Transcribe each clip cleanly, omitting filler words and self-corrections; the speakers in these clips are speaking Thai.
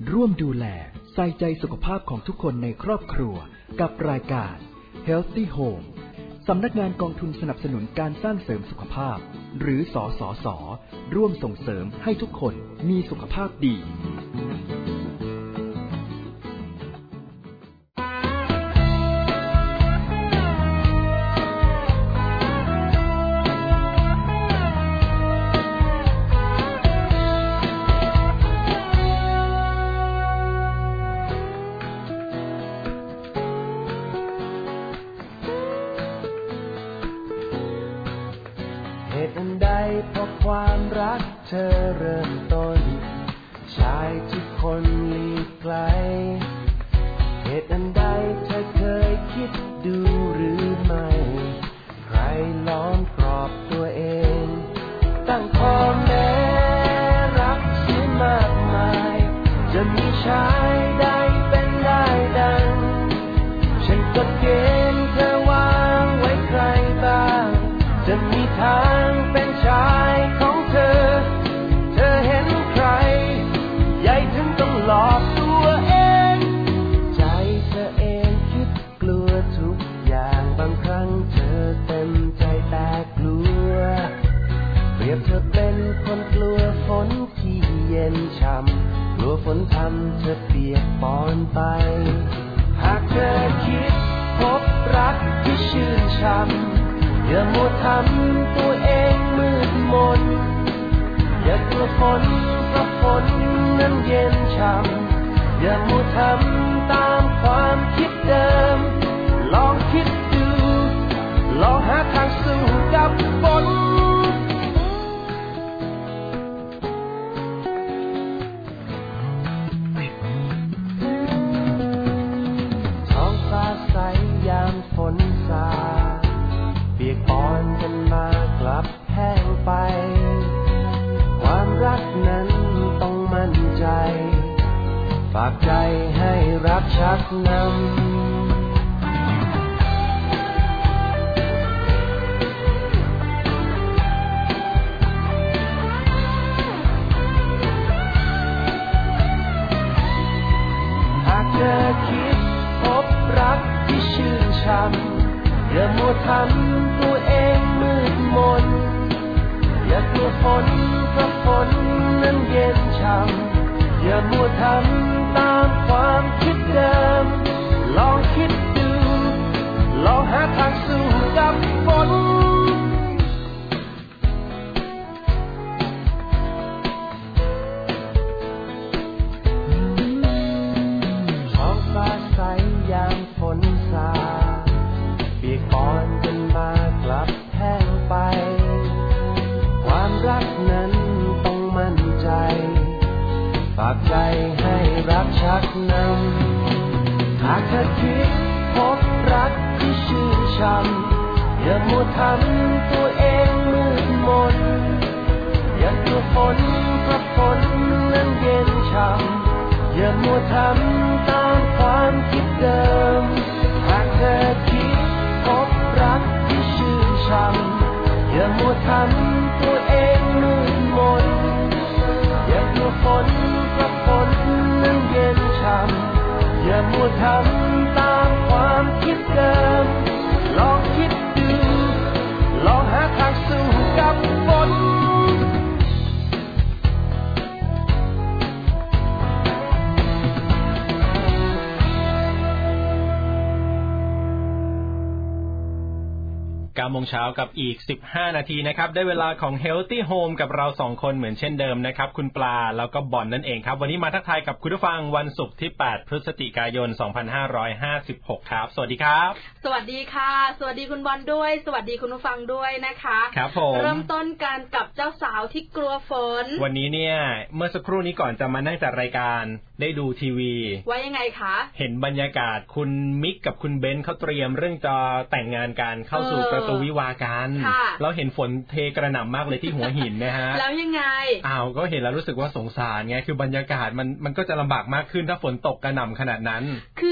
ร่วมดูแลใส่ใจสุขภาพของทุกคนในครอบครัวกับรายการ Healthy Home สำนักงานกองทุนสนับสนุนการสร้างเสริมสุขภาพหรือสสส.ร่วมส่งเสริมให้ทุกคนมีสุขภาพดีความรักเธอเริ่มต้นชายทุกคนหลีกไกลเหตุอันใดเธอเคยคิดดูหรือไม่ใครล้อมกรอบตัวเองตั้งข้อแม้รักเสียมากมายจะมีชายใดเป็นได้ดังฉันกฎเกณฑ์เธอวางไว้ใครบ้างจะมีทางเป็นชายของเธอเห็นใครใหญ่ถึงต้องหลอกตัวเองใจเธอเองคิดกลัวทุกอย่างบางครั้งเธอเต็มใจแต่กลัวเปรียบเธอเป็นคนกลัวฝนที่เย็นช่ำกลัวฝนทำเธอเปียกปอนไปหากเธอคิดพบรักที่ชื่นช่ำอย่ามัวทำตัวเองมืดมนอย่ากลัวฝนเพราะฝนนั้นเย็นช่ำอย่ามัวทำตามความคิดเดิมลองคิดดูลองหาทางสู้กับฝนท้องฟ้าใสยามฝนซาเปียกปอนกันมากลับแห้งไปความรักนั้นต้องมั่นใจฝากใจให้รักชักนำหากเธอคิดพบรักที่ชื่นช่ำอย่ามัวทำตัวเองมืดมนอย่ากลัวฝนเพราะฝนนั้นเย็นช่ำอย่ามัวทำตามความคิดเดิมลองคิดดูลองหาทางสู้กับฝนท้องฟ้าใสยามฝนซาเปียกปอนกันมากลับแห้งไปความรักนั้นต้องมั่นใจฝากใจให้รักชักนำหากเธอคิดพบรักที่ชื่นช่ำอย่ามัวทำตัวเองมืดมนอย่ากลัวฝนเพราะฝนนั้นเย็นช่ำอย่ามัวทำตามความคิดเดิมหากเธอคิดพบรักที่ชื่นช่ำอย่ามัวทำตัวเองมืดมนอย่ากลัวฝนเพราะฝนนั้นเย็นช่ำอย่ามัวทำตามความคิดเดิมลองคิดดูลองหาทางสู้กับฝน 9 โมงเช้ากับอีก15 นาทีนะครับได้เวลาของ Healthy Home กับเรา2คนเหมือนเช่นเดิมนะครับคุณปลาแล้วก็บอลนั่นเองครับวันนี้มาทักทายกับคุณผู้ฟังวันศุกร์ที่8พฤศจิกายน2556ครับสวัสดีครับสวัสดีค่ะสวัสดีคุณบอลด้วยสวัสดีคุณผู้ฟังด้วยนะคะครับผมเริ่มต้นกันกับเจ้าสาวที่กลัวฝนวันนี้เนี่ยเมื่อสักครู่นี้ก่อนจะมานั่งจัดรายการได้ดูทีวีว่ายังไงคะเห็นบรรยากาศคุณมิกกับคุณเบนเขาเตรียมเรื่องจะแต่งงานกันเข้าสู่ประตูวิวาห์กันเราเห็นฝนเทกระหน่ำมากเลยที่หัวหินนะฮะแล้วยังไงก็เห็นแล้วรู้สึกว่าสงสารไงคือบรรยากาศมันก็จะลำบากมากขึ้นถ้าฝนตกกระหน่ำขนาดนั้นคือ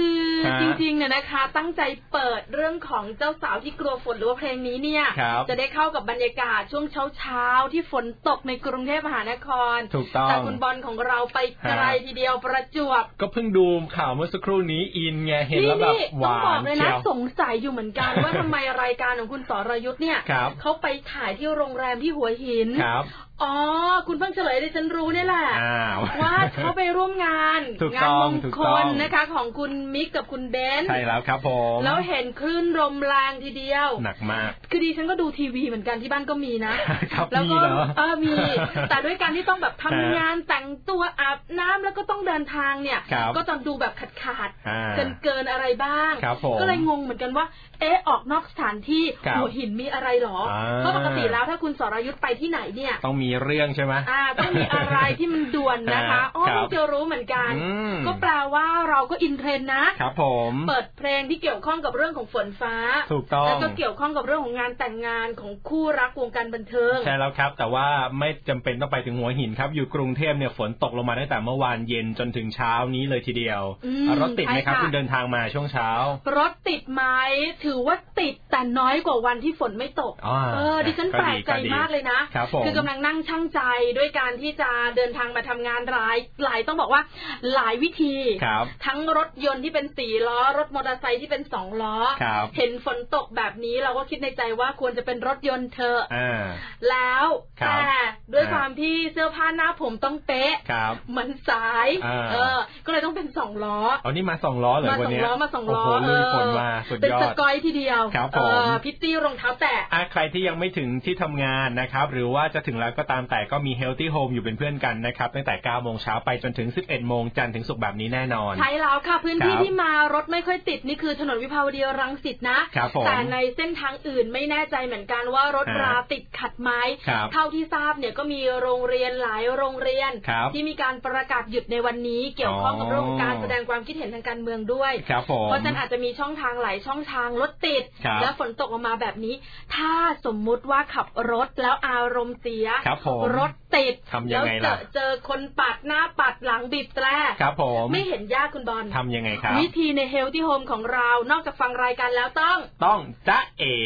จริงๆเนี่ยนะคะตั้งใจเปิดเรื่องของเจ้าสาวที่กลัวฝนหรือว่าเพลงนี้เนี่ยจะได้เข้ากับบรรยากาศช่วงเช้าที่ฝนตกในกรุงเทพมหานครถูกต้องแต่คุณบอลของเราไปไกลทีเดียวประจวบก็เพิ่งดูข่าวเมื่อสักครู่นี้อินไงเห็นแล้วแบบหวานต้องบอกเลยนะสงสัยอยู่เหมือนกันว่าทำไมรายการของคุณสรยุทธเนี่ยเขาไปถ่ายที่โรงแรมที่หัวหินอ๋อคุณเพิ่งเฉลยดิฉันรู้นี่แหละว่าเขาไปร่วมงานมงคลนะคะของคุณมิกกับคุณเบนใช่แล้วครับผมแล้วเห็นคลื่นลมแรงทีเดียวหนักมากคือดิฉันก็ดูทีวีเหมือนกันที่บ้านก็มีนะแล้วก็มีแต่ด้วยการที่ต้องแบบทำงานแต่งตัวอาบน้ำแล้วก็ต้องเดินทางเนี่ยก็ต้องดูแบบขาดเกินอะไรบ้างก็เลยงงเหมือนกันว่าออกนอกสถานที่หัวหินมีอะไรหรอเพราะปกติแล้วถ้าคุณสรยุทธไปที่ไหนเนี่ยต้องมีเรื่องใช่ไหมต้องมีอะไรที่มันด่วนนะคะนี่จะรู้เหมือนกันก็แปลว่าเราก็อินเทรนด์นะครับผมเปิดเพลงที่เกี่ยวข้องกับเรื่องของฝนฟ้าถูกต้องแล้วก็เกี่ยวข้องกับเรื่องของงานแต่งงานของคู่รักวงการบันเทิงใช่แล้วครับแต่ว่าไม่จำเป็นต้องไปถึงหัวหินครับอยู่กรุงเทพเนี่ยฝนตกลงมาตั้งแต่เมื่อวานเย็นจนถึงเช้านี้เลยทีเดียวรถติดไหมครับคุณเดินทางมาช่วงเช้ารถติดไหมถือว่าติดแต่น้อยกว่าวันที่ฝนไม่ตกดิฉันแปลกใจมากเลยนะคือกำลังนั่งชั่งใจด้วยการที่จะเดินทางมาทำงานหลายต้องบอกว่าหลายวิธีทั้งรถยนต์ที่เป็น4ล้อรถมอเตอร์ไซค์ที่เป็น2ล้อเห็นฝนตกแบบนี้เราก็คิดในใจว่าควรจะเป็นรถยนต์เธอแล้วแต่ด้วยความที่เสื้อผ้าหน้าผมต้องเป๊ะมันสายก็เลยต้องเป็น2ล้อนี่มา2ล้อเลยวันนี้มา2ล้อเป็นสกอยทีเดียวพิตตี้รองเท้าแตะใครที่ยังไม่ถึงที่ทำงานนะครับหรือว่าจะถึงแล้วก็ตามแต่ก็มี Healthy Home อยู่เป็นเพื่อนกันนะครับตั้งแต่ 9 โมงเช้าไปจนถึง 11 โมงจันทร์ถึงศุกร์แบบนี้แน่นอนใช่แล้วค่ะพื้นที่ที่มารถไม่ค่อยติดนี่คือถนนวิภาวดีรังสิตนะแต่ในเส้นทางอื่นไม่แน่ใจเหมือนกันว่ารถราติดขัดไหมเท่าที่ทราบเนี่ยก็มีโรงเรียนหลายโรงเรียนที่มีการประกาศหยุดในวันนี้เกี่ยวข้องกับเรื่องของการแสดงความคิดเห็นทางการเมืองด้วยเพราะฉะนั้นอาจจะมีช่องทางหลายช่องทางรถติดและฝนตกออกมาแบบนี้ถ้าสมมุติว่าขับรถแล้วอารมณ์เสียรถติดแล้วเจอคนปัดหน้าปัดหลังบีบแตรไม่เห็นยากคุณบอลทำยังไงครับวิธีใน Healthy Home ของเรานอกจากฟังรายการแล้วต้องจ๊ะเอ๋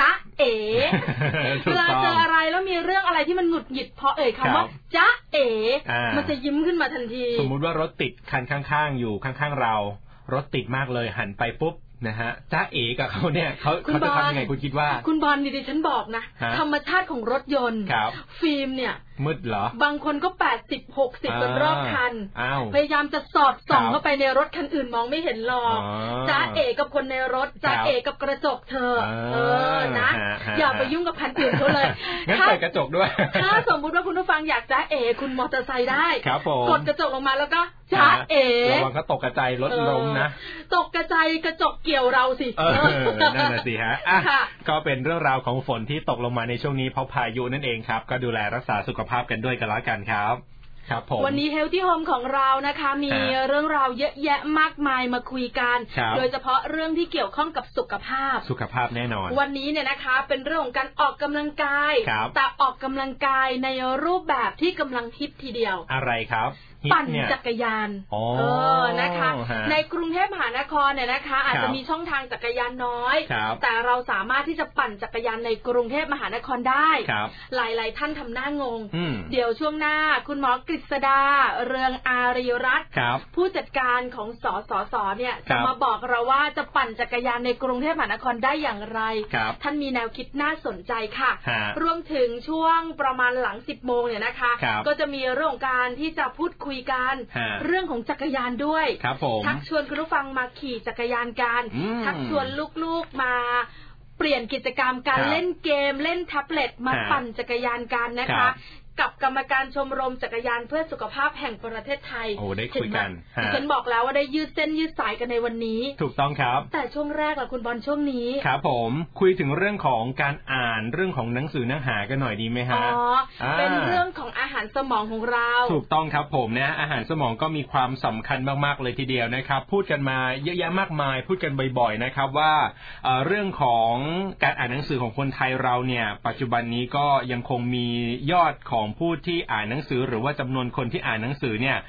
เวลาเจออะไรแล้วมีเรื่องอะไรที่มันหงุดหงิดพอเอ่ยคำว่าจ๊ะเอ๋มันจะยิ้มขึ้นมาทันทีสมมุติว่ารถติดคันข้างๆอยู่ข้างๆเรารถติดมากเลยหันไปปุ๊บนะฮะจ้าเอ๋กับเขาเนี่ยเขาจะทำยังไงคุณคิดว่าคุณบอลดิฉันบอกนะธรรมชาติของรถยนต์ฟิล์มเนี่ยมืดเหรอบางคนก็80-60เป็นรอบคันพยายามจะสอดส่องเข้าไปในรถคันอื่นมองไม่เห็นหรอกจ้าเอ๋กับคนในรถจ้าเอ๋กับกระจกเธอนะอย่าไปยุ่งกับคันอื่นเขาเลยงั้นเปิดกระจกด้วยถ้าสมมุติว่าคุณผู้ฟังอยากจ้าเอ๋คุณมอเตอร์ไซค์ได้กดกระจกลงมาแล้วก็จ้าเอ๋ระวังเขาตกกระจายรถล้มนะตกกระจายกระจกเกี่ยวเราสินั่นน่ะสิฮะก็เป็นเรื่องราวของฝนที่ตกลงมาในช่วงนี้เพราะพายุนั่นเองครับก็ดูแลรักษาสุขภาพกันด้วยกันละกันครับวันนี้ Healthy Home ของเรานะคะมีเรื่องราวเยอะแยะมากมายมาคุยกันโดยเฉพาะเรื่องที่เกี่ยวข้องกับสุขภาพแน่นอนวันนี้เนี่ยนะคะเป็นเรื่องของการออกกำลังกายแต่ออกกำลังกายในรูปแบบที่กำลังฮิตทีเดียวอะไรครับปั่นจักรยานนะคะในกรุงเทพมหานครเนี่ยนะคะอาจจะมีช่องทางจักรยานน้อยแต่เราสามารถที่จะปั่นจักรยานในกรุงเทพมหานครได้หลายๆท่านทำหน้างงเดี๋ยวช่วงหน้าคุณหมอกฤษดาเรืองอารีรัตน์ผู้จัดการของสสสเนี่ยจะมาบอกเราว่าจะปั่นจักรยานในกรุงเทพมหานครได้อย่างไรท่านมีแนวคิดน่าสนใจค่ะรวมถึงช่วงประมาณหลัง 10 โมงเนี่ยนะคะก็จะมีเรื่องการที่จะพูดคุยกันเรื่องของจักรยานด้วยชักชวนคุณผู้ฟังมาขี่จักรยานกันชักชวนลูกๆมาเปลี่ยนกิจกรรมการเล่นเกมเล่นแท็บเล็ตมาปั่นจักรยานกันนะคะกับกรรมการชมรมจักรยานเพื่อสุขภาพแห่งประเทศไทยได้คุยกันฉันบอกแล้วว่าได้ยืดเส้นยืดสายกันในวันนี้ถูกต้องครับแต่ช่วงแรกล่ะคุณบอลช่วงนี้ครับผมคุยถึงเรื่องของการอ่านเรื่องของหนังสือเนื้อหากันหน่อยดีไหมฮะเป็นเรื่องของอาหารสมองของเราถูกต้องครับผมนะอาหารสมองก็มีความสำคัญมากๆเลยทีเดียวนะครับพูดกันมาเยอะแยะมากมายพูดกันบ่อยๆนะครับว่าเรื่องของการอ่านหนังสือของคนไทยเราเนี่ยปัจจุบันนี้ก็ยังคงมียอดของผู้ที่อ่านหนังสือหรือว่าจำนวนคนที่อ่านหนังสือเนี่ย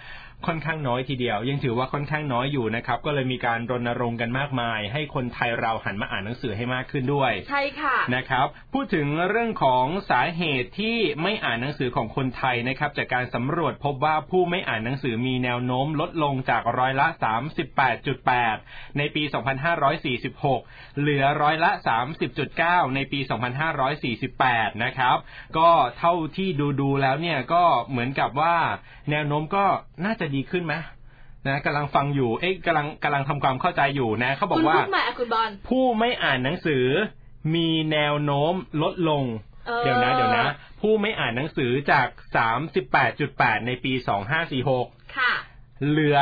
ค่อนข้างน้อยทีเดียวยังถือว่าค่อนข้างน้อยอยู่นะครับก็เลยมีการรณรงค์กันมากมายให้คนไทยเราหันมาอ่านหนังสือให้มากขึ้นด้วยใช่ค่ะนะครับพูดถึงเรื่องของสาเหตุที่ไม่อ่านหนังสือของคนไทยนะครับจากการสำรวจพบว่าผู้ไม่อ่านหนังสือมีแนวโน้มลดลงจากร้อยละ 38.8 ในปี 2546เหลือร้อยละ 30.9 ในปี 2548นะครับก็เท่าที่ดูแล้วเนี่ยก็เหมือนกับว่าแนวโน้มก็น่าจะดีขึ้นไหมนะกำลังฟังอยู่กำลังทำความเข้าใจอยู่นะเขาบอกว่าผู้ไม่อ่านหนังสือมีแนวโน้มลดลงเดี๋ยวนะผู้ไม่อ่านหนังสือจาก 38.8 ในปี 2546ค่ะเหลือ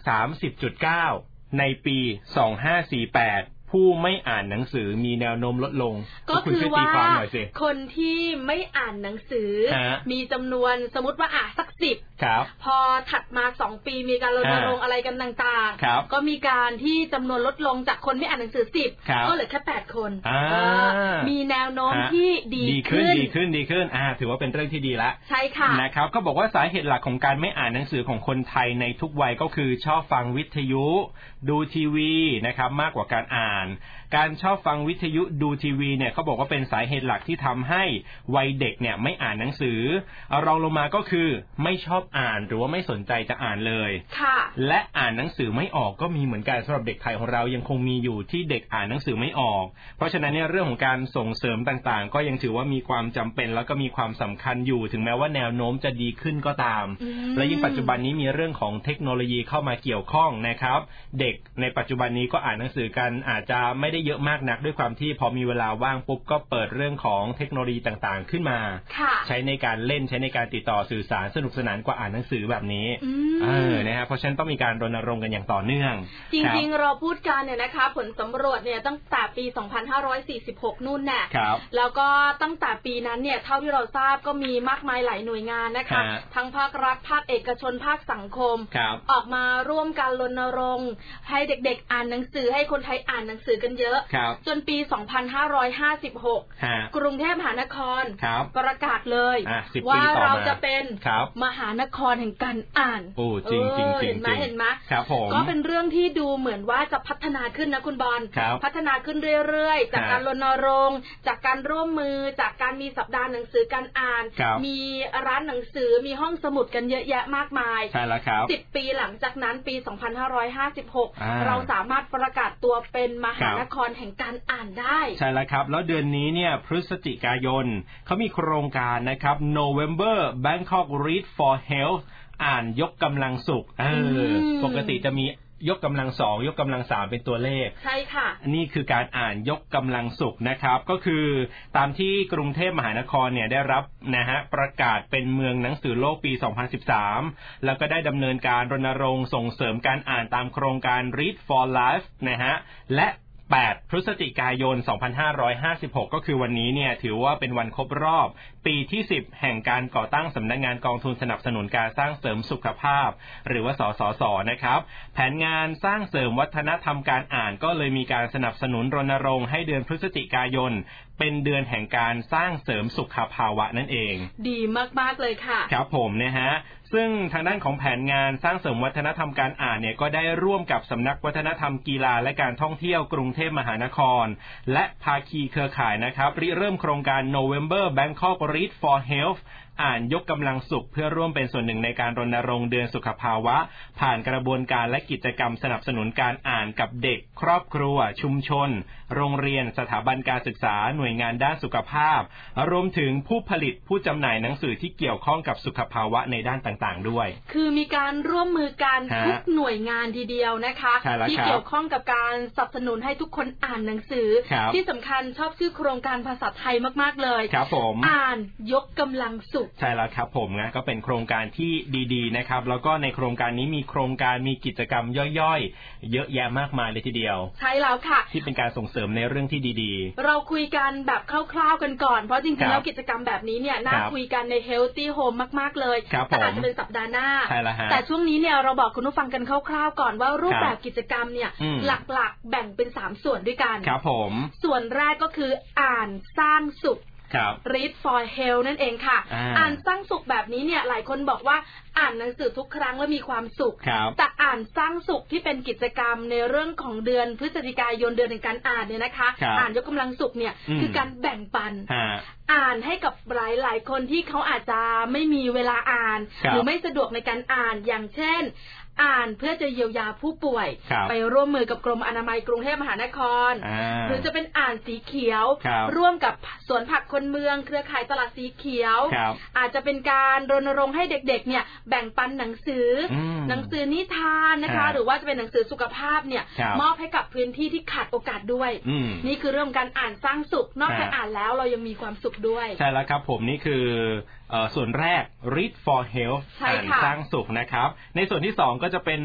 30.9 ในปี 2548ผู้ไม่อ่านหนังสือมีแนวโน้มลดลงก็คือว่าคนที่ไม่อ่านหนังสือมีจำนวนสมมติว่าสัก10ครับพอถัดมา2ปีมีการรณรงค์อะไรกันต่างๆก็มีการที่จำนวนลดลงจากคนไม่อ่านหนังสือ10ก็เหลือแค่8คนมีแนวโน้มที่ดีขึ้นถือว่าเป็นเรื่องที่ดีละใช่ค่ะนะครับก็บอกว่าสาเหตุหลักของการไม่อ่านหนังสือของคนไทยในทุกวัยก็คือชอบฟังวิทยุดูทีวีนะครับมากกว่าการอ่านการชอบฟังวิทยุดูทีวีเนี่ยเขาบอกว่าเป็นสาเหตุหลักที่ทำให้วัยเด็กเนี่ยไม่อ่านหนังสือรองลงมาก็คือไม่ชอบอ่านหรือว่าไม่สนใจจะอ่านเลยค่ะและอ่านหนังสือไม่ออกก็มีเหมือนกันสำหรับเด็กไทยของเรายังคงมีอยู่ที่เด็กอ่านหนังสือไม่ออกเพราะฉะนั้นเนี่ยเรื่องของการส่งเสริมต่างๆก็ยังถือว่ามีความจำเป็นแล้วก็มีความสำคัญอยู่ถึงแม้ว่าแนวโน้มจะดีขึ้นก็ตามและยิ่งปัจจุบันนี้มีเรื่องของเทคโนโลยีเข้ามาเกี่ยวข้องนะครับเด็กในปัจจุบันนี้ก็อ่านหนังสือกันอาจจะไม่ได้เยอะมากนักด้วยความที่พอมีเวลาว่างปุ๊บก็เปิดเรื่องของเทคโนโลยีต่างๆขึ้นมาใช้ในการเล่นใช้ในการติดต่อสื่อสารสนุกสนานกว่าอ่านหนังสือแบบนี้นะฮะเพราะฉะนั้นต้องมีการรณรงค์กันอย่างต่อเนื่องจริงๆเราพูดกันเนี่ยนะคะผลสำรวจเนี่ยตั้งแต่ปี 2546 นู่นแน่แล้วก็ตั้งแต่ปีนั้นเนี่ยเท่าที่เราทราบก็มีมากมายหลายหน่วยงานนะคะทั้งภาครัฐภาคเอกชนภาคสังคมออกมาร่วมกันรณรงค์ให้เด็กๆอ่านหนังสือให้คนไทยอ่านหนังสือกันเยอะจนปี 2556 กรุงเทพมหานครประกาศเลยว่าเราจะเป็นมหานครแห่งการอ่านจริงๆเห็นไหมก็เป็นเรื่องที่ดูเหมือนว่าจะพัฒนาขึ้นนะคุณบอลพัฒนาขึ้นเรื่อยๆจากการรณรงค์จากการร่วมมือจากการมีสัปดาห์หนังสือการอ่านมีร้านหนังสือมีห้องสมุดกันเยอะแยะมากมาย10 ปีหลังจากนั้นปี 2556 เราสามารถประกาศตัวเป็นมหานครแห่งการอ่านได้ใช่แล้วครับแล้วเดือนนี้เนี่ยพฤศจิกายนเขามีโครงการนะครับ November Bangkok Read for Health อ่านยกกำลังสุขปกติจะมียกกำลัง2ยกกำลัง3เป็นตัวเลขใช่ค่ะนี่คือการอ่านยกกำลังสุขนะครับก็คือตามที่กรุงเทพมหานครเนี่ยได้รับนะฮะประกาศเป็นเมืองหนังสือโลกปี 2013แล้วก็ได้ดำเนินการรณรงค์ส่งเสริมการอ่านตามโครงการ Read for Life นะฮะและ8 พฤศจิกายน 2556 ก็คือวันนี้เนี่ยถือว่าเป็นวันครบรอบปีที่10แห่งการก่อตั้งสำนักงานกองทุนสนับสนุนการสร้างเสริมสุขภาพหรือว่าสสส.นะครับแผนงานสร้างเสริมวัฒนธรรมการอ่านก็เลยมีการสนับสนุนรณรงค์ให้เดือนพฤศจิกายนเป็นเดือนแห่งการสร้างเสริมสุขภาวะนั่นเองดีมากๆเลยค่ะครับผมนะฮะซึ่งทางด้านของแผนงานสร้างเสริมวัฒนธรรมการอ่านเนี่ยก็ได้ร่วมกับสำนักวัฒนธรรมกีฬาและการท่องเที่ยวกรุงเทพมหานครและภาคีเครือข่ายนะครับริเริ่มโครงการ November Bangkok Read for Health อ่านยกกำลังสุขเพื่อร่วมเป็นส่วนหนึ่งในการรณรงค์เดือนสุขภาวะผ่านกระบวนการและกิจกรรมสนับสนุนการอ่านกับเด็กครอบครัวชุมชนโรงเรียนสถาบันการศึกษาหน่วยงานด้านสุขภาพรวมถึงผู้ผลิตผู้จำหน่ายหนังสือที่เกี่ยวข้องกับสุขภาวะในด้านต่างๆด้วยคือมีการร่วมมือกันทุกหน่วยงานทีเดียวนะคะที่เกี่ยวข้องกับการสนับสนุนให้ทุกคนอ่านหนังสือที่สำคัญชอบชื่อโครงการภาษาไทยมากๆเลยครับผมอ่านยกกำลังสุขใช่แล้วครับผมนะก็เป็นโครงการที่ดีๆนะครับแล้วก็ในโครงการนี้มีโครงการมีกิจกรรมย่อยๆเยอะแยะมากมายเลยทีเดียวใช่แล้วค่ะที่เป็นการส่งเสริมในเรื่องที่ดีๆเราคุยกันแบบคร่าวๆกันก่อนเพราะจริงๆแล้วกิจกรรมแบบนี้เนี่ยน่าคุยกันใน Healthy Home มากๆเลยแต่อาจจะเป็นสัปดาห์หน้าแต่ช่วงนี้เนี่ยเราบอกคุณผู้ฟังกันคร่าวๆก่อนว่ารูปแบบกิจกรรมเนี่ยหลักๆแบ่งเป็น3ส่วนด้วยกันครับผมส่วนแรกก็คืออ่านสร้างสุขRead for Health นั่นเองค่ะอ่านสร้างสุขแบบนี้เนี่ยหลายคนบอกว่าอ่านหนังสือทุกครั้งแล้วมีความสุขแต่อ่านสร้างสุขที่เป็นกิจกรรมในเรื่องของเดือนพฤศจิกายนเดือนแห่งการอ่านเนี่ยนะคะอ่านยกกำลังสุขเนี่ยคือการแบ่งปันอ่านให้กับหลายคนที่เขาอาจจะไม่มีเวลาอ่านหรือไม่สะดวกในการอ่านอย่างเช่นอ่านเพื่อจะเยียวยาผู้ป่วยไปร่วมมือกับกรมอนามัยกรุงเทพมหานครหรือจะเป็นอ่านสีเขียวร่วมกับสวนผักคนเมืองเครือข่ายตลาดสีเขียวอาจจะเป็นการรณรงค์ให้เด็กๆเนี่ยแบ่งปันหนังสือนิทานนะคะหรือว่าจะเป็นหนังสือสุขภาพเนี่ยมอบให้กับพื้นที่ที่ขาดโอกาสด้วยนี่คือเรื่องการอ่านสร้างสุขนอกจากอ่านแล้วเรายังมีความสุขด้วยใช่แล้วครับผมนี่คือส่วนแรก read for health อ่านสร้างสุขนะครับในส่วนที่2ก็จะเป็น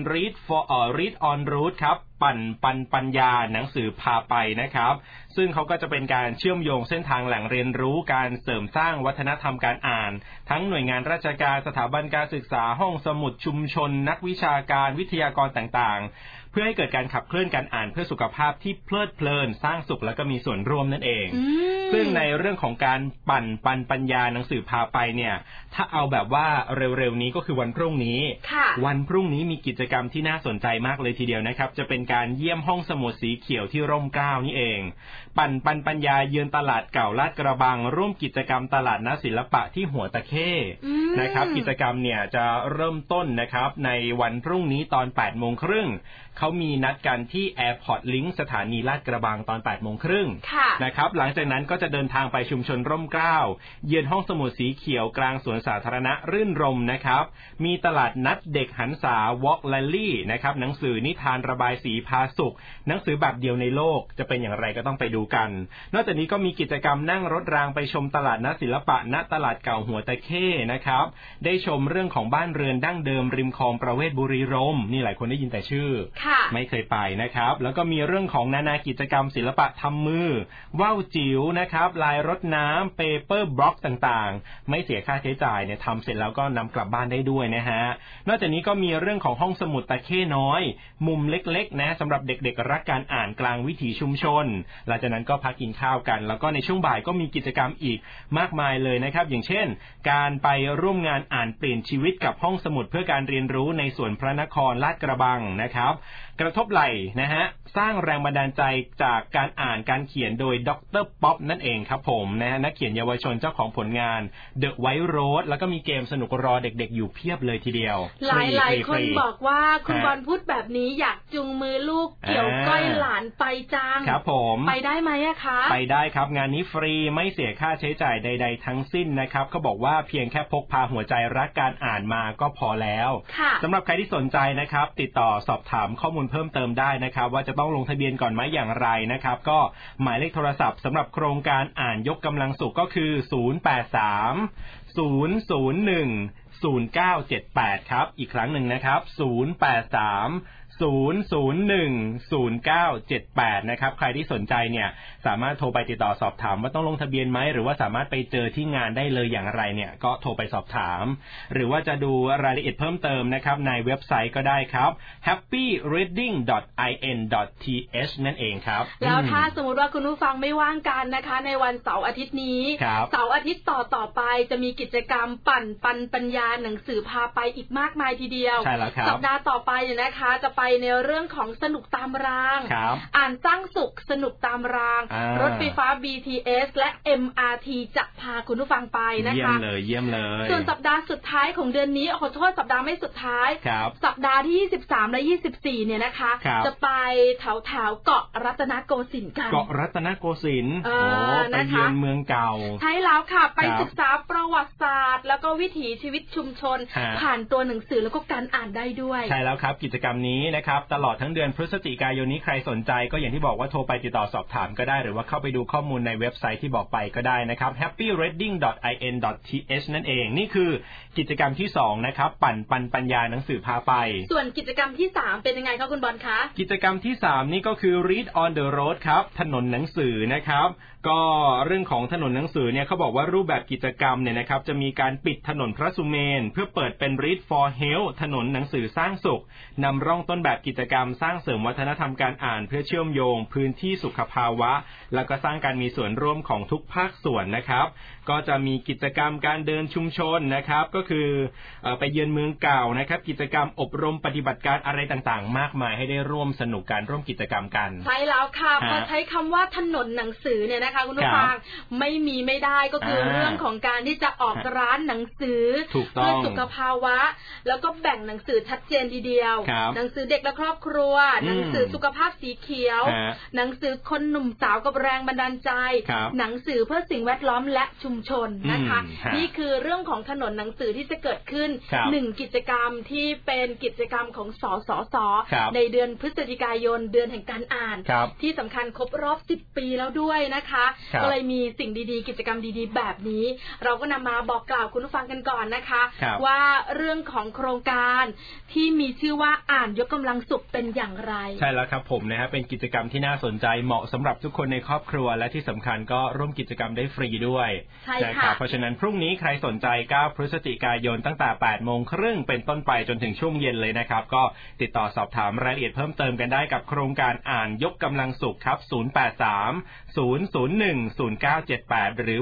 read on route ครับปั่นปัญญาหนังสือพาไปนะครับซึ่งเขาก็จะเป็นการเชื่อมโยงเส้นทางแหล่งเรียนรู้การเสริมสร้างวัฒนธรรมการอ่านทั้งหน่วยงานราชการสถาบันการศึกษาห้องสมุดชุมชนนักวิชาการวิทยากรต่างๆเพื่อให้เกิดการขับเคลื่อนการอ่านเพื่อสุขภาพที่เพลิดเพลินสร้างสุขและก็มีส่วนร่วมนั่นเองซึ่งในเรื่องของการปั่นปัญญาหนังสือพาไปเนี่ยถ้าเอาแบบว่าเร็วๆนี้ก็คือวันพรุ่งนี้วันพรุ่งนี้มีกิจกรรมที่น่าสนใจมากเลยทีเดียวนะครับจะเป็นการเยี่ยมห้องสมุดสีเขียวที่ร่มเกล้านี่เองปั่นปัญญาเยือนตลาดเก่าลาดกระบังร่วมกิจกรรมตลาดนัดศิลปะที่หัวตะเข้นะครับกิจกรรมเนี่ยจะเริ่มต้นนะครับในวันพรุ่งนี้ตอน 8:30 น.เขามีนัดกันที่ Airport Link สถานีลาดกระบังตอน 8:30 น.นะครับหลังจากนั้นก็จะเดินทางไปชุมชนร่มเกล้าเยือนห้องสมุดสีเขียวกลางสวนสาธารณะรื่นรมนะครับมีตลาดนัดเด็กหันษา Walk Rally นะครับหนังสือนิทานระบายสีพาสุขหนังสือแบบเดียวในโลกจะเป็นอย่างไรก็ต้องไปดูกันนอกจากนี้ก็มีกิจกรรมนั่งรถรางไปชมตลาดนัดศิลปะณตลาดเก่าหัวตะเข้นะครับได้ชมเรื่องของบ้านเรือนดั้งเดิมริมคลองประเวศบุรีรมย์นี่หลายคนได้ยินแต่ชื่อไม่เคยไปนะครับแล้วก็มีเรื่องของนานากิจกรรมศิลปะทำมือว่าวจิ๋วนะครับลายรถน้ำเปเปอร์บล็อกต่างๆไม่เสียค่าใช้จ่ายเนี่ยทำเสร็จแล้วก็นำกลับบ้านได้ด้วยนะฮะนอกจากนี้ก็มีเรื่องของห้องสมุดตะเข้น้อยมุมเล็กๆนะสำหรับเด็กๆรักการอ่านกลางวิถีชุมชนหลังจากนั้นก็พักกินข้าวกันแล้วก็ในช่วงบ่ายก็มีกิจกรรมอีกมากมายเลยนะครับอย่างเช่นการไปร่วมงานอ่านเปลี่ยนชีวิตกับห้องสมุดเพื่อการเรียนรู้ในสวนพระนครลาดกระบังนะครับกระทบไหล่นะฮะสร้างแรงบันดาลใจจากการอ่านการเขียนโดยดร.ป๊อปนั่นเองครับผมนะฮะนักเขียนเยาวชนเจ้าของผลงาน The White Rose แล้วก็มีเกมสนุกรอเด็กๆอยู่เพียบเลยทีเดียวหลายคนบอกว่าคุณบอลพูดแบบนี้อยากจูงมือลูกเกี่ยวก้อยหลานไปจังครับผมไปได้ไหมอะคะไปได้ครับงานนี้ฟรีไม่เสียค่าใช้จ่ายใดๆทั้งสิ้นนะครับเขาบอกว่าเพียงแค่พกพาหัวใจรักการอ่านมาก็พอแล้วสำหรับใครที่สนใจนะครับติดต่อสอบถามข้อมูลเพิ่มเติมได้นะครับว่าจะต้องลงทะเบียนก่อนไหมอย่างไรนะครับก็หมายเลขโทรศัพท์สำหรับโครงการอ่านยกกำลังสุขก็คือ083-001-0978ครับอีกครั้งหนึ่งนะครับ083-001-0978นะครับใครที่สนใจเนี่ยสามารถโทรไปติดต่อสอบถามว่าต้องลงทะเบียนไหมหรือว่าสามารถไปเจอที่งานได้เลยอย่างไรเนี่ยก็โทรไปสอบถามหรือว่าจะดูรายละเอียดเพิ่มเติมนะครับในเว็บไซต์ก็ได้ครับ happyreading.in.th นั่นเองครับแล้วถ้าสมมติว่าคุณผู้ฟังไม่ว่างกันนะคะในวันเสาร์อาทิตย์นี้เสาร์อาทิตย์ต่อไปจะมีกิจกรรมปั่นปัญญาหนังสือพาไปอีกมากมายทีเดียวสัปดาห์ต่อไปเนี่ยนะคะจะไปในเรื่องของสนุกตามรางอ่านสร้างสุขสนุกตามรางรถไฟฟ้า BTS และ MRT จะพาคุณผู้ฟังไปนะคะเยี่ยมเลยส่วนสัปดาห์สุดท้ายของเดือนนี้ขอโทษสัปดาห์ไม่สุดท้ายสัปดาห์ที่23และ24เนี่ยนะคะจะไปแถวเกาะรัตนโกสินทร์กันเกาะรัตนโกสินทร์ไปเยือนเมืองเก่าใช่แล้วค่ะไปศึกษาประวัติศาสตร์แล้วก็วิถีชีวิตชุมชนผ่านตัวหนังสือแล้วก็การอ่านได้ด้วยใช่แล้วครับกิจกรรมนี้นะครับตลอดทั้งเดือนพฤศจิกายนนี้ใครสนใจก็อย่างที่บอกว่าโทรไปติดต่อสอบถามก็ได้หรือว่าเข้าไปดูข้อมูลในเว็บไซต์ที่บอกไปก็ได้นะครับ happyreading.in.th นั่นเองนี่คือกิจกรรมที่2นะครับปั่นปัญญาหนังสือพาไปส่วนกิจกรรมที่3เป็นยังไงคะคุณบอลคะกิจกรรมที่3นี่ก็คือ read on the road ครับถนนหนังสือนะครับก็เรื่องของถนนหนังสือเนี่ยเขาบอกว่ารูปแบบกิจกรรมเนี่ยนะครับจะมีการปิดถนนพระสุเมนเพื่อเปิดเป็น Read for Health ถนนหนังสือสร้างสุขนำร่องต้นแบบกิจกรรมสร้างเสริมวัฒนธรรมการอ่านเพื่อเชื่อมโยงพื้นที่สุขภาวะแล้วก็สร้างการมีส่วนร่วมของทุกภาคส่วนนะครับก็จะมีกิจกรรมการเดินชุมชนนะครับก็คือไปเยือนเมืองเก่านะครับกิจกรรมอบรมปฏิบัติการอะไรต่างๆมากมายให้ได้ร่วมสนุกการร่วมกิจกรรมกันใช่แล้วค่ะพอใช้คำว่าถนนหนังสือเนี่ยนะคะคุณผู้ฟังไม่ได้ก็คือเรื่องของการที่จะออกร้านหนังสือเพื่อสุขภาวะแล้วก็แบ่งหนังสือชัดเจนทีเดียวหนังสือเด็กและครอบครัวหนังสือสุขภาพสีเขียวหนังสือคนหนุ่มสาวกับแรงบันดาลใจหนังสือเพื่อสิ่งแวดล้อมและชุมชนนะคะนี่คือเรื่องของถนนหนังสือที่จะเกิดขึ้น1กิจกรรมที่เป็นกิจกรรมของสสส.ในเดือนพฤศจิกายนเดือนแห่งการอ่านที่สำคัญครบรอบ10 ปีแล้วด้วยนะคะก็เลยมีสิ่งดีๆกิจกรรมดีๆแบบนี้เราก็นำมาบอกกล่าวคุณผู้ฟังกันก่อนนะคะว่าเรื่องของโครงการที่มีชื่อว่าอ่านยกกำลังสุขเป็นอย่างไรใช่แล้วครับผมนะฮะเป็นกิจกรรมที่น่าสนใจเหมาะสำหรับทุกคนในครอบครัวและที่สำคัญก็ร่วมกิจกรรมได้ฟรีด้วยนะครับเพราะฉะนั้นพรุ่งนี้ใครสนใจ9พฤศจิกายนตั้งแต่ 8:30 น.เป็นต้นไปจนถึงช่วงเย็นเลยนะครับก็ติดต่อสอบถามรายละเอียดเพิ่มเติมกันได้กับโครงการอ่านยกกำลังสุขครับ083-001-0978หรือ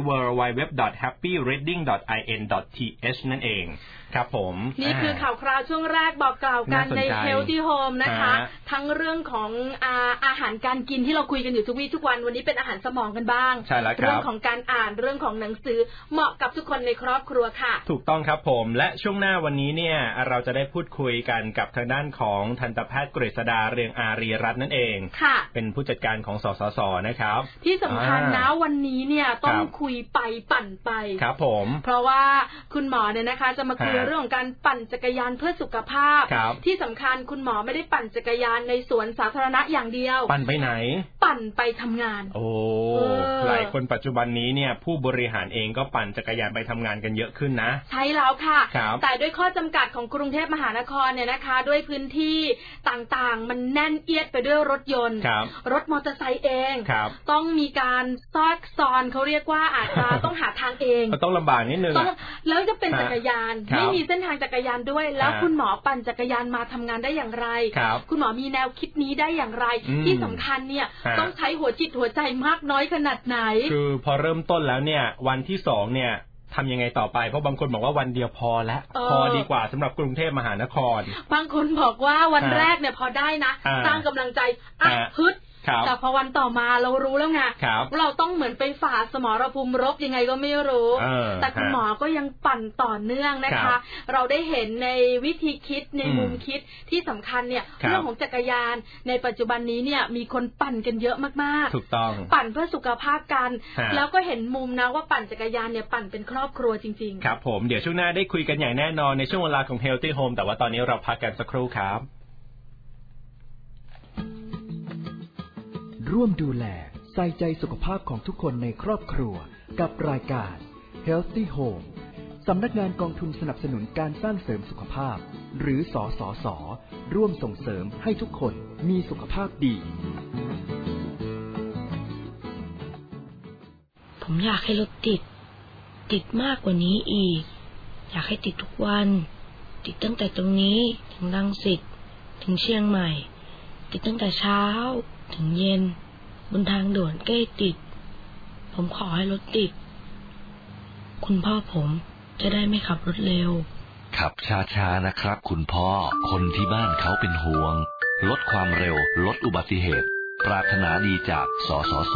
www.happyreading.in.th นั่นเองครับผมนี่คือข่าวคราวช่วงแรกบอกกล่าวกันใน Healthy Home นะคะทั้งเรื่องของอาหารการกินที่เราคุยกันอยู่ทุกวี่ทุกวันวันนี้เป็นอาหารสมองกันบ้างเรื่องของการอ่านเรื่องของหนังสือเหมาะกับทุกคนในครอบครัวค่ะถูกต้องครับผมและช่วงหน้าวันนี้เนี่ยเราจะได้พูดคุยกันกับทางด้านของทันตแพทย์กฤษดาเรืองอารีรัตน์นั่นเองเป็นผู้จัดการของสสส.นะครับที่สำคัญนะวันนี้เนี่ยต้องคุยไปปั่นไปครับผมเพราะว่าคุณหมอเนี่ยนะคะจะมาคุยเรื่องของการปั่นจักรยานเพื่อสุขภาพที่สำคัญคุณหมอไม่ได้ปั่นจักรยานในสวนสาธารณะอย่างเดียวปั่นไปไหนปั่นไปทำงานโอ้หลายคนปัจจุบันนี้เนี่ยผู้บริหารเองก็ปั่นจักรยานไปทำงานกันเยอะขึ้นนะใช่แล้วค่ะแต่ด้วยข้อจำกัดของกรุงเทพมหานครเนี่ยนะคะด้วยพื้นที่ต่างๆมันแน่นเอียดไปด้วยรถยนต์รถมอเตอร์ไซค์เองต้องมีการซอกซอนเขาเรียกว่าอาจจะต้องหาทางเองต้องลำบากนิดนึงแล้วจะเป็นจักรยานไม่มีเส้นทางจักรยานด้วยแล้วคุณหมอปั่นจักรยานมาทำงานได้อย่างไรคุณหมอมีแนวคิดนี้ได้อย่างไรที่สำคัญเนี่ยต้องใช้หัวจิตหัวใจมากน้อยขนาดไหนคือพอเริ่มต้นแล้วเนี่ยวันที่2เนี่ยทำยังไงต่อไปเพราะบางคนบอกว่าวันเดียวพอแล้วพอดีกว่าสำหรับกรุงเทพมหานครบางคนบอกว่าวันแรกเนี่ยพอได้นะสร้างกำลังใจฮึดแต่พอวันต่อมาเรารู้แล้วไงเราต้องเหมือนไปฝ่าสมรภูมิรบยังไงก็ไม่รู้แต่คุณหมอก็ยังปั่นต่อเนื่องนะคะเราได้เห็นในวิธีคิดในมุมคิดที่สำคัญเนี่ยเรื่องของจักรยานในปัจจุบันนี้เนี่ยมีคนปั่นกันเยอะมากๆถูกต้องปั่นเพื่อสุขภาพกันแล้วก็เห็นมุมนะว่าปั่นจักรยานเนี่ยปั่นเป็นครอบครัวจริงๆครับผมเดี๋ยวช่วงหน้าได้คุยกันอย่างแน่นอนในช่วงเวลาของ Healthy Home แต่ว่าตอนนี้เราพักกันสักครู่ครับร่วมดูแลใส่ใจสุขภาพของทุกคนในครอบครัวกับรายการ Healthy Home สำนักงานกองทุนสนับสนุนการสร้างเสริมสุขภาพหรือสสส.ร่วมส่งเสริมให้ทุกคนมีสุขภาพดีผมอยากให้รถติดมากกว่านี้อีกอยากให้ติดทุกวันติดตั้งแต่ตรงนี้ถึงรังสิตถึงเชียงใหม่ติดตั้งแต่เช้าถึงเย็นบนทางด่วนใกล้ติดผมขอให้รถติดคุณพ่อผมจะได้ไม่ขับรถเร็วขับช้าๆนะครับคุณพ่อคนที่บ้านเขาเป็นห่วงลดความเร็วลดอุบัติเหตุปรารถนาดีจากสสส.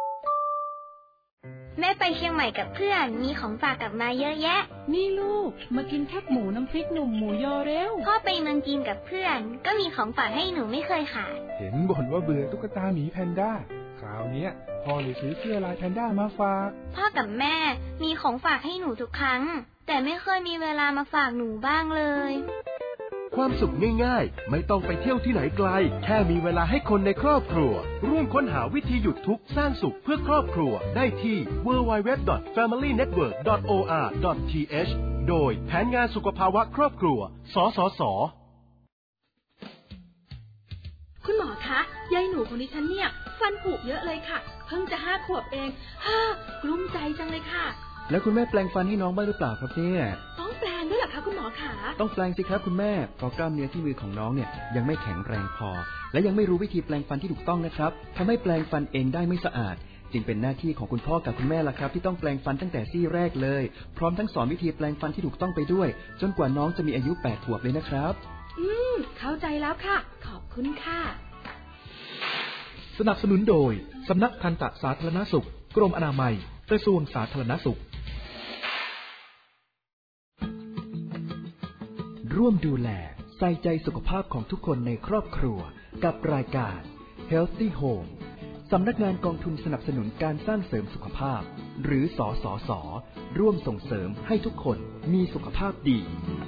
แม่ไปเชียงใหม่กับเพื่อนมีของฝากกลับมาเยอะแยะนี่ลูกมากินแคบหมูน้ำพริกหนุ่มหมูยอเร็วพ่อไปเมืองจีนกับเพื่อนก็มีของฝากให้หนูไม่เคยขาดเห็นบ่นว่าเบื่อตุ๊กตาหมีแพนด้าคราวนี้พ่อเลยซื้อเสื้อลายแพนด้ามาฝากพ่อกับแม่มีของฝากให้หนูทุกครั้งแต่ไม่เคยมีเวลามาฝากหนูบ้างเลยความสุขง่ายๆไม่ต้องไปเที่ยวที่ไหนไกลแค่มีเวลาให้คนในครอบครัวร่วมค้นหาวิธีหยุดทุกข์สร้างสุขเพื่อครอบครัวได้ที่ www.familynetwork.or.th โดยแผนงานสุขภาวะครอบครัวสสส. คุณหมอคะยายหนูของดิฉันเนี่ยฟันผุเยอะเลยค่ะเพิ่งจะ5 ขวบเองกลุ้มใจจังเลยค่ะแล้วคุณแม่แปลงฟันให้น้องบ้างหรือเปล่าครับเนี่ยต้องแปลงด้วยเหรอคะคุณหมอขาต้องแปลงสิครับคุณแม่เพราะกล้ามเนื้อที่มือของน้องเนี่ยยังไม่แข็งแรงพอและยังไม่รู้วิธีแปลงฟันที่ถูกต้องนะครับทำให้แปลงฟันเองได้ไม่สะอาดจึงเป็นหน้าที่ของคุณพ่อกับคุณแม่ล่ะครับที่ต้องแปลงฟันตั้งแต่ซี่แรกเลยพร้อมทั้งสอนวิธีแปลงฟันที่ถูกต้องไปด้วยจนกว่าน้องจะมีอายุ8 ขวบเลยนะครับเข้าใจแล้วค่ะขอบคุณค่ะสนับสนุนโดยสำนักทันตสาธารณสุขกรมอนามัยกระทรวงสาธารณสุขร่วมดูแลใส่ใจสุขภาพของทุกคนในครอบครัวกับรายการ Healthy Home สำนักงานกองทุนสนับสนุนการสร้างเสริมสุขภาพหรือสสส.ร่วมส่งเสริมให้ทุกคนมีสุขภาพดี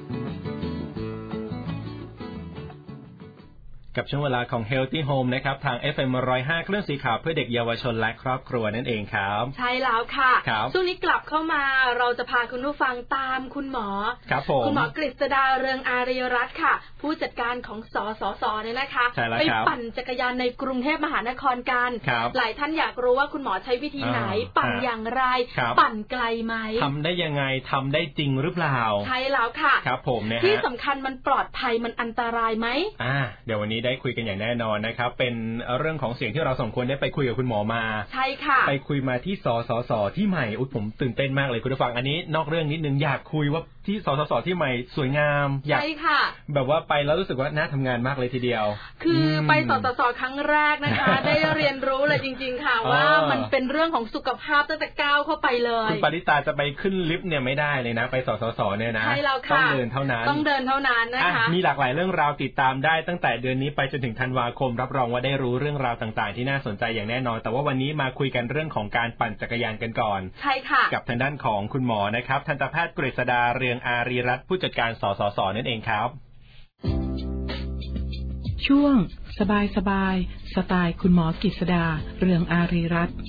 กับช่วงเวลาของ Healthy Home นะครับทาง FM 105 คลื่นสีขาวเพื่อเด็กเยาวชนและครอบครัวนั่นเองครับใช่แล้วค่ะช่วงนี้กลับเข้ามาเราจะพาคุณผู้ฟังตามคุณหมอคุณหมอกฤษดาเรืองอารีรัตน์ค่ะผู้จัดการของสสส.เนี่ยนะคะไปปั่นจักรยานในกรุงเทพมหานครกันหลายท่านอยากรู้ว่าคุณหมอใช้วิธีไหนปั่นอย่างไรปั่นไกลไหมทำได้ยังไงทำได้จริงหรือเปล่าใช่แล้วค่ะครับผมนะฮะที่สำคัญมันปลอดภัยมันอันตรายไหมเดี๋ยววันนี้ได้คุยกันอย่างแน่นอนนะครับเป็นเรื่องของเสียงที่เราสองคนได้ไปคุยกับคุณหมอมาใช่ค่ะไปคุยมาที่สสส.ที่ใหม่ผมตื่นเต้นมากเลยคุณผู้ฟังอันนี้นอกเรื่องนิดนึงอยากคุยว่าที่สสส.ที่ใหม่สวยงามอยากแบบว่าไปแล้วรู้สึกว่าน่าทำงานมากเลยทีเดียวคือไปสสส.ครั้งแรกนะคะได้เรียนรู้เลยจริงๆค่ะว่ามันเป็นเรื่องของสุขภาพตั้งแต่ก้าวเข้าไปเลยคุณปริตาจะไปขึ้นลิฟต์เนี่ยไม่ได้เลยนะไปสสส.เนี่ยนะใช่แล้วค่ะต้องเดินเท่านั้นนะคะมีหลากหลายเรื่องราวติดตามได้ตั้งแต่เดือนนี้ไปจนถึงธันวาคมรับรองว่าได้รู้เรื่องราวต่างๆที่น่าสนใจอย่างแน่นอนแต่ว่าวันนี้มาคุยกันเรื่องของการปั่นจักรยานกันก่อนใช่ค่ะกับทางด้านของคุณหมอนะครับทันตแพทย์กฤษดาเรืองอารีรัตน์ผู้จัดการสสส.นั่นเองครับช่วงสบายสไตล์คุณหมอกฤษดาเรืองอารีรัตน์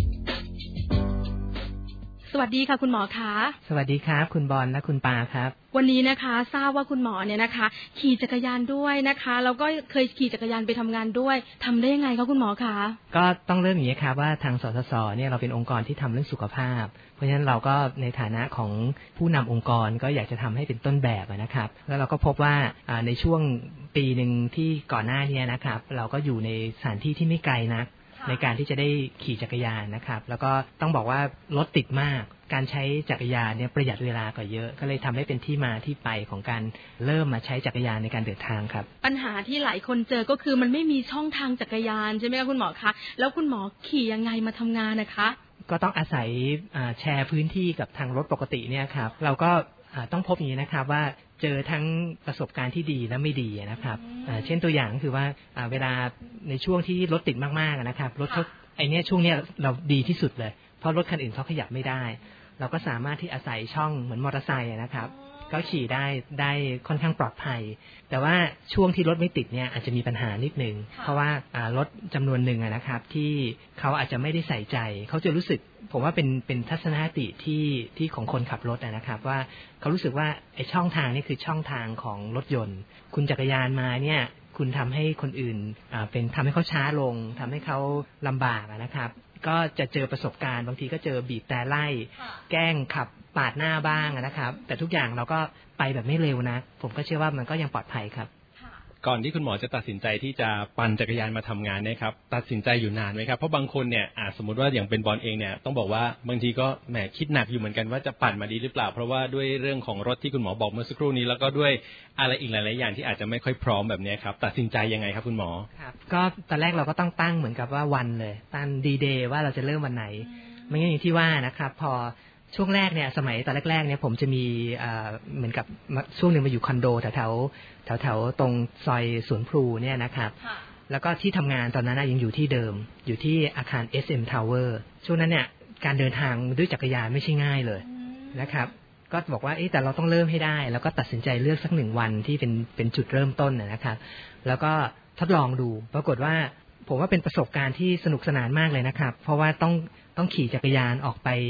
สวัสดีค่ะคุณหมอคะสวัสดีครับคุณบอลและคุณปาครับวันนี้นะคะทราบว่าคุณหมอเนี่ยนะคะขี่จักรยานด้วยนะคะแล้วก็เคยขี่จักรยานไปทำงานด้วยทำได้ยังไงคะคุณหมอคะก็ต้องเริ่มอย่างนี้ครับว่าทางสสส.เนี่ยเราเป็นองค์กรที่ทำเรื่องสุขภาพเพราะฉะนั้นเราก็ในฐานะของผู้นำองค์กรก็อยากจะทำให้เป็นต้นแบบนะครับแล้วเราก็พบว่าในช่วงปีหนึ่งที่ก่อนหน้านี้นะครับเราก็อยู่ในสถานที่ที่ไม่ไกลนักในการที่จะได้ขี่จักรยานนะครับแล้วก็ต้องบอกว่ารถติดมากการใช้จักรยานเนี่ยประหยัดเวลากว่าเยอะก็เลยทำให้เป็นที่มาที่ไปของการเริ่มมาใช้จักรยานในการเดินทางครับปัญหาที่หลายคนเจอก็คือมันไม่มีช่องทางจักรยานใช่ไหมคะคุณหมอคะแล้วคุณหมอขี่ยังไงมาทำงานนะคะก็ต้องอาศัยแชร์พื้นที่กับทางรถปกติเนี่ยครับเราก็ต้องพบอย่างนี้นะครับว่าเจอทั้งประสบการณ์ที่ดีและไม่ดีนะครับเช่นตัวอย่างคือว่าเวลาในช่วงที่รถติดมากๆนะครับรถเขาไอเนี้ยช่วงเนี้ยเราดีที่สุดเลยเพราะรถคันอื่นเขาขยับไม่ได้เราก็สามารถที่อาศัยช่องเหมือนมอเตอร์ไซค์นะครับก็ขี่ได้ค่อนข้างปลอดภัยแต่ว่าช่วงที่รถไม่ติดเนี่ยอาจจะมีปัญหานิดนึงเพราะว่ารถจำนวนหนึ่งนะครับที่เขาอาจจะไม่ได้ใส่ใจเขาจะรู้สึกผมว่าเป็นทัศนคติที่ของคนขับรถนะครับว่าเขารู้สึกว่าไอ้ช่องทางนี่คือช่องทางของรถยนต์คุณจักรยานมาเนี่ยคุณทำให้คนอื่นทำให้เขาช้าลงทำให้เขาลำบากนะครับก็จะเจอประสบการณ์บางทีก็เจอบีบแต่ไล่แกล้งขับปาดหน้าบ้างนะครับแต่ทุกอย่างเราก็ไปแบบไม่เร็วนะผมก็เชื่อว่ามันก็ยังปลอดภัยครับก่อนที่คุณหมอจะตัดสินใจที่จะปั่นจักรยานมาทำงานเนี่ยครับตัดสินใจอยู่นานไหมครับเพราะบางคนเนี่ยสมมติว่าอย่างเป็นบอลเองเนี่ยต้องบอกว่าบางทีก็แหมคิดหนักอยู่เหมือนกันว่าจะปั่นมาดีหรือเปล่าเพราะว่าด้วยเรื่องของรถที่คุณหมอบอกเมื่อสักครู่นี้แล้วก็ด้วยอะไรอีกหลายๆอย่างที่อาจจะไม่ค่อยพร้อมแบบนี้ครับตัดสินใจยังไงครับคุณหมอครับก็ตอนแรกเราก็ต้องตั้งเหมือนกับว่าวันเลยตั้งดีเดย์ว่าเราจะเริ่มวันไหนไม่งั้นอย่างที่ว่านะครับพอช่วงแรกเนี่ยสมัยตอนแรกๆเนี่ยผมจะมีเหมือนกับช่วงนึงมาอยู่คอนโดแถวตรงซอยสวนพลูเนี่ยนะครับแล้วก็ที่ทำงานตอนนั้นยังอยู่ที่เดิมอยู่ที่อาคาร SM Tower ช่วงนั้นเนี่ยการเดินทางด้วยจักรยานไม่ใช่ง่ายเลยนะครับก็บอกว่าแต่เราต้องเริ่มให้ได้แล้วก็ตัดสินใจเลือกสัก1วันที่เป็นจุดเริ่มต้นนะครับแล้วก็ทดลองดูปรากฏว่าผมว่าเป็นประสบการณ์ที่สนุกสนานมากเลยนะครับเพราะว่าต้องขี่จักรยานออกไป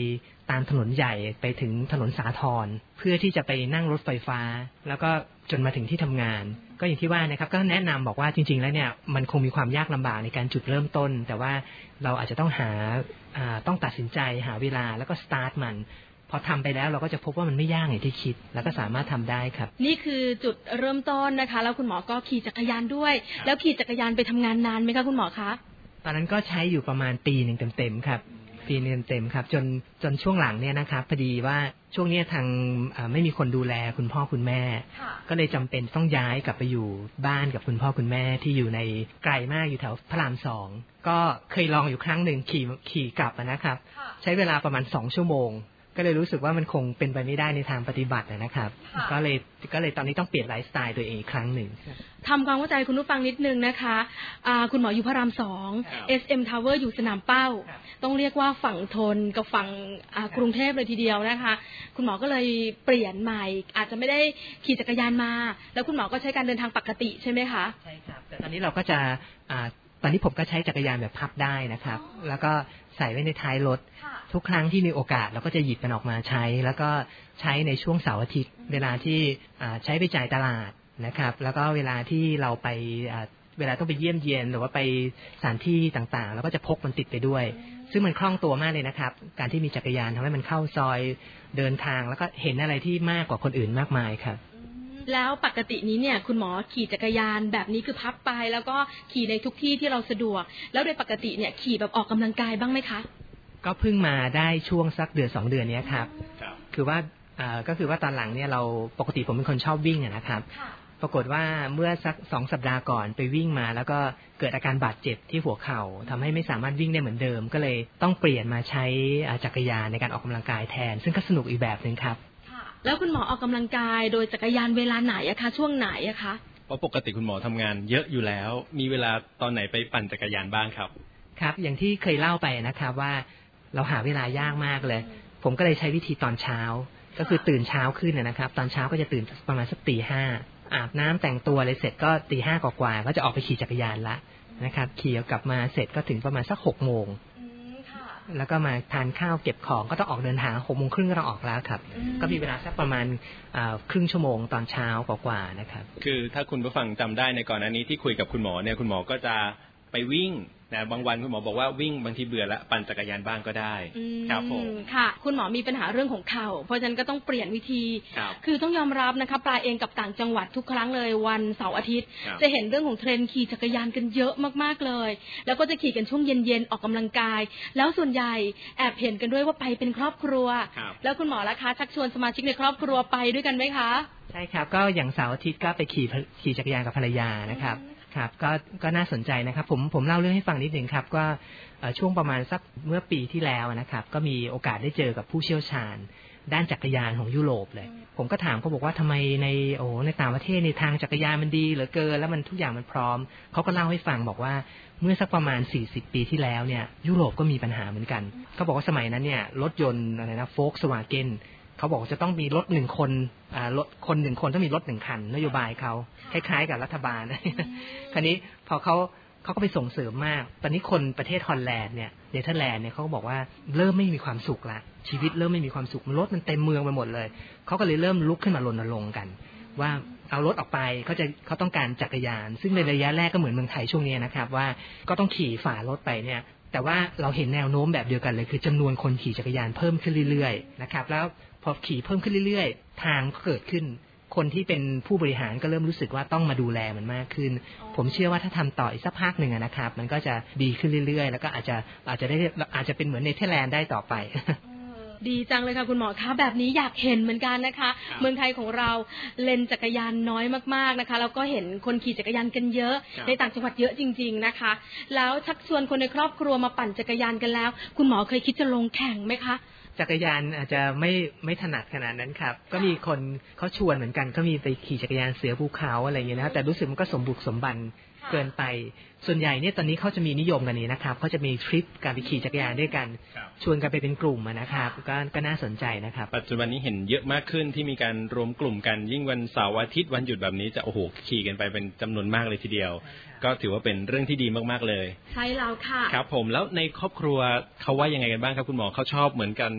ตามถนนใหญ่ไปถึงถนนสาทรเพื่อที่จะไปนั่งรถไฟฟ้าแล้วก็จนมาถึงที่ทำงานก็อย่างที่ว่านะครับก็แนะนำบอกว่าจริงๆแล้วเนี่ยมันคงมีความยากลำบากในการจุดเริ่มต้นแต่ว่าเราอาจจะต้องต้องตัดสินใจหาเวลาแล้วก็สตาร์ทมันพอทำไปแล้วเราก็จะพบว่ามันไม่ยากอย่างที่คิดแล้วก็สามารถทำได้ครับนี่คือจุดเริ่มต้นนะคะแล้วคุณหมอก็ขี่จักรยานด้วยแล้วขี่จักรยานไปทำงานนานไหมคะคุณหมอคะตอนนั้นก็ใช้อยู่ประมาณปีนึงเต็มๆครับปีนึงเต็มครับจนช่วงหลังเนี่ยนะครับพอดีว่าช่วงนี้ทางไม่มีคนดูแลคุณพ่อคุณแม่ก็เลยจำเป็นต้องย้ายกลับไปอยู่บ้านกับคุณพ่อคุณแม่ที่อยู่ในไกลมากอยู่แถวพระราม2ก็เคยลองอยู่ครั้งหนึ่งขี่กลับนะครับใช้เวลาประมาณ2 ชั่วโมงก็เลยรู้สึกว่ามันคงเป็นไปไม่ได้ในทางปฏิบัตินะครับก็เลยตอนนี้ต้องเปลี่ยนไลฟ์สไตล์ตัวเองอีกครั้งหนึ่งทำความเข้าใจคุณผู้ฟังนิดนึงนะคะคุณหมออยู่พระราม2 SM Tower อยู่สนามเป้าต้องเรียกว่าฝั่งทนกับฝั่งกรุงเทพเลยทีเดียวนะคะคุณหมอก็เลยเปลี่ยนใหม่อาจจะไม่ได้ขี่จักรยานมาแล้วคุณหมอก็ใช้การเดินทางปกติใช่ไหมคะใช่ครับแต่ตอนนี้เราก็จะตอนนี้ผมก็ใช้จักรยานแบบพับได้นะครับแล้วก็ใส่ไว้ในท้ายรถทุกครั้งที่มีโอกาสเราก็จะหยิบมันออกมาใช้แล้วก็ใช้ในช่วงเสาร์อาทิตย์เวลาที่ใช้ไปจ่ายตลาดนะครับแล้วก็เวลาที่เราไปเวลาต้องไปเยี่ยมเยียนหรือว่าไปสถานที่ต่างๆเราก็จะพกมันติดไปด้วยซึ่งมันคล่องตัวมากเลยนะครับการที่มีจักรยานทำให้มันเข้าซอยเดินทางแล้วก็เห็นอะไรที่มากกว่าคนอื่นมากมายครับแล้วปกตินี้เนี่ยคุณหมอขี่จักรยานแบบนี้คือพับไปแล้วก็ขี่ในทุกที่ที่เราสะดวกแล้วโดยปกติเนี่ยขี่แบบออกกำลังกายบ้างไหมคะก็เพิ่งมาได้ช่วงสัก1-2 เดือนนี้ครับคือว่าก็คือว่าตอนหลังเนี่ยเราปกติผมเป็นคนชอบวิ่งนะครับปรากฏว่าเมื่อสัก2 สัปดาห์ก่อนไปวิ่งมาแล้วก็เกิดอาการบาดเจ็บที่หัวเข่าทำให้ไม่สามารถวิ่งได้เหมือนเดิมก็เลยต้องเปลี่ยนมาใช้จักรยานในการออกกำลังกายแทนซึ่งก็สนุกอีกแบบนึงครับแล้วคุณหมอออกกำลังกายโดยจักรยานเวลาไหนอะคะช่วงไหนอะคะเพราะปกติคุณหมอทำงานเยอะอยู่แล้วมีเวลาตอนไหนไปปั่นจักรยานบ้างครับครับอย่างที่เคยเล่าไปนะครับว่าเราหาเวลายากมากเลยผมก็เลยใช้วิธีตอนเช้าก็คือตื่นเช้าขึ้นนะครับตอนเช้าก็จะตื่นประมาณสักตี 5อาบน้ำแต่งตัวอะไรเสร็จก็ตี 5กว่าก็จะออกไปขี่จักรยานละนะครับขี่กลับมาเสร็จก็ถึงประมาณสัก6 โมงแล้วก็มาทานข้าวเก็บของก็ต้องออกเดินทาง6 โมงครึ่งก็ต้องออกแล้วครับก็มีเวลาสักประมาณครึ่งชั่วโมงตอนเช้ากว่านะครับคือถ้าคุณผู้ฟังจำได้ในก่อนหน้านี้ที่คุยกับคุณหมอเนี่ยคุณหมอก็จะไปวิ่งนะบางวันคุณหมอบอกว่าวิ่งบางทีเบื่อแล้วปั่นจักรยานบ้างก็ได้ครับผมค่ะคุณหมอมีปัญหาเรื่องของเข่าเพราะฉะนั้นก็ต้องเปลี่ยนวิธีคือต้องยอมรับนะคะปลาเองกับต่างจังหวัดทุกครั้งเลยวันเสาร์อาทิตย์จะเห็นเรื่องของเทรนด์ขี่จักรยานกันเยอะมากๆเลยแล้วก็จะขี่กันช่วงเย็นๆออกกำลังกายแล้วส่วนใหญ่แอบเห็นกันด้วยว่าไปเป็นครอบครัวแล้วคุณหมอล่ะคะชักชวนสมาชิกในครอบครัวไปด้วยกันไหมคะใช่ครับก็อย่างเสาร์อาทิตย์ก็ไปขี่จักรยานกับภรรยานะครับครับก็น่าสนใจนะครับผมเล่าเรื่องให้ฟังนิดหนึ่งครับก็ช่วงประมาณสักเมื่อปีที่แล้วนะครับก็มีโอกาสได้เจอกับผู้เชี่ยวชาญด้านจักรยานของยุโรปเลยผมก็ถามเขาบอกว่าทำไมในต่างประเทศในทางจักรยานมันดีเหลือเกินแล้วมันทุกอย่างมันพร้อมเขาก็เล่าให้ฟังบอกว่าเมื่อสักประมาณ40 ปีที่แล้วเนี่ยยุโรปก็มีปัญหาเหมือนกันเขาบอกว่าสมัยนั้นเนี่ยรถยนต์อะไรนะโฟล์คสวาเกนเขาบอกจะต้องมีรถ1 คนรถคน1 คนต้องมีรถ1 คันนโยบายเขาคล้ายๆกับรัฐบาลคราวนี้พอเขาก็ไปส่งเสริมมากตอนนี้คนประเทศฮอลแลนด์เนี่ยเนเธอร์แลนด์เนี่ยเขาก็บอกว่าเริ่มไม่มีความสุขละชีวิตเริ่มไม่มีความสุขรถมันเต็มเมืองไปหมดเลยเขาก็เลยเริ่มลุกขึ้นมารณรงค์กันว่าเอารถออกไปเขาต้องการจักรยานซึ่งในระยะแรกก็เหมือนเมืองไทยช่วงนี้นะครับว่าก็ต้องขี่ฝ่ารถไปเนี่ยแต่ว่าเราเห็นแนวโน้มแบบเดียวกันเลยคือจำนวนคนขี่จักรยานเพิ่มขึ้นเรื่อยๆนะครับแล้วพอขี่เพิ่มขึ้นเรื่อยๆทางเกิดขึ้นคนที่เป็นผู้บริหารก็เริ่มรู้สึกว่าต้องมาดูแลมันมากขึ้นผมเชื่อว่าถ้าทำต่ออีกสักพักหนึ่งนะครับมันก็จะดีขึ้นเรื่อยๆแล้วก็อาจจะเป็นเหมือนเนเธอร์แลนด์ได้ต่อไปดีจังเลยค่ะคุณหมอคะแบบนี้อยากเห็นเหมือนกันนะคะเมืองไทยของเราเลนจักรยานน้อยมากๆนะคะแล้วก็เห็นคนขี่จักรยานกันเยอะในต่างจังหวัดเยอะจริงๆนะคะแล้วชักชวนคนในครอบครัวมาปั่นจักรยานกันแล้วคุณหมอเคยคิดจะลงแข่งไหมคะจักรยานอาจจะไม่ถนัดขนาดนั้นครับก็มีคนเขาชวนเหมือนกันก็มีไปขี่จักรยานเสือภูเขาอะไรอย่างเงี้ยนะแต่รู้สึกมันก็สมบุกสมบันเกินไปส่วนใหญ่เนี่ยตอนนี้เขาจะมีนิยมกันนี้นะครับเขาจะมีทริปการไปขี่จักรยานด้วยกันชวนกันไปเป็นกลุ่มนะครับก็น่าสนใจนะครับปัจจุบันนี้เห็นเยอะมากขึ้นที่มีการรวมกลุ่มกันยิ่งวันเสาร์อาทิตย์วันหยุดแบบนี้จะโอ้โหขี่กันไปเป็นจำนวนมากเลยทีเดียวก็ถือว่าเป็นเรื่องที่ดีมากๆเลยใช่แล้วค่ะครับผมแล้วในครอบครัวเขาว่ายังไงกันบ้างครับคุณหมอเขาชอบเหมือนกันไหม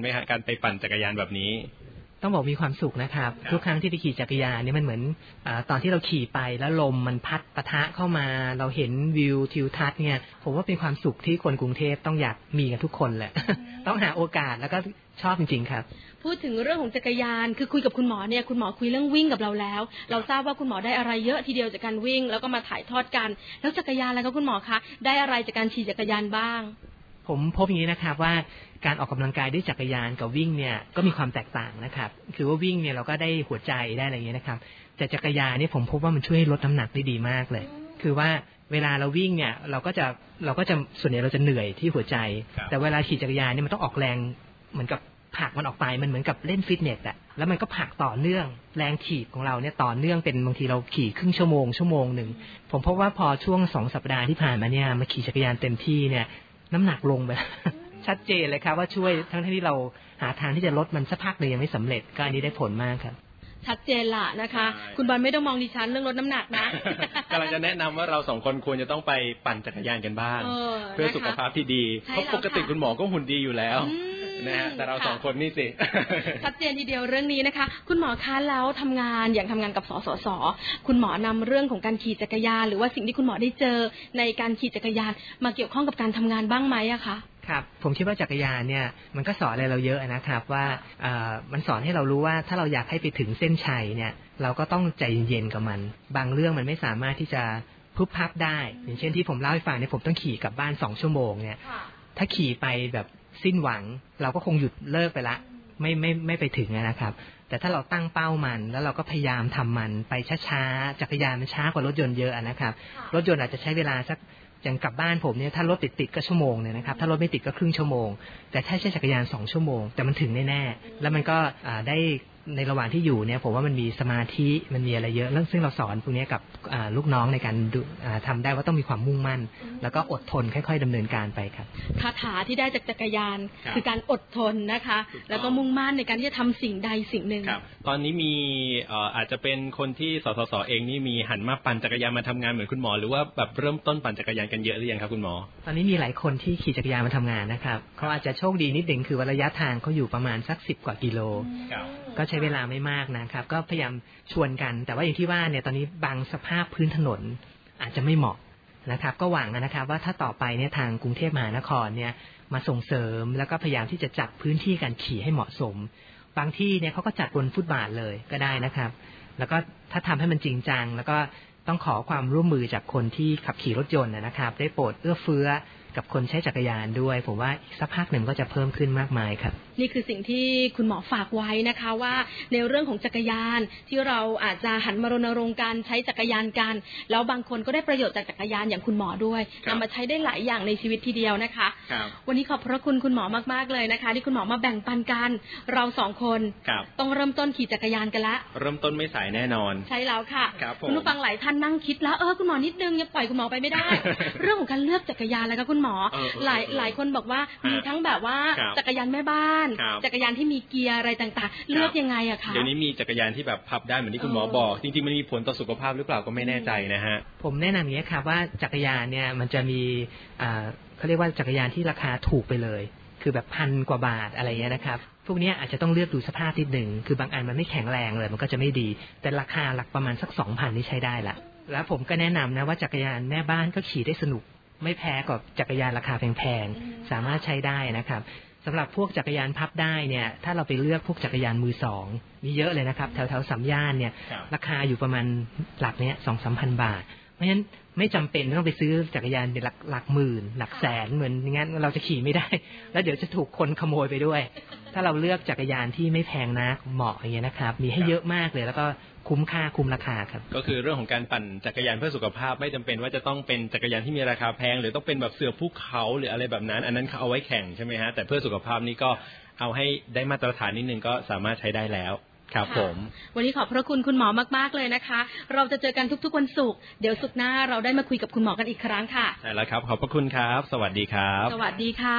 ไหมฮะการไปปั่นจักรยานแบบนี้ต้องบอกมีความสุขนะครับทุกครั้งที่ไปขี่จักรยานนี่มันเหมือนตอนที่เราขี่ไปแล้วลมมันพัดปะทะเข้ามาเราเห็นวิวทิวทัศน์เนี่ยผมว่าเป็นความสุขที่คนกรุงเทพต้องอยากมีกันทุกคนแหละ ต้องหาโอกาสแล้วก็ชอบจริงๆครับพูดถึงเรื่องของจักรยานคือคุยกับคุณหมอเนี่ยคุณหมอคุยเรื่องวิ่งกับเราแล้วเราทราบว่าคุณหมอได้อะไรเยอะทีเดียวจากการวิ่งแล้วก็มาถ่ายทอดกันแล้วจักรยานแล้วก็คุณหมอคะได้อะไรจากการขี่จักรยานบ้างผมพบอย่างนี้นะครับว่าการออกกำลังกายด้วยจักรยานกับวิ่งเนี่ยก็มีความแตกต่างนะครับคือว่าวิ่งเนี่ยเราก็ได้หัวใจได้อะไรอย่างเงี้ยนะครับแต่จักรยานเนี่ยผมพบว่ามันช่วยลดน้ำหนักได้ดีมากเลยคือว่าเวลาเราวิ่งเนี่ยเราก็จะส่วนใหญ่เราจะเหนื่อยที่หัวใจแต่เวลาขี่จักรยานเนี่ยมันต้องออกแรงเหมือนกับผลักมันออกไปมันเหมือนกับเล่นฟิตเนสอะแล้วมันก็ผลักต่อเนื่องแรงถีบของเราเนี่ยต่อเนื่องเป็นบางทีเราขี่ครึ่งชั่วโมงนึงผมพบว่าพอช่วง2 สัปดาห์ที่ผ่านมาเนี่ยมาขี่จักรยานเต็มที่เนี่ยน้ำหนักลงไป ชัดเจนเลยครับว่าช่วยทั้งที่เราหาทางที่จะลดมันสักพักเลยยังไม่สำเร็จก็อันนี้ได้ผลมากครับชัดเจนละนะคะคุณบอลไม่ต้องมองดิฉันเรื่องลดน้ำหนักนะกำลังจะแนะนำว่าเรา2 คนควรจะต้องไปปั่นจักรยานกันบ้างเพื่อสุขภาพที่ดีเพราะปกติคุณหมอก็หุ่นดีอยู่แล้วนะฮะแต่เรา2 คนนี่สิชัดเจนทีเดียวเรื่องนี้นะคะคุณหมอคะแล้วทำงานอย่างทำงานกับสสส.คุณหมอนำเรื่องของการขี่จักรยานหรือว่าสิ่งที่คุณหมอได้เจอในการขี่จักรยานมาเกี่ยวข้องกับการทำงานบ้างไหมอะคะครับผมคิดว่าจักรยานเนี่ยมันก็สอนอะไรเราเยอะนะครับว่ามันสอนให้เรารู้ว่าถ้าเราอยากให้ไปถึงเส้นชัยเนี่ยเราก็ต้องใจเย็นๆกับมันบางเรื่องมันไม่สามารถที่จะพึบพับได้อย่างเช่นที่ผมเล่าให้ฟังเนี่ยผมต้องขี่กลับบ้าน2 ชั่วโมงเนี่ยถ้าขี่ไปแบบสิ้นหวังเราก็คงหยุดเลิกไปละไม่ไปถึงนะครับแต่ถ้าเราตั้งเป้ามันแล้วเราก็พยายามทำมันไปช้าๆจักรยานมันช้ากว่ารถยนต์เยอะนะครับรถยนต์อาจจะใช้เวลาสักอย่างกลับบ้านผมเนี่ยถ้ารถติดก็ชั่วโมงเนี่ยนะครับถ้ารถไม่ติดก็ครึ่งชั่วโมงแต่ถ้าใช้จักรยาน2 ชั่วโมงแต่มันถึงแน่ๆแล้วมันก็ได้ในระหว่างที่อยู่เนี่ยผมว่ามันมีสมาธิมันมีอะไรเยอะซึ่งเราสอนพวกนี้กับลูกน้องในการทำได้ว่าต้องมีความมุ่งมั่นแล้วก็อดทนค่อยๆดำเนินการไปครับคาถาที่ได้จากจักรยานคือการอดทนนะคะแล้วก็มุ่งมั่นในการที่จะทำสิ่งใดสิ่งหนึ่งตอนนี้มีอาจจะเป็นคนที่สสส.เองนี่มีหันมาปั่นจักรยานมาทำงานเหมือนคุณหมอหรือว่าแบบเริ่มต้นปั่นจักรยานกันเยอะหรือยังครับคุณหมอตอนนี้มีหลายคนที่ขี่จักรยานมาทำงานนะครับเขาอาจจะโชคดีนิดหนึ่งคือว่าระยะทางเขาอยู่ประมาณสัก10 กว่ากิโลก็ใช้เวลาไม่มากนะครับก็พยายามชวนกันแต่ว่าอย่างที่ว่าเนี่ยตอนนี้บางสภาพพื้นถนนอาจจะไม่เหมาะนะครับก็หวังนะครับว่าถ้าต่อไปเนี่ยทางกรุงเทพมหานครเนี่ยมาส่งเสริมแล้วก็พยายามที่จะจัดพื้นที่การขี่ให้เหมาะสมบางที่เนี่ยเขาก็จัดบนฟุตบาทเลยก็ได้นะครับแล้วก็ถ้าทำให้มันจริงจังแล้วก็ต้องขอความร่วมมือจากคนที่ขับขี่รถยนต์นะครับได้โปรดเอื้อเฟื้อกับคนใช้จักรยานด้วยผมว่าอีกสักพักหนึ่งก็จะเพิ่มขึ้นมากมายครับนี่คือสิ่งที่คุณหมอฝากไว้นะคะว่าในเรื่องของจักรยานที่เราอาจจะหันมารณรงค์การใช้จักรยานกันแล้วบางคนก็ได้ประโยชน์จากจักรยานอย่างคุณหมอด้วยนำมาใช้ได้หลายอย่างในชีวิตทีเดียวนะคะวันนี้ขอบพระคุณคุณหมอมากๆเลยนะคะที่คุณหมอมาแบ่งปันกันเรา2 คนต้องเริ่มต้นขี่จักรยานกันละเริ่มต้นไม่สายแน่นอนใช่แล้วค่ะคุณผู้ฟังหลายท่านนั่งคิดแล้วคุณหมอนิดนึงอย่าปล่อยคุณหมอไปไม่ได้ เรื่องของการเลือกจักรยานแล้วค่ะคุณหมอหลายคนบอกว่ามีทั้งแบบว่าจักรยานแม่บ้านจักรยานที่มีเกียร์อะไรต่างๆเลือกยังไงอะคะเดี๋ยวนี้มีจักรยานที่แบบพับได้เหมือนที่คุณหมอบอกจริงๆมันมีผลต่อสุขภาพหรือเปล่าก็ไม่แน่ใจนะฮะผมแนะนำอย่างนี้ครับว่าจักรยานเนี่ยมันจะมีเขาเรียกว่าจักรยานที่ราคาถูกไปเลยคือแบบ1,000 กว่าบาทอะไรเงี้ยนะครับพวกนี้อาจจะต้องเลือกดูสภาพนิดหนึ่งคือบางอันมันไม่แข็งแรงเลยมันก็จะไม่ดีแต่ราคาหลักประมาณสัก 2,000 นี่ใช้ได้ละแล้วผมก็แนะนำนะว่าจักรยานแม่บ้านก็ขี่ได้สนุกไม่แพ้กับจักรยานราคาแพงๆสามารถใช้ได้นะครับสำหรับพวกจักรยานพับได้เนี่ยถ้าเราไปเลือกพวกจักรยานมือสองมีเยอะเลยนะครับแถวๆ3 ย่านเนี่ยราคาอยู่ประมาณหลักเนี้ย 2-3,000 บาทเพราะฉะนั้นไม่จำเป็นต้องไปซื้อจักรยานเป็นหลักหมื่นหลักแสนเหมือนงั้นเราจะขี่ไม่ได้แล้วเดี๋ยวจะถูกคนขโมยไปด้วยถ้าเราเลือกจักรยานที่ไม่แพงนักเหมาะอย่างเงี้ยนะครับมีให้เยอะมากเลยแล้วก็คุ้มค่าคุ้มราคาครับก็คือเรื่องของการปั่นจักรยานเพื่อสุขภาพไม่จำเป็นว่าจะต้องเป็นจักรยานที่มีราคาแพงหรือต้องเป็นแบบเสือภูเขาหรืออะไรแบบนั้นอันนั้นเขาเอาไว้แข่งใช่ไหมฮะแต่เพื่อสุขภาพนี่ก็เอาให้ได้มาตรฐานนิดนึงก็สามารถใช้ได้แล้วครับผมวันนี้ขอบพระคุณคุณหมอมากๆเลยนะคะเราจะเจอกันทุกๆวันศุกร์เดี๋ยวศุกร์หน้าเราได้มาคุยกับคุณหมอกันอีกครั้งค่ะใช่แล้วครับขอบพระคุณครับสวัสดีครับสวัสดีค่ะ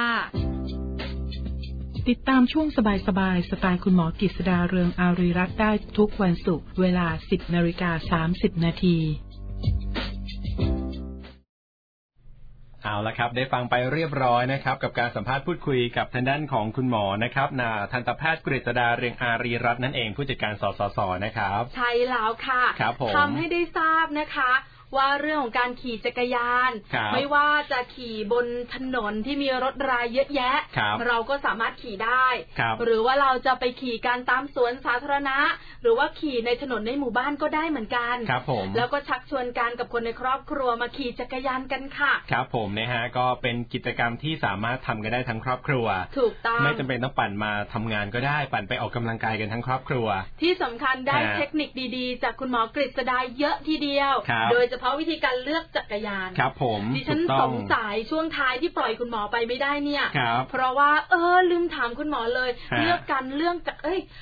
ติดตามช่วงสบายสไตล์คุณหมอกฤษดาเรืองอารีรัตน์ได้ทุกวันศุกร์เวลา 10:30 น. เเอาละครับได้ฟังไปเรียบร้อยนะครับกับการสัมภาษณ์พูดคุยกับทางด้านของคุณหมอนะครับทันตแพทย์กฤษดาเรืองอารีรัตน์นั่นเองผู้จัดการสสสนะครับใช่แล้วค่ะทำให้ได้ทราบนะคะว่าเรื่องของการขี่จักรยานไม่ว่าจะขี่บนถนนที่มีรถรายเยอะแยะเราก็สามารถขี่ได้หรือว่าเราจะไปขี่การตามสวนสาธารณะหรือว่าขี่ในถนนในหมู่บ้านก็ได้เหมือนกันแล้วก็ชักชวนกันกับคนในครอบครัวมาขี่จักรยานกันค่ะครับผมนะฮะก็เป็นกิจกรรมที่สามารถทำกันได้ทั้งครอบครัวถูกต้องไม่จำเป็นต้องปั่นมาทำงานก็ได้ปั่นไปออกกำลังกายกันทั้งครอบครัวที่สำคัญได้เทคนิคดีๆจากคุณหมอกฤษดาเยอะทีเดียวโดยเฉพาะวิธีการเลือกจักรยานครับผมดิฉันสงสัยช่วงท้ายที่ปล่อยคุณหมอไปไม่ได้เนี่ยเพราะว่าลืมถามคุณหมอเลยเรื่องการเลือกจัก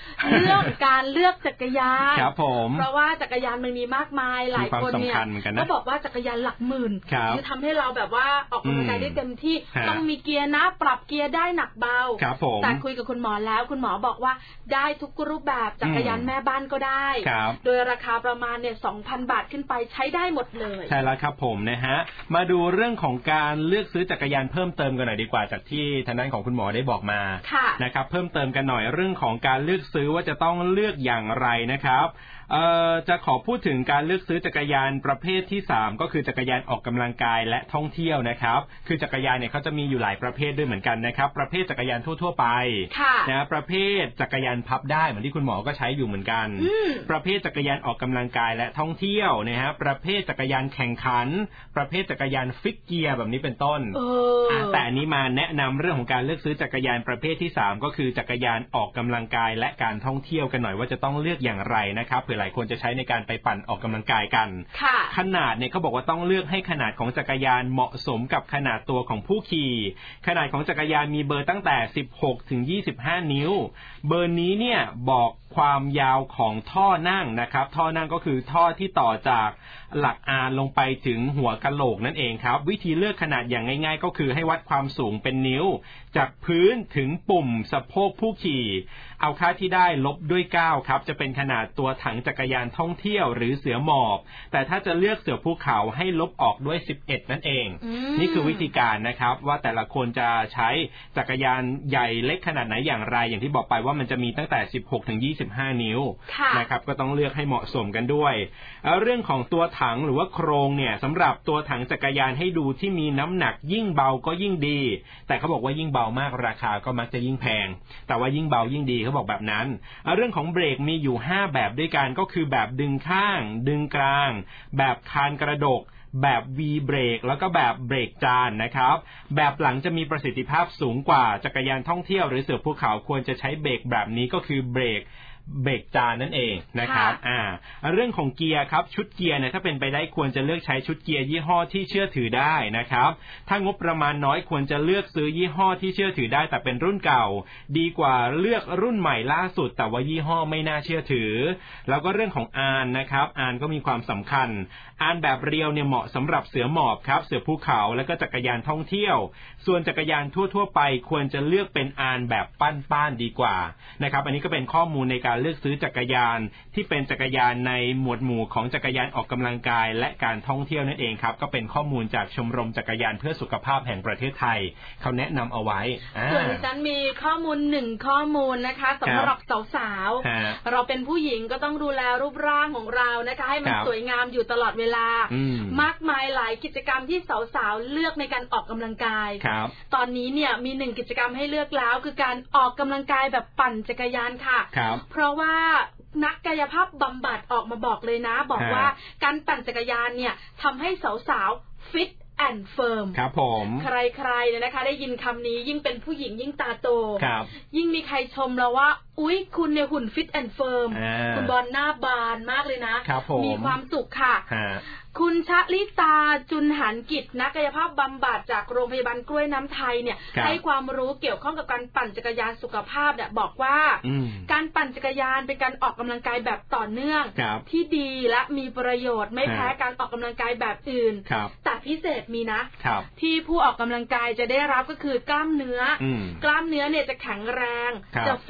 รยานครับผมเพราะว่าจักรยานมันมีมากมายหลายคนเนี่ยก็บอกว่าจักรยานหลักหมื่นจะทำให้เราแบบว่าออกกำลังกายได้เต็มที่ต้องมีเกียร์นะปรับเกียร์ได้หนักเบาแต่คุยกับคุณหมอแล้วคุณหมอบอกว่าได้ทุกรูปแบบจักรยานแม่บ้านก็ได้โดยราคาประมาณเนี่ย 2,000 บาทขึ้นไปใช้ได้หมดเลยใช่แล้วครับผมนะฮะมาดูเรื่องของการเลือกซื้อจักรยานเพิ่มเติมกันหน่อยดีกว่าจากที่ทางด้านของคุณหมอได้บอกมานะครับเพิ่มเติมกันหน่อยเรื่องของการเลือกซื้อว่าจะต้องเลือกอย่างไรนะครับจะขอพูดถึงการเลือกซื้อจักรยานประเภทที่3ก็คือจักรยานออกกำลังกายและท่องเที่ยวนะครับคือจักรยานเนี่ยเขาจะมีอยู่หลายประเภทด้วยเหมือนกันนะครับประเภทจักรยานทั่วๆไปนะประเภทจักรยานพับได้เหมือนที่คุณหมอก็ใช้อยู่เหมือนกันประเภทจักรยานออกกำลังกายและท่องเที่ยวนะฮะประเภทจักรยานแข่งขันประเภทจักรยานฟิกเกียร์แบบนี้เป็นต้นแต่อันนี้มาแนะนำเรื่องของการเลือกซื้อจักรยานประเภทที่3ก็คือจักรยานออกกำลังกายและการท่องเที่ยวกันหน่อยว่าจะต้องเลือกอย่างไรนะครับหลายคนจะใช้ในการไปปั่นออกกำลังกายกันขนาดเนี่ยเขาบอกว่าต้องเลือกให้ขนาดของจักรยานเหมาะสมกับขนาดตัวของผู้ขี่ขนาดของจักรยานมีเบอร์ตั้งแต่16ถึง25นิ้วเบอร์นี้เนี่ยบอกความยาวของท่อนั่งนะครับท่อนั่งก็คือท่อที่ต่อจากหลักอานลงไปถึงหัวกะโหลกนั่นเองครับวิธีเลือกขนาดอย่างง่ายๆก็คือให้วัดความสูงเป็นนิ้วจากพื้นถึงปุ่มสะโพกผู้ขี่เอาค่าที่ได้ลบด้วย9ครับจะเป็นขนาดตัวถังจักรยานท่องเที่ยวหรือเสือหมอบแต่ถ้าจะเลือกเสือภูเขาให้ลบออกด้วย11นั่นเองนี่คือวิธีการนะครับว่าแต่ละคนจะใช้จักรยานใหญ่เล็กขนาดไหนอย่างไรอย่างที่บอกไปว่ามันจะมีตั้งแต่16ถึง25นิ้วนะครับก็ต้องเลือกให้เหมาะสมกันด้วยเรื่องของตัวถังหรือว่าโครงเนี่ยสำหรับตัวถังจักรยานให้ดูที่มีน้ำหนักยิ่งเบาก็ยิ่งดีแต่เขาบอกว่ายิ่งเบามากราคาก็มักจะยิ่งแพงแต่ว่ายิ่งเบายิ่งดีเขาบอกแบบนั้นเรื่องของเบรกมีอยู่5แบบด้วยกันก็คือแบบดึงข้างดึงกลางแบบคานกระดกแบบ V เบรกแล้วก็แบบเบรกจานนะครับแบบหลังจะมีประสิทธิภาพสูงกว่าจักรยานท่องเที่ยวหรือเสือภูเขาควรจะใช้เบรกแบบนี้ก็คือเบรกจานนั่นเองนะครับเรื่องของเกียร์ครับชุดเกียร์เนี่ยถ้าเป็นไปได้ควรจะเลือกใช้ชุดเกียร์ยี่ห้อที่เชื่อถือได้นะครับถ้างบประมาณน้อยควรจะเลือกซื้อยี่ห้อที่เชื่อถือได้แต่เป็นรุ่นเก่าดีกว่าเลือกรุ่นใหม่ล่าสุดแต่ว่ายี่ห้อไม่น่าเชื่อถือแล้วก็เรื่องของอานนะครับอานก็มีความสำคัญอานแบบเรียวเนี่ยเหมาะสำหรับเสือหมอบครับเสือภูเขาแล้วก็จักรยานท่องเที่ยวส่วนจักรยานทั่วๆไปควรจะเลือกเป็นอานแบบปั้นๆดีกว่านะครับอันนี้ก็เป็นข้อมูลในการเลือกซื้อจักรยานที่เป็นจักรยานในหมวดหมู่ของจักรยานออกกำลังกายและการท่องเที่ยวนั่นเองครับก็เป็นข้อมูลจากชมรมจักรยานเพื่อสุขภาพแห่งประเทศไทยเขาแนะนำเอาไว้ส่วนดิฉันมีข้อมูล1ข้อมูลนะคะสำหรับสาวๆเราเป็นผู้หญิงก็ต้องดูแลรูปร่างของเรานะคะให้มันสวยงามอยู่ตลอดเวลามากมายหลายกิจกรรมที่สาวๆเลือกในการออกกำลังกายตอนนี้เนี่ยมี1กิจกรรมให้เลือกแล้วคือการออกกำลังกายแบบปั่นจักรยานค่ะเพราะว่านักกายภาพบำบัดออกมาบอกเลยนะบอกว่าการปั่นจักรยานเนี่ยทำให้สาวๆฟิตแอนด์เฟิร์มครับผมใครๆเนี่ยนะคะได้ยินคำนี้ยิ่งเป็นผู้หญิงยิ่งตาโตยิ่งมีใครชมเราว่าอุ๊ยคุณเนี่ยหุ่นฟิตแอนด์เฟิร์มคุณบอลหน้าบานมากเลยนะมีความสุขค่ะคุณชลิตาจุนหันกิจนักกายภาพบำบัดจากโรงพยาบาลกล้วยน้ำไทยเนี่ยให้ความรู้เกี่ยวข้องกับการปั่นจักรยานสุขภาพเนี่ยบอกว่าการปั่นจักรยานเป็นการออกกำลังกายแบบต่อเนื่องที่ดีและมีประโยชน์ไม่แพ้การออกกำลังกายแบบอื่นแต่พิเศษมีนะที่ผู้ออกกำลังกายจะได้รับก็คือกล้ามเนื้อเนี่ยจะแข็งแรงจะฟิต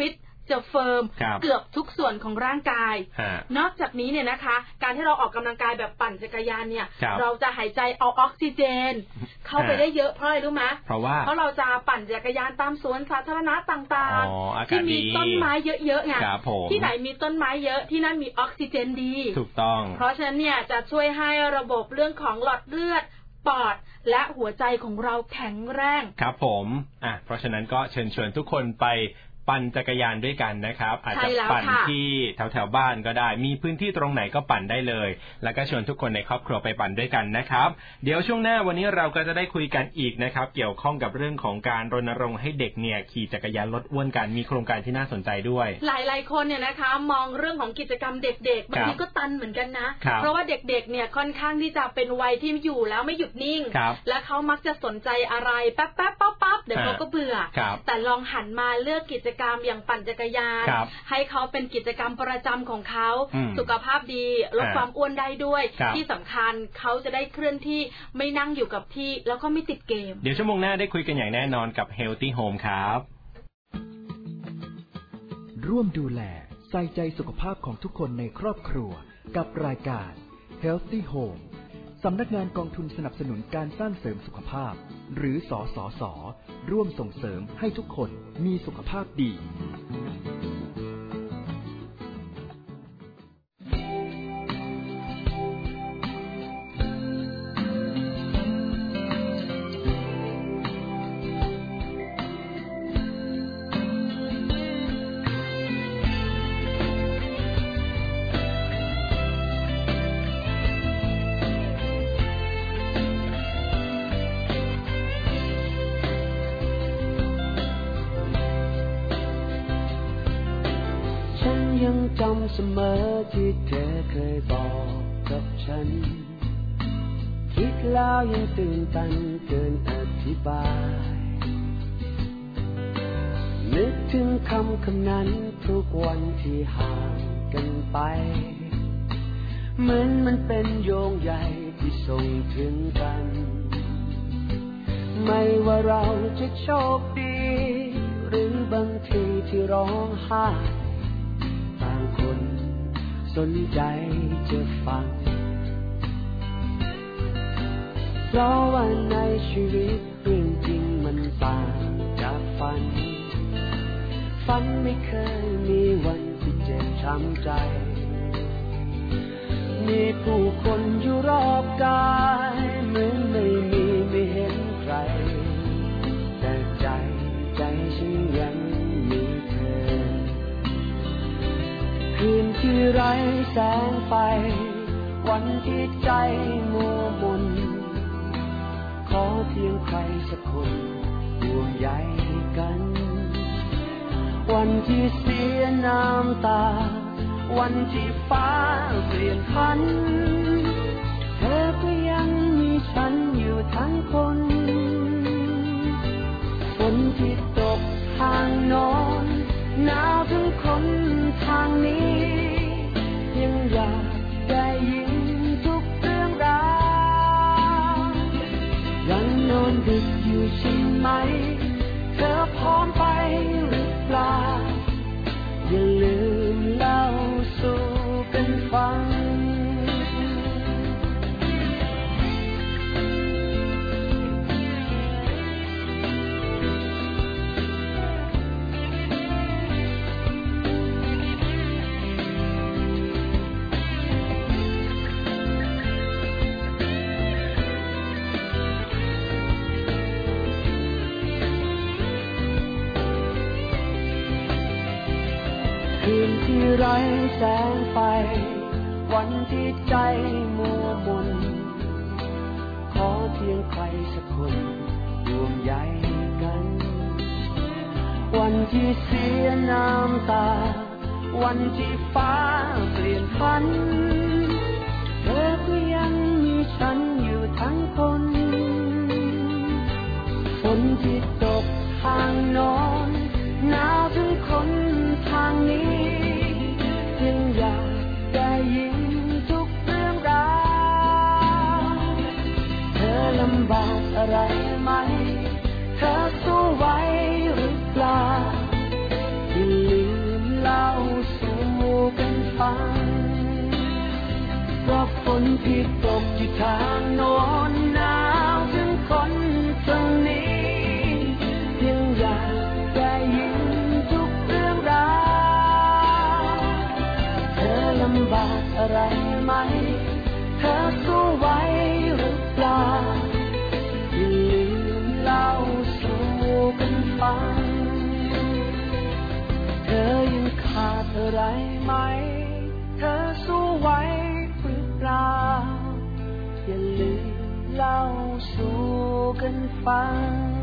จะเฟิร์มเกือบทุกส่วนของร่างกายนอกจากนี้เนี่ยนะคะการที่เราออกกำลังกายแบบปั่นจักรยานเนี่ยเราจะหายใจเอาออกซิเจนเข้าไปได้เยอะเพราะอะไรรู้ไหมเพราะเราจะปั่นจักรยานตามสวนสาธารณะต่างๆที่มีต้นไม้เยอะๆไงที่ไหนมีต้นไม้เยอะที่นั่นมีออกซิเจนดีถูกต้องเพราะฉะนั้นเนี่ยจะช่วยให้ระบบเรื่องของหลอดเลือดปอดและหัวใจของเราแข็งแรงครับผมเพราะฉะนั้นก็เชิญชวนทุกคนไปปั่นจักรยานด้วยกันนะครับอาจจะปั่นที่แถวบ้านก็ได้มีพื้นที่ตรงไหนก็ปั่นได้เลยแล้วก็ชวนทุกคนในครอบครัวไปปั่นด้วยกันนะครับเดี๋ยวช่วงหน้าวันนี้เราก็จะได้คุยกันอีกนะครับเกี่ยวข้องกับเรื่องของการรณรงค์ให้เด็กเนี่ยขี่จักรยานลดอ้วนกันมีโครงการที่น่าสนใจด้วยหลายๆคนเนี่ยนะคะมองเรื่องของกิจกรรมเด็กๆบางทีก็ตันเหมือนกันนะเพราะว่าเด็กๆเนี่ยค่อนข้างที่จะเป็นวัยที่อยู่แล้วไม่หยุดนิ่งและเขามักจะสนใจอะไรแป๊บๆปั๊บๆเดี๋ยวเขาก็เบื่อแต่ลองหันมาเลือกกิจกรรมอย่างปั่นจักรยานให้เขาเป็นกิจกรรมประจำของเขาสุขภาพดีลดความอ้วนได้ด้วยที่สำคัญเขาจะได้เคลื่อนที่ไม่นั่งอยู่กับที่แล้วก็ไม่ติดเกมเดี๋ยวชั่วโมงหน้าได้คุยกันอย่างแน่นอนกับ Healthy Home ครับร่วมดูแลใส่ใจสุขภาพของทุกคนในครอบครัวกับรายการ Healthy Home สำนักงานกองทุนสนับสนุนการสร้างเสริมสุขภาพหรือสสส.ร่วมส่งเสริมให้ทุกคนมีสุขภาพดีจำเสมอที่เธอเคยบอกกับฉันคิดแล้วยังตื่นตันเกินอธิบายนึกถึงคำนั้นทุกวันที่ห่างกันไปเหมือนมันเป็นโยงใยที่ส่งถึงกันไม่ว่าเราจะโชคดีหรือบางทีที่ร้องไห้คนสนใจจะฟังเพราะว่าในชีวิตเรื่องจริงมันต่างจากฝันไม่เคยมีวันที่เจ็บช้ำใจมีผู้คนอยู่รอบกายเหมือนไม่เห็นใครแต่ใจฉันยังคืนที่ไร้แสงไฟวันที่ใจมัวมนขอเพียงใครสักคนห่วงใยกันวันที่เสียน้ำตาวันที่ฟ้าเปลี่ยนพันเธอก็ยังมีฉันอยู่ทั้งคนฝนที่ตกทางโน้นหนาวถึงคนทางนี้ยังอยากได้ยินทุกเรื่องราวยังนอนดึกอยู่ใช่ไหมเธอพร้อมไปหรือเปล่าอย่าลืมเล่าสู่กันฟังคืนที่ไร้แสงไฟวันที่ใจมัวมนขอเพียงใครสักคนห่วงใยกันวันที่เสียน้ำตาวันที่ฟ้าเปลี่ยนพันเธอก็ยังมีฉันอยู่ทั้งคนฝนที่ตกทางโน้นหนาวถึงคนทางนี้ยังอยากได้ยินทุกเรื่องราวเธอลำบากอะไรไหมเธอสู้ไหวหรือเปล่าอย่าลืมที่ตกอยู่ทางโน้นหนาวถึงคนตรงนี้ยังอยากได้ยินทุกเรื่องราวเธอลำบากอะไรไหมเธอสู้ไหวหรือเปล่าอย่าลืมเล่าสู่กันฟังเธอยังขาดอะไรไหมเธอสู้ไหวหรือเปล่าอย่าลืมเล่าสู่กันฟัง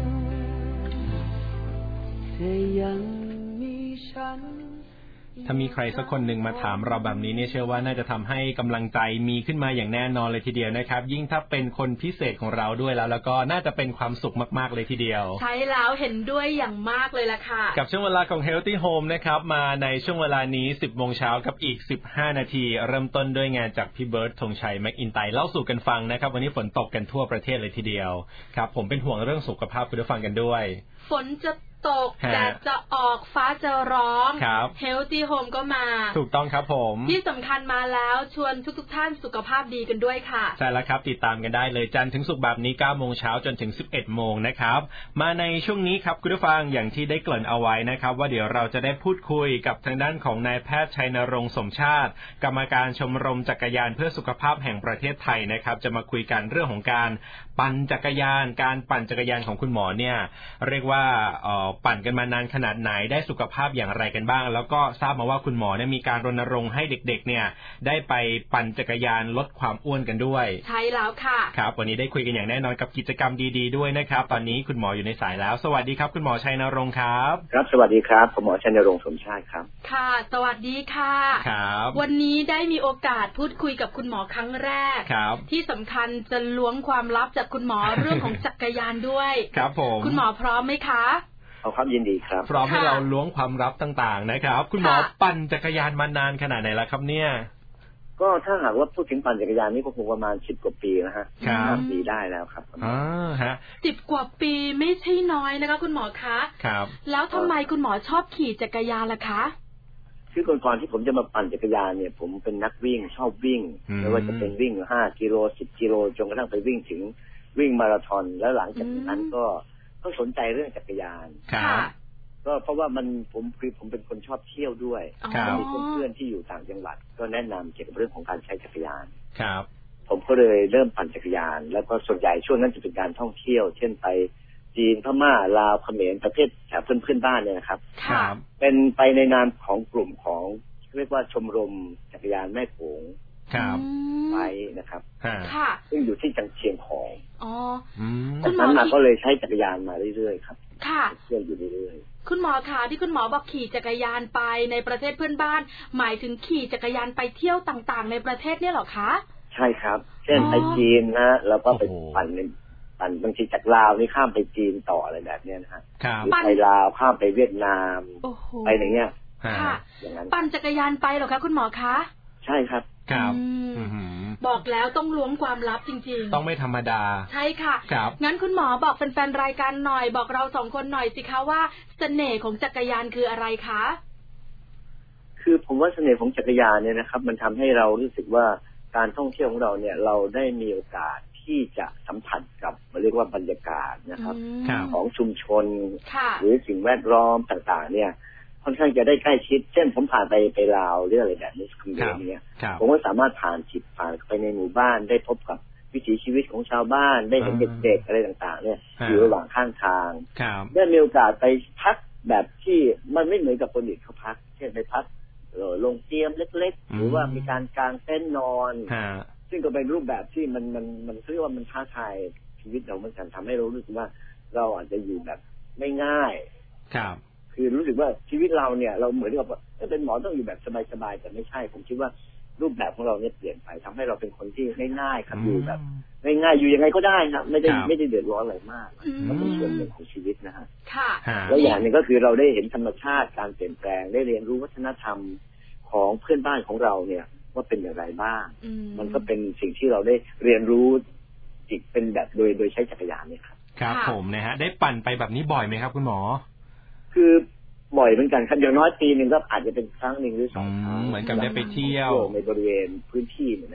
เธอยังมีฉันถ้ามีใครสักคนหนึ่งมาถามเราแบบนี้เนี่ยเชื่อว่าน่าจะทำให้กำลังใจมีขึ้นมาอย่างแน่นอนเลยทีเดียวนะครับยิ่งถ้าเป็นคนพิเศษของเราด้วยแล้วก็น่าจะเป็นความสุขมากๆเลยทีเดียวใช่แล้วเห็นด้วยอย่างมากเลยล่ะค่ะกับช่วงเวลาของ Healthy Home นะครับมาในช่วงเวลานี้ 10 โมงเช้ากับอีก15นาทีเริ่มต้นด้วยงานจากพี่เบิร์ดธงชัยแม็กอินไตเล่าสู่กันฟังนะครับวันนี้ฝนตกกันทั่วประเทศเลยทีเดียวครับผมเป็นห่วงเรื่องสุขภาพคุณผู้ฟังกันด้วยฝนจะตกแดดจะออกฟ้าจะร้อง Healthy Home ก็มาถูกต้องครับผมที่สำคัญมาแล้วชวนทุกท่านสุขภาพดีกันด้วยค่ะใช่แล้วครับติดตามกันได้เลยจันทร์ถึงศุกร์แบบนี้9 โมงเช้าจนถึง11 โมงนะครับมาในช่วงนี้ครับคุณผู้ฟังอย่างที่ได้เกริ่นเอาไว้นะครับว่าเดี๋ยวเราจะได้พูดคุยกับทางด้านของนายแพทย์ชัยนรงค์สมชาติกรรมการชมรมจักรยานเพื่อสุขภาพแห่งประเทศไทยนะครับจะมาคุยกันเรื่องของการปั่นจักรยานการปั่นจักรยานของคุณหมอเนี่ยเรียกว่าปั่นกันมานานขนาดไหนได้สุขภาพอย่างไรกันบ้างแล้วก็ทราบมาว่าคุณหมอเนี่ยมีการรณรงค์ให้เด็กๆเนี่ยได้ไปปั่นจักรยานลดความอ้วนกันด้วยใช่แล้วค่ะครับวันนี้ได้คุยกันอย่างแน่นอนกับกิจกรรมดีๆด้วยนะครับตอนนี้คุณหมออยู่ในสายแล้วสวัสดีครับคุณหมอชัยนรงค์ครับครับสวัสดีครับผมหมอชัยนรงค์สมชาติครับค่ะสวัสดีค่ะครับวันนี้ได้มีโอกาสพูดคุยกับคุณหมอครั้งแรกครับที่สำคัญจะล้วงความลับจากคุณหมอเรื่องของจักรยานด้วยครับผมคุณหมอพร้อมไหมคะเอาครับยินดีครับพร้อมให้เราล้วงความลับต่างๆนะครับคุณหมอปั่นจักรยานมานานขนาดไหนแล้วครับเนี่ยก็ถ้าหากว่าพูดถึงปั่นจักรยานนี่ก็คงประมาณ10 กว่าปีนะฮะ5 ปีได้แล้วครับฮะ 10 กว่าปีไม่ใช่น้อยนะคะคุณหมอคะครับแล้วทำไมคุณหมอชอบขี่จักรยานล่ะคะคือก่อนที่ผมจะมาปั่นจักรยานเนี่ยผมเป็นนักวิ่งชอบวิ่งไม่ว่าจะเป็นวิ่ง5 กิโล10 กิโลจนกระทั่งไปวิ่งถึงวิ่งมาราธอนแล้วหลังจากนั้นก็สนใจเรื่องจักรยานก็เพราะว่าผมเป็นคนชอบเที่ยวด้วยมีเพื่อนที่อยู่ต่างจังหวัดก็แนะนำเกี่ยวกับเรื่องของการใช้จักรยานครับผมก็เลยเริ่มปั่นจักรยานแล้วก็ส่วนใหญ่ช่วงนั้นจะเป็นการท่องเที่ยวเช่นไปจีนพม่าลาวเขมรประเทศแถบเพื่อนบ้านเนี่ยนะครับเป็นไปในนามของกลุ่มของเรียกว่าชมรมจักรยานแม่โขงไปนะครับซึ่งอยู่ที่จังเชียงของจากนั้นมาก็เลยใช้จักรยานมาเรื่อยๆครับเที่ยวอยู่เรื่อยๆคุณหมอคะที่คุณหมอบอกขี่จักรยานไปในประเทศเพื่อนบ้านหมายถึงขี่จักรยานไปเที่ยวต่างๆในประเทศเนี่ยหรอคะใช่ครับเช่นไปจีนนะแล้วก็ไปปั่นบางทีจากลาวนี่ข้ามไปจีนต่ออะไรแบบนี้นะฮะหรือไปลาวข้ามไปเวียดนามไปอย่างเงี้ยอย่างนั้นปั่นจักรยานไปหรอคะคุณหมอคะใช่ครับครับบอกแล้วต้องล้วงความลับจริงๆต้องไม่ธรรมดาใช่ค่ะงั้นคุณหมอบอกแฟนๆรายการหน่อยบอกเรา2 คนหน่อยสิคะว่าเสน่ห์ของจักรยานคืออะไรคะคือผมว่าเสน่ห์ของจักรยานเนี่ยนะครับมันทำให้เรารู้สึกว่าการท่องเที่ยวของเราเนี่ยเราได้มีโอกาสที่จะสัมผัสกับเรียกว่าบรรยากาศนะครับของชุมชนหรือสิ่งแวดล้อมต่างๆเนี่ยค่อนข้างจะได้ใกล้ชิดเช่นผมผ่านไปลาวเรื่องอะไรแบบนี้คุณเดชเนี่ยผมก็สามารถผ่านไปในหมู่บ้านได้พบกับวิถีชีวิตของชาวบ้านได้เห็นเด็กๆอะไรต่างๆเนี่ยอยู่ระหว่างข้างทางได้มีโอกาสไปพักแบบที่มันไม่เหมือนกับคนอื่นเขาพักเช่นไปพักโรงเตียมเล็กๆหรือว่ามีการกางเต็นท์นอนซึ่งก็เป็นรูปแบบที่มันเรียกว่ามันท้าทายชีวิตเราเหมือนกันทำให้เรารู้สึกว่าเราอาจจะอยู่แบบไม่ง่ายคือรู้สึกว่าชีวิตเราเนี่ยเราเหมือนกับถ้าเป็นหมอต้องอยู่แบบสบายๆแต่ไม่ใช่ผมคิดว่ารูปแบบของเราเนี่ยเปลี่ยนไปทำให้เราเป็นคนที่ง่ายๆครับอยู่แบบง่ายๆอยู่ยังไงก็ได้ครับไม่ได้เดือดร้อนอะไรมากก็เป็นส่วนหนึ่งของชีวิตนะฮะแล้วอย่างหนึ่งก็คือเราได้เห็นธรรมชาติการเปลี่ยนแปลงได้เรียนรู้วัฒนธรรมของเพื่อนบ้านของเราเนี่ยว่าเป็นอย่างไรบ้างมันก็เป็นสิ่งที่เราได้เรียนรู้อีกเป็นแบบโดยใช้จักรยานเนี่ยครับครับผมนะฮะได้ปั่นไปแบบนี้บ่อยไหมครับคุณหมอคือบ่อยเหมือนกันครับอย่างน้อยปีนึงก็อาจจะเป็นครั้งนึงหรือ2 ครั้งเหมือนกับได้ไปเที่ยวในบริเวณพื้นที่เนี่ยนะครับ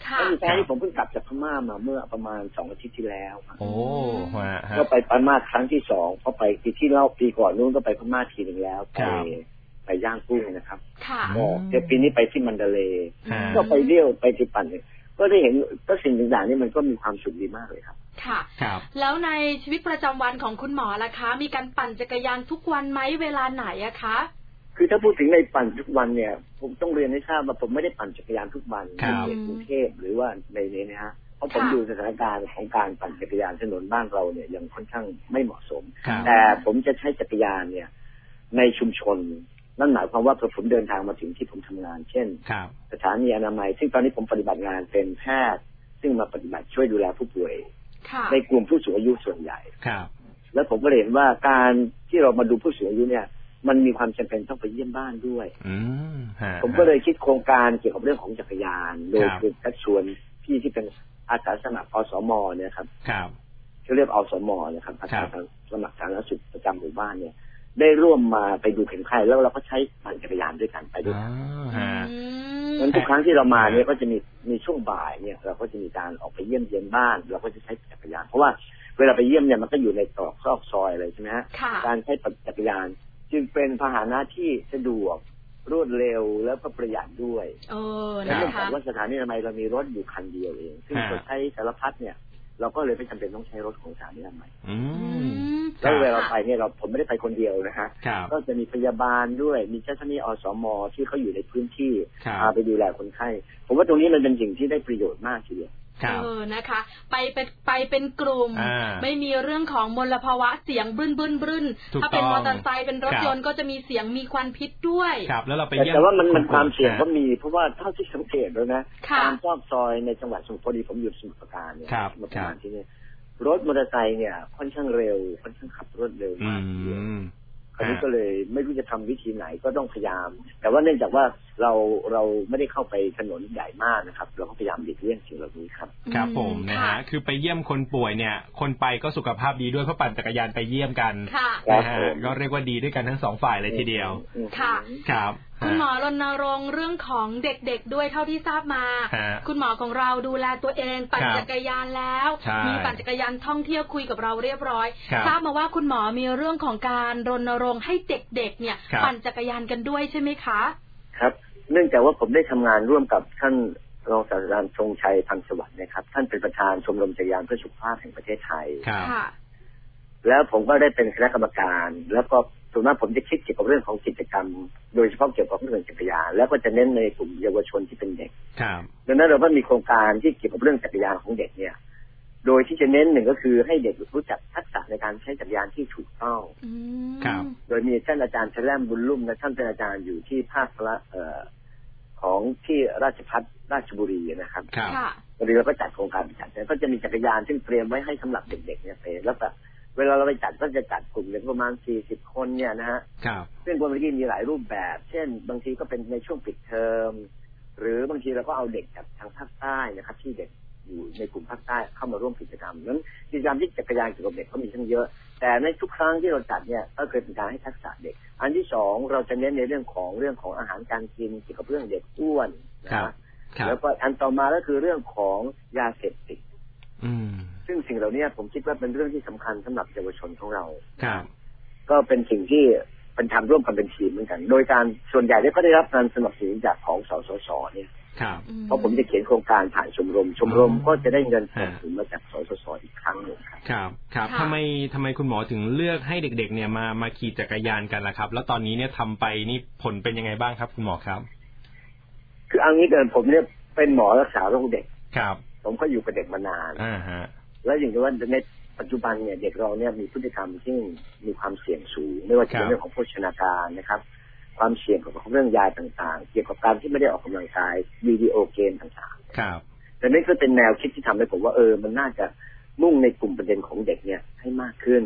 แล้วสุดท้ายที่ผมเพิ่งกลับจากพม่ามาเมื่อประมาณ2 อาทิตย์ที่แล้วโอ้ก็ไปพม่าครั้งที่2เพราะไปปีก่อนนู้นก็ไปพม่าทีนึงแล้วไปย่างกุ้งนะครับก็ปีนี้ไปที่มันดาเลย์ก็ไปเที่ยวไปที่ปั่นก็ได้เห็นก็สิ่งต่างๆนี่มันก็มีความสุขดีมากเลยครับค่ะแล้วในชีวิตประจำวันของคุณหมอล่ะคะมีการปั่นจักรยานทุกวันไหมเวลาไหนอะคะคือถ้าพูดถึงในปั่นทุกวันเนี่ยผมต้องเรียนให้ทราบว่าผมไม่ได้ปั่นจักรยานทุกวันในกรุงเทพหรือว่าในนี้นะฮะเพราะผมดูสถานการณ์ของการปั่นจักรยานถนนบ้านเราเนี่ยยังค่อนข้างไม่เหมาะสมแต่ผมจะใช้จักรยานเนี่ยในชุมชนนั่นหมายความว่าผมเดินทางมาถึงที่ผมทำงานเช่นสถานีอนามัยซึ่งตอนนี้ผมปฏิบัติงานเป็นแพทย์ซึ่งมาปฏิบัติช่วยดูแลผู้ป่วยในกลุ่มผู้สูงอายุส่วนใหญ่แล้วผมก็เห็นว่าการที่เรามาดูผู้สูงอายุเนี่ยมันมีความจำเป็นต้องไปเยี่ยมบ้านด้วยผมก็เลยคิดโครงการเกี่ยวกับเรื่องของจักรยานโดยคือชักชวนพี่ที่เป็นอาสาสมัครอสม.เนี่ยครับเขาเรียกอสม.นะครับอาสาสมัครสาธารณสุขประจำหมู่บ้านเนี่ยได้ร่วมมาไปดูเข็มไข้แล้วเราก็ใช้ปั่นจักรยานด้วยกันไปด้วยกันงั้นทุกครั้งที่เรามาเนี่ยก็จะมีช่วงบ่ายเนี่ยเราก็จะมีการออกไปเยี่ยมเยียนบ้านเราก็จะใช้จักรยานเพราะว่าเวลาไปเยี่ยมเนี่ยมันก็อยู่ในตรอกซอกซอยอะไรใช่ไหมฮะการใช้ปั่นจักรยานจึงเป็นพาหนะที่สะดวกรวดเร็วแล้วก็ประหยัดด้วยและเนื่องจากว่าสถานีอนามัยเรามีรถอยู่คันเดียวเองซึ่งเราใช้สารพัดเนี่ยเราก็เลยไม่จำเป็นต้องใช้รถของสถานีอนามัยแล้วเวลาไปเนี่ยผมไม่ได้ไปคนเดียวนะฮะก็จะมีพยาบาลด้วยมีเจ้าหน้าที่อสม.ที่เขาอยู่ในพื้นที่พาไปดูแลคนไข้ผมว่าตรงนี้มันเป็นสิ่งที่ได้ประโยชน์มากทีเดียวนะคะไปเป็นกลุ่มไม่มีเรื่องของมลภาวะเสียงบึ้นถ้าเป็นมอเตอร์ไซค์เป็นรถยนต์ก็จะมีเสียงมีควันพิษด้วยแล้วเราไปแต่ว่ามันความเสี่ยงก็มีเพราะว่าเท่าที่สังเกตแล้วนะตามซอกซอยในจังหวัดสมุทรพอดีผมอยู่สมุทรปราการเนี่ยสมุทรปราการที่นี่รถมอเตอร์ไซค์เนี่ยค่อนข้างเร็วค่อนข้างขับรถเร็วมากอันนี้ก็เลยไม่รู้จะทำวิธีไหนก็ต้องพยายามแต่ว่าเนื่องจากว่าเราไม่ได้เข้าไปถนนใหญ่มากนะครับเราก็พยายามหลีกเลี่ยงสิ่งเหล่านี้ครับครับผมนะฮะคือไปเยี่ยมคนป่วยเนี่ยคนไปก็สุขภาพดีด้วยเพราะปั่นจักรยานไปเยี่ยมกันนะฮะก็เรียกว่าดีด้วยกันทั้ง2ฝ่ายเลยทีเดียวค่ะครับคุณหมอรณรงค์เรื่องของเด็กๆด้วยเท่าที่ทราบมาคุณหมอของเราดูแลตัวเองปั่นจักรยานแล้วมีปั่นจักรยานท่องเที่ยวคุยกับเราเรียบร้อยทราบมาว่าคุณหมอมีเรื่องของการรณรงค์ให้เด็กๆเนี่ยปั่นจักรยานกันด้วยใช่ไหมคะครับเนื่องจากว่าผมได้ทำงานร่วมกับท่านรองศาสตราจารย์ธงชัยพันธุ์สวัสดิ์นะครับท่านเป็นประธานชมรมจักรยานเพื่อสุขภาพแห่งประเทศไทยแล้วผมก็ได้เป็นคณะกรรมการแล้วก็ส่วนมากผมจะคิดเกี่ยวกับเรื่องของกิจกรรมโดยเฉพาะเกี่ยวกับเรื่องจักรยานแล้วก็จะเน้นในกลุ่มเยาวชนที่เป็นเด็กดังนั้นเราก็มีโครงการที่เกี่ยวกับเรื่องจักรยานของเด็กเนี่ยโดยที่จะเน้นหนึ่งก็คือให้เด็กรู้จักทักษะในการใช้จักรยานที่ถูกต้องโดยมีท่านอาจารย์แชล่มบุญลุ่มและท่านเป็นอาจารย์อยู่ที่ภาคของที่ราชภัฏราชบุรีนะครับวันนี้เราก็จัดโครงการจัดก็จะมีจักรยานซึ่งเตรียมไว้ให้สำหรับเด็กๆเนี่ยไปแล้วก็เวลาเราไปจัดก็จะจัดกลุ่มกันประมาณ40 คนเนี่ยนะฮะซึ่งบางทีมีหลายรูปแบบเช่นบางทีก็เป็นในช่วงปิดเทอมหรือบางทีเราก็เอาเด็กจากทางภาคใต้นะครับที่เด็กอยู่ในกลุ่มภาคใต้เข้ามาร่วมกิจกรรมนั้นกิจกรรมที่จักรยานเกี่ยวกับเด็กก็มีทั้งเยอะแต่ในทุกครั้งที่เราจัดเนี่ยก็เคยเป็นการให้ทักษะเด็กอันที่2เราจะเน้นในเรื่องของอาหารการกินเกี่ยวกับเรื่องเด็กอ้วนนะแล้วก็อันต่อมาก็คือเรื่องของยาเสพติดซึ่งสิ่งเหล่านี้ผมคิดว่าเป็นเรื่องที่สำคัญสำหรับเยาวชนของเราก็เป็นสิ่งที่เป็นทำร่วมกันเป็นทีมเหมือนกันโดยการส่วนใหญ่ก็ได้รับการสนับสนุนจากของสสสเนี่ยเพราะผมจะเขียนโครงการผ่านชมรมก็จะได้เงินสนับสนุนมาจากสสสอีกครั้งหนึ่งครับทำไมคุณหมอถึงเลือกให้เด็กๆเนี่ยมาขี่จักรยานกันล่ะครับแล้วตอนนี้เนี่ยทำไปนี่ผลเป็นยังไงบ้างครับคุณหมอครับคือเอางี้เดินผมเนี่ยเป็นหมอรักษาโรคเด็กผมก็อยู่กับเด็กมานานแล้วอย่างที่ว่าในปัจจุบันเนี่ยเด็กเราเนี่ยมีพฤติกรรมที่มีความเสี่ยงสูงไม่ว่าจะเป็นเรื่องของโภชนาการนะครับความเสี่ยงของเรื่องยาต่างๆเกี่ยวกับการที่ไม่ได้ออกกำลังกายวิดีโอเกมต่างๆแต่นี่ก็เป็นแนวคิดที่ทำให้ผมว่ามันน่าจะมุ่งในกลุ่มประเด็นของเด็กเนี่ยให้มากขึ้น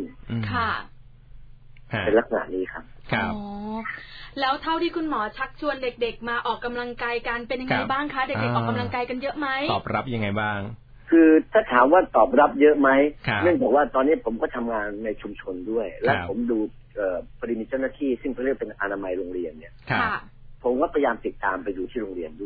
เป็นลักษณะนี้ครับแล้วเท่าที่คุณหมอชักชวนเด็กๆมาออกกำลังกายกันเป็นยังไงบ้างคะเด็กๆออกกำลังกายกันเยอะไหมตอบรับยังไงบ้างคือถ้าถามว่าตอบรับเยอะไหมเนื่องจากว่าตอนนี้ผมก็ทำงานในชุมชนด้วยและผมดูพอดีมีเจ้าหน้าที่ซึ่งเขาเรียกเป็นอนามัยโรงเรียนเนี่ยผมก็พยายามติดตามไปดูที่โรงเรียนด้วย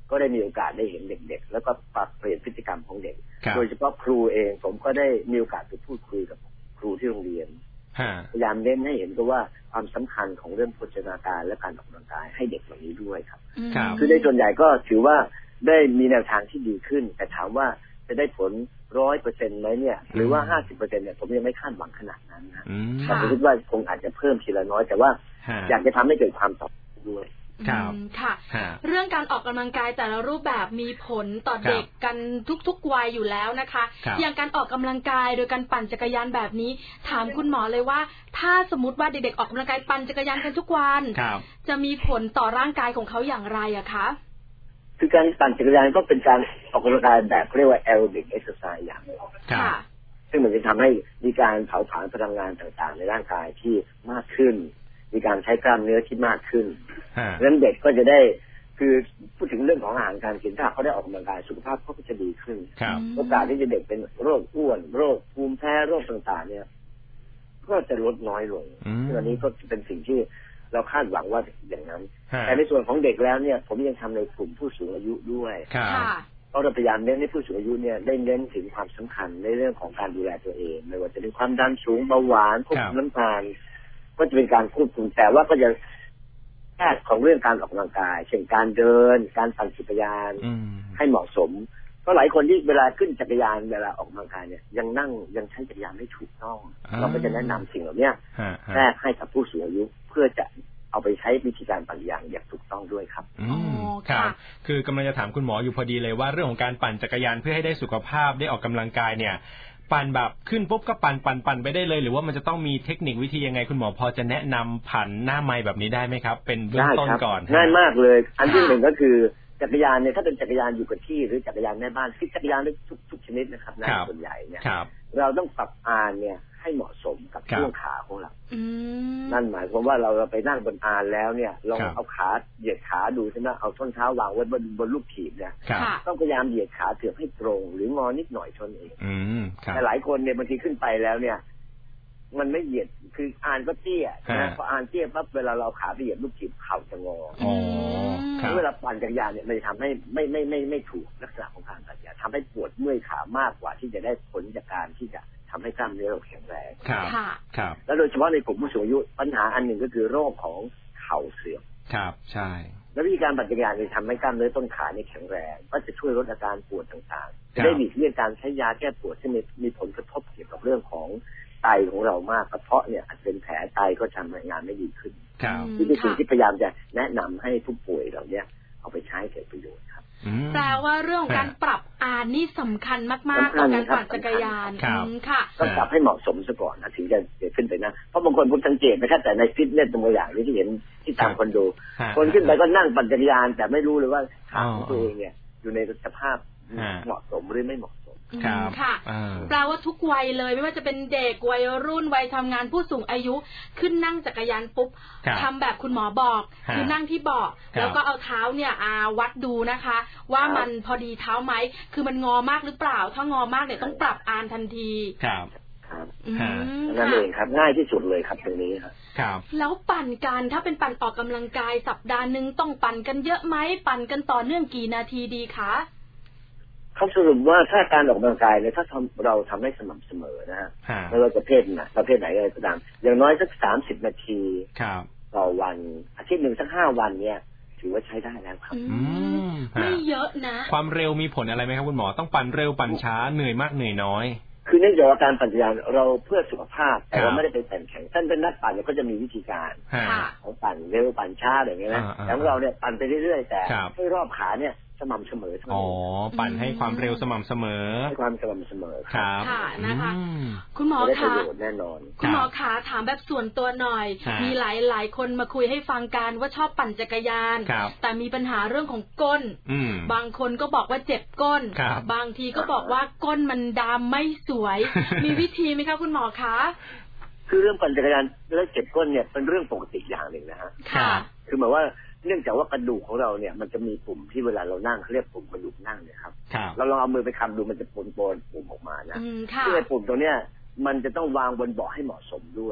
ก็ได้มีโอกาสได้เห็นเด็กๆแล้วก็ปรับเปลี่ยนพฤติกรรมของเด็กโดยเฉพาะครูเองผมก็ได้มีโอกาสไปพูดคุยกับครูที่โรงเรียนพยายามเน้นให้เห็นก็ว่าความสำคัญของเรื่องโภชนาการและการออกกำลังกายให้เด็กเหล่านี้ด้วยครับคือในส่วนใหญ่ก็ถือว่าได้มีแนวทางที่ดีขึ้นแต่ถามว่าจะได้ผล 100% ไหมเนี่ยหรือว่า 50% เนี่ยผมยังไม่คาดหวังขนาดนั้นนะแต่ผมคิดว่าคงอาจจะเพิ่มทีละน้อยแต่ว่าอยากจะทำให้เกิดความต่อเนื่องด้วยค่ะเรื่องการออกกำลังกายแต่ละรูปแบบมีผลต่อเด็กกันทุกๆวัยอยู่แล้วนะคะอย่างการออกกำลังกายโดยการปั่นจักรยานแบบนี้ถามคุณหมอเลยว่าถ้าสมมติว่าเด็กๆออกกำลังกายปั่นจักรยานกันทุกวันจะมีผลต่อร่างกายของเขาอย่างไรอะคะคือการปั่นจักรยานก็เป็นการออกกำลังกายแบบเรียกว่า aerobic exercise อย่างหนึ่งซึ่งมันจะทำให้มีการเผาผลาญพลังงานต่างๆในร่างกายที่มากขึ้นมีการใช้กล้ามเนื้อที่มากขึ้นดังนั้นเด็กก็จะได้คือพูดถึงเรื่องของอาหารการกินถ้าเขาได้ออกกำลังกายสุขภาพเขาก็จะดีขึ้นโอกาสที่จะเด็กเป็นโรคอ้วนโรคภูมิแพ้โรคต่างๆเนี่ยก็จะลดน้อยลงซึ่งอันนี้ก็เป็นสิ่งที่เราคาดหวังว่าอย่างนั้นแต่ในส่วนของเด็กแล้วเนี่ยผมยังทำในกลุ่มผู้สูงอายุด้วยเพราะเราพยายามเน้นให้ผู้สูงอายุเนี่ยได้เน้นถึงความสำคัญในเรื่องของการดูแลตัวเองไม่ว่าจะเป็นความดันสูงเบาหวานควบคุมน้ำตาลก็จะเป็นการควบคุมแต่ว่าก็จะแพทย์ของเรื่องการออกกำลังกายเช่นการเดินการปั่นจักรยานให้เหมาะสมก็หลายคนที่เวลาขึ้นจักรยานเวลาออกกำลังกายเนี่ยยังใช้จักรยานไม่ถูกต้องเราก็จะแนะนำสิ่งเหล่านี้แพทย์ให้กับผู้สูงอายุเพื่อจะเอาไปใช้วิธีการปั่นอย่างถูกต้องด้วยครับครับคือกำลังจะถามคุณหมออยู่พอดีเลยว่าเรื่องของการปั่นจักรยานเพื่อให้ได้สุขภาพได้ออกกำลังกายเนี่ยปั่นแบบขึ้นปุ๊บก็ปั่นไปได้เลยหรือว่ามันจะต้องมีเทคนิควิธียังไงคุณหมอพอจะแนะนำผันหน้าไมค์แบบนี้ได้ไหมครับเป็นเบื้องต้นก่อนง่ายมากเลยอันที่หนึ่งก็คือจักรยานเนี่ยถ้าเป็นจักรยานอยู่กับที่หรือจักรยานในบ้านที่จักรยานทุกชนิดนะครับในส่วนใหญ่เนี่ยเราต้องปรับอานเนี่ยให้เหมาะสมกับช่วงขาของเรานั่นหมายความว่าเราไปนั่งบนอานแล้วเนี่ยลองเอาขาเหยียดขาดูใช่ไหมเอาส้นเท้าวางไว้บนลูกถีบเนี่ยต้องพยายามเหยียดขาเถือบให้ตรงหรืองอนิดหน่อยเท่านั้นเองแต่หลายคนเนี่ยบางทีขึ้นไปแล้วเนี่ยมันไม่เหยียดคืออานก็เตี้ยนะพออานเตี้ยปั๊บเวลาเราขาไปเหยียดลูกถีบเข่าจะงอเวลาปั่นจักรยานเนี่ยมันจะทำให้ไม่ถูกลักษณะของการปั่นจักรยานทำให้ปวดเมื่อยขามากกว่าที่จะได้ผลจากการที่จะทำให้กล้ามเนื้อเราแข็งแรงครับแล้วโดยเฉพาะในกลุ่มผู้สูงอายุปัญหาอันหนึ่งก็คือโรคของเข่าเสื่อมครับใช่แล้ววิธีการปั่นจักรยานจะทำให้กล้ามเนื้อต้นขาเนี่ยแข็งแรงก็จะช่วยลดอาการปวดต่างๆจะได้หลีกเลี่ยงการใช้ยาแก้ปวดที่มีผลกระทบเกี่ยวกับเรื่องของไตของเรามากกระเพาะเนี่ยอาจเป็นแผลไตก็ทำงานไม่ดีขึ้นนี่เป็นสิ่งที่พยายามจะแนะนำให้ผู้ป่วยเราเนี่ยเอาไปใช้เกิดประโยชน์ครับแปลว่าเรื่องการปรับอานนี่สำคัญมากๆต่อการปั่นจักรยานค่ะต้องปรับให้เหมาะสมซะก่อนนะถึงจะขึ้นไปนะเพราะบางคนผมสังเกตนะครับแต่ในฟิตเนสตัวอย่างที่เห็นที่ตามคอนโดคนขึ้นไปก็นั่งปั่นจักรยานแต่ไม่รู้เลยว่าขาของตัวเองเนี่ยอยู่ในสภาพเหมาะสมหรือไม่เหมาะสมค่ะแปลว่าทุกวัยเลยไม่ว่าจะเป็นเด็กวัยรุ่นวัยทำงานผู้สูงอายุขึ้นนั่งจักรยานปุ๊บทำแบบคุณหมอบอกคือนั่งที่เบาะแล้วก็เอาเท้าเนี่ยวัดดูนะคะว่ามันพอดีเท้าไหมคือมันงอมากหรือเปล่าถ้างอมากเนี่ยต้องปรับอานทันทีครับนั่นเองครับง่ายที่สุดเลยครับตรงนี้ครับแล้วปั่นกันถ้าเป็นปั่นออกกำลังกายสัปดาห์นึงต้องปั่นกันเยอะไหมปั่นกันต่อเนื่องกี่นาทีดีคะเขาสรุปว่าถ้าการออกกำลังกายเนี่ยถ้าเราทำให้สม่ำเสมอนะฮะไม่ว่าประเภทไหนก็ตามอย่างน้อยสัก30 นาทีต่อวันอาทิตย์หนึ่งสัก5 วันเนี่ยถือว่าใช้ได้แล้วครับไม่เยอะนะความเร็วมีผลอะไรไหมครับคุณหมอต้องปั่นเร็วปั่นช้าเหนื่อยมากเหนื่อยน้อยคือเนื่องจากว่าการปั่นจักรยานเราเพื่อสุขภาพแต่เราไม่ได้ไปแข่งท่านเป็นนักปั่นเนี่ยก็จะมีวิธีการของปั่นเร็วปั่นช้าอะไรอย่างเงี้ยนะแต่ของเราเนี่ยปั่นไปเรื่อยๆแต่ให้รอบขาเนี่ยสม่ำเสมอปั่นให้ความเร็วสม่ำเสมอให้ความสม่ำเสมอครับค่ะนะคะคุณหมอคะแน่นอนคุณหมอคะถามแบบส่วนตัวหน่อยมีหลายคนมาคุยให้ฟังกันว่าชอบปั่นจักรยานแต่มีปัญหาเรื่องของก้นบางคนก็บอกว่าเจ็บก้นบางทีก็บอกว่าก้นมันดำไม่สวยมีวิธีไหมคะคุณหมอคะคือเรื่องปั่นจักรยานแล้วเจ็บก้นเนี่ยเป็นเรื่องปกติอย่างหนึ่งนะฮะคือหมายว่าเนื่องจากว่ากระดูกของเราเนี่ยมันจะมีปุ่มที่เวลาเรานั่งเขาเรียกปุ่มกระดูกนั่งเนี่ยครับเราลองเอามือไปคำดูมันจะปนปุ่มออกมานะซึ่งในปุ่มตรงเนี้ยมันจะต้องวางบนเบาะให้เหมาะสมด้วย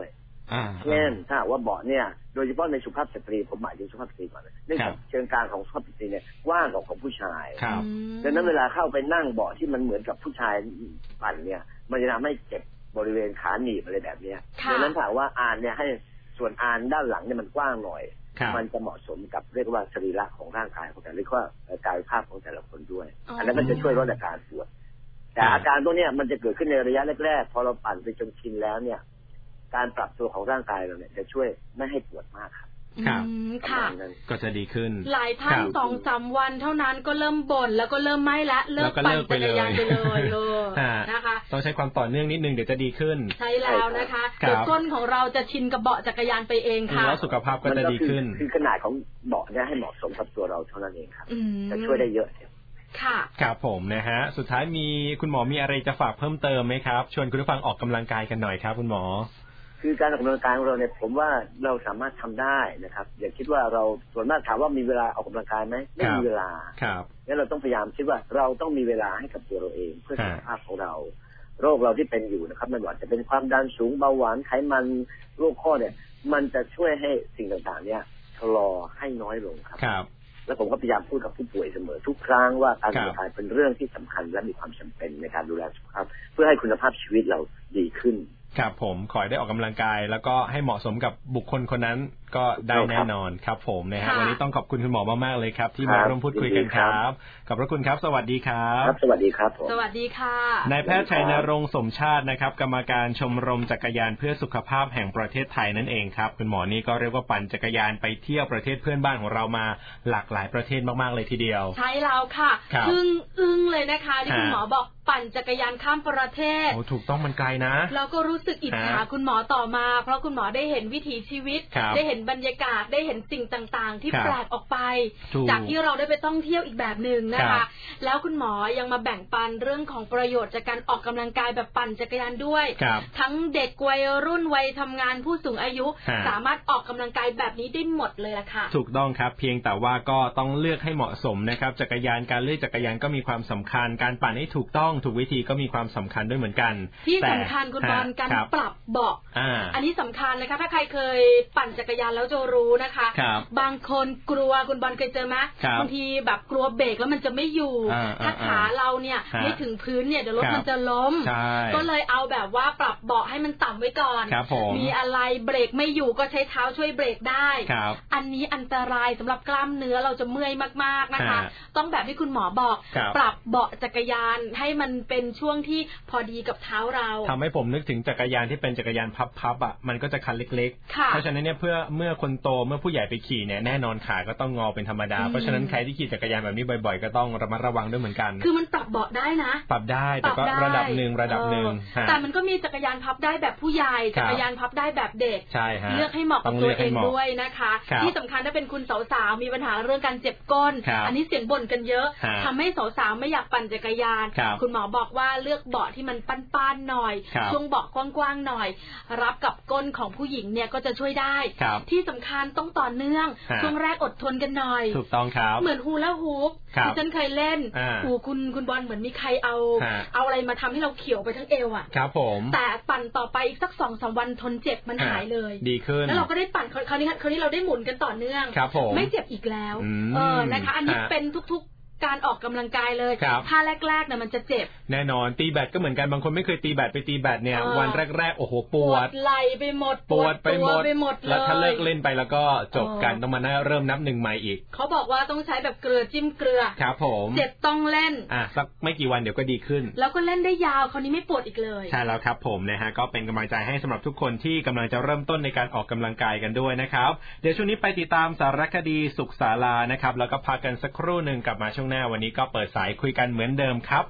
เช่นถ้าว่าเบาะเนี่ยโดยเฉพาะในสุภาพสตรีผมหมายถึงสุภาพสตรีก่อนเนื่องจากเชิงกลางของสุภาพสตรีเนี่ยกว้างกว่าของผู้ชายดังนั้นเวลาเข้าไปนั่งเบาะที่มันเหมือนกับผู้ชายปั่นเนี่ยมันจะทำให้เจ็บบริเวณขาหนีบอะไรแบบนี้ดังนั้นถ้าว่าอานเนี่ยให้ส่วนอานด้านหลังเนี่ยมันกว้างหน่อยมันจะเหมาะสมกับเรียกว่าสรีระของร่างกายของแต่ละเรียกว่ากายภาพของแต่ละคนด้วยอันนั้นก็จะช่วยลดอาการปวดแต่อาการพวกนี้มันจะเกิดขึ้นในระยะแรกๆพอเราปั่นไปจนชินแล้วเนี่ยการปรับตัวของร่างกายเราเนี่ยจะช่วยไม่ให้ปวดมากครับค่ะก็จะดีขึ้นหลายท่าน 2-3 วันเท่านั้นก็เริ่มบ่นแล้วก็เริ่มไม่ละเลิกปั่นจักรยานไปเลยนะคะต้องใช้ความต่อเนื่องนิดนึงเดี๋ยวจะดีขึ้นใช่แล้วนะคะเดี๋ยวก้นของเราจะชินกับเบาะจักรยานไปเองค่ะแล้วสุขภาพก็จะดีขึ้นคือขนาดของเบาะเนี่ยให้เหมาะสมกับตัวเราเท่านั้นเองครับจะช่วยได้เยอะค่ะครับผมนะฮะสุดท้ายมีคุณหมอมีอะไรจะฝากเพิ่มเติมไหมครับชวนคุณผู้ฟังออกกำลังกายกันหน่อยครับคุณหมอคือการออกกำลังกายของเราเนี่ยผมว่าเราสามารถทำได้นะครับอย่าคิดว่าเราส่วนมากถามว่ามีเวลาออกกำลังกายไหมไม่มีเวลางั้นเราต้องพยายามคิดว่าเราต้องมีเวลาให้กับตัวเราเองเพื่อสุขภาพของเราโรคเราที่เป็นอยู่นะครับไม่ว่าจะเป็นความดันสูงเบาหวานไขมันโรคข้อเนี่ยมันจะช่วยให้สิ่งต่างๆเนี่ยชะลอให้น้อยลงครับแล้วผมก็พยายามพูดกับผู้ป่วยเสมอทุกครั้งว่าการออกกำลังกายเป็นเรื่องที่สำคัญและมีความจำเป็นในการดูแลสุขภาพเพื่อให้คุณภาพชีวิตเราดีขึ้นครับผมขอได้ออกกำลังกายแล้วก็ให้เหมาะสมกับบุคคลคนนั้นก็ได้แน่นอนครับผมนะฮะวันนี้ต้องขอบคุณคุณหมอมากๆเลยครับที่มาร่วมพูดคุยกันครับขอบพระคุณครับสวัสดีครับสวัสดีครับผมสวัสดีค่ะนายแพทย์ชัยนรงค์สมชาตินะครับกรรมการชมรมจักรยานเพื่อสุขภาพแห่งประเทศไทยนั่นเองครับคุณหมอนี่ก็เรียกว่าปั่นจักรยานไปเที่ยวประเทศเพื่อนบ้านของเรามาหลากหลายประเทศมากๆเลยทีเดียวใช่แล้วค่ะอึ้งเลยนะคะที่คุณหมอบอกปั่นจักรยานข้ามประเทศโอ้ถูกต้องมันไกลนะแล้วก็รู้สึกอิจฉาคุณหมอต่อมาเพราะคุณหมอได้เห็นวิถีชีวิตได้เห็นบรรยากาศได้เห็นสิ่งต่างๆที่แปลกออกไปจากที่เราได้ไปท่องเที่ยวอีกแบบนึงนะคะแล้วคุณหมอยังมาแบ่งปันเรื่องของประโยชน์จากการออกกำลังกายแบบปั่นจักรยานด้วยทั้งเด็กวัยรุ่นวัยทำงานผู้สูงอายุสามารถออกกำลังกายแบบนี้ได้หมดเลยล่ะค่ะถูกต้องครับเพียงแต่ว่าก็ต้องเลือกให้เหมาะสมนะครับจักรยานการเลือกจักรยานก็มีความสำคัญการปั่นให้ถูกต้องถูกวิธีก็มีความสำคัญด้วยเหมือนกันที่สำคัญคุณบอลการปรับเบาะอันนี้สำคัญนะคะถ้าใครเคยปั่นจักรยานแล้วจะรู้นะคะบางคนกลัวคุณบอลเคยเจอไหมบางทีแบบกลัวเบรกแล้วมันจะไม่อยู่ถ้าขาเราเนี่ยไม่ถึงพื้นเนี่ยเดี๋ยวรถมันจะล้มก็เลยเอาแบบว่าปรับเบาะให้มันต่ำไว้ก่อนมีอะไรเบรกไม่อยู่ก็ใช้เท้าช่วยเบรกได้อันนี้อันตรายสำหรับกล้ามเนื้อเราจะเมื่อยมากๆนะคะต้องแบบที่คุณหมอบอกปรับเบาะจักรยานให้มันเป็นช่วงที่พอดีกับเท้าเราทำให้ผมนึกถึงจักรยานที่เป็นจักรยานพับๆอ่ะมันก็จะคันเล็กๆเพราะฉะนั้นเนี่ยเมื่อคนโตเมื่อผู้ใหญ่ไปขี่เนี่ยแน่นอนขาก็ต้องงอเป็นธรรมดาเพราะฉะนั้นใครที่ขี่จักรยานแบบนี้บ่อยๆก็ต้องระมัดระวังด้วยเหมือนกันคือมันปรับเบาะได้นะปรับได้แต่ก็ระดับหนึ่งแต่มันก็มีจักรยานพับได้แบบผู้ใหญ่จักรยานพับได้แบบเด็กเลือกให้เหมาะกับตัวเองด้วยนะคะที่สำคัญถ้าเป็นคุณสาวๆมีปัญหาเรื่องการเจ็บก้นอันนี้เสียงบ่นกันเยอะทำให้สาวๆไม่อยากปั่นจักรยานคุณหมอบอกว่าเลือกเบาะที่มันป้านๆหน่อยช่วงเบาะกว้างๆหน่อยรับกับก้นของผู้หญิงเนี่ยก็จะช่วยได้ที่สำคัญต้องต่อเนื่องช่วงแรกอดทนกันหน่อยถูกต้องครับเหมือนฮูลาฮูปที่ฉันเคยเล่นคุณบอลเหมือนมีใครเอาอะไรมาทำให้เราเขียวไปทั้งเอวอ่ะครับผมแต่ปั่นต่อไปอีกสัก 2-3 วันทนเจ็บมันหายเลยดีขึ้นแล้วเราก็ได้ปั่นคราวนี้เราได้หมุนกันต่อเนื่องไม่เจ็บอีกแล้วนะคะอันนี้เป็นทุกการออกกำลังกายเลยท่าแรกๆเนี่ยมันจะเจ็บแน่นอนตีแบดก็เหมือนกันบางคนไม่เคยตีแบดไปตีแบดเนี่ยวันแรกๆโอ้โหปวดไหล่ไปหมดปวดไปหมดแล้วถ้าเลิกเล่นไปแล้วก็จบกันต้องมาเริ่มนับหนึ่งใหม่อีกเขาบอกว่าต้องใช้แบบเกลือจิ้มเกลือครับผมเจ็บต้องเล่นสักไม่กี่วันเดี๋ยวก็ดีขึ้นแล้วก็เล่นได้ยาวคราวนี้ไม่ปวดอีกเลยใช่แล้วครับผมนะฮะก็เป็นกำลังใจให้สำหรับทุกคนที่กำลังจะเริ่มต้นในการออกกำลังกายกันด้วยนะครับเดี๋ยวช่วงนี้ไปติดตามสารคดีสุขศาลานะครับแล้วก็พักกันสักครู่นึงกลับมาช่วงหน้าวันนี้ก็เปิดสายคุยกันเหมือนเดิมครับ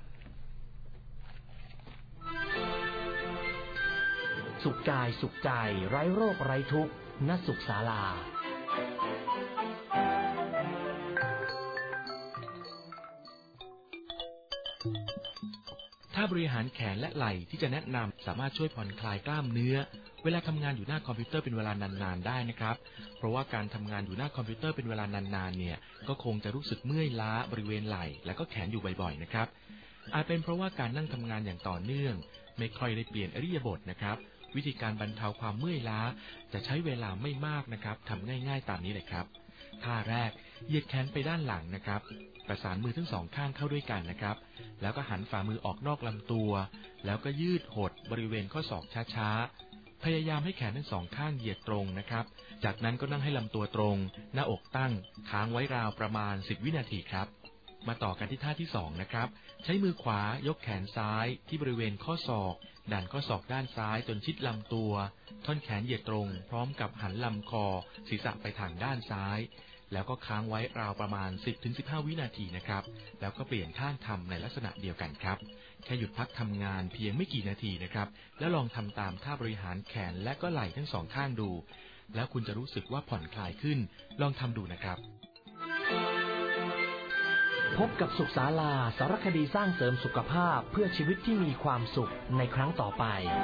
สุขกายสุขใจไร้โรคไร้ทุกข์ณสุขศาลาท่าบริหารแขนและไหล่ที่จะแนะนำสามารถช่วยผ่อนคลายกล้ามเนื้อเวลาทำงานอยู่หน้าคอมพิวเตอร์เป็นเวลานานๆได้นะครับเพราะว่าการทำงานอยู่หน้าคอมพิวเตอร์เป็นเวลานานๆเนี่ยก็คงจะรู้สึกเมื่อยล้าบริเวณไหล่และก็แขนอยู่บ่อยๆนะครับอาจเป็นเพราะว่าการนั่งทำงานอย่างต่อเนื่องไม่ค่อยได้เปลี่ยนอิริยาบถนะครับวิธีการบรรเทาความเมื่อยล้าจะใช้เวลาไม่มากนะครับทำง่ายๆตามนี้เลยครับท่าแรกเหยียดแขนไปด้านหลังนะครับประสานมือทั้งสองข้างเข้าด้วยกันนะครับแล้วก็หันฝ่ามือออกนอกลำตัวแล้วก็ยืดหดบริเวณข้อศอกช้าๆพยายามให้แขนทั้งสองข้างเหยียดตรงนะครับจากนั้นก็นั่งให้ลำตัวตรงหน้าอกตั้งค้างไว้ราวประมาณ10 วินาทีครับมาต่อกันที่ท่าที่2นะครับใช้มือขวายกแขนซ้ายที่บริเวณข้อศอกดันข้อศอกด้านซ้ายจนชิดลำตัวท่อนแขนเหยียดตรงพร้อมกับหันลำคอศีรษะไปทางด้านซ้ายแล้วก็ค้างไว้ราวประมาณ 10-15 วินาทีนะครับแล้วก็เปลี่ยนท่าทำในลักษณะเดียวกันครับแค่หยุดพักทำงานเพียงไม่กี่นาทีนะครับแล้วลองทำตามท่าบริหารแขนและก็ไหล่ทั้งสองข้างดูแล้วคุณจะรู้สึกว่าผ่อนคลายขึ้นลองทำดูนะครับพบกับสุขศาลาสารคดีสร้างเสริมสุขภาพเพื่อชีวิตที่มีความสุขในครั้งต่อไป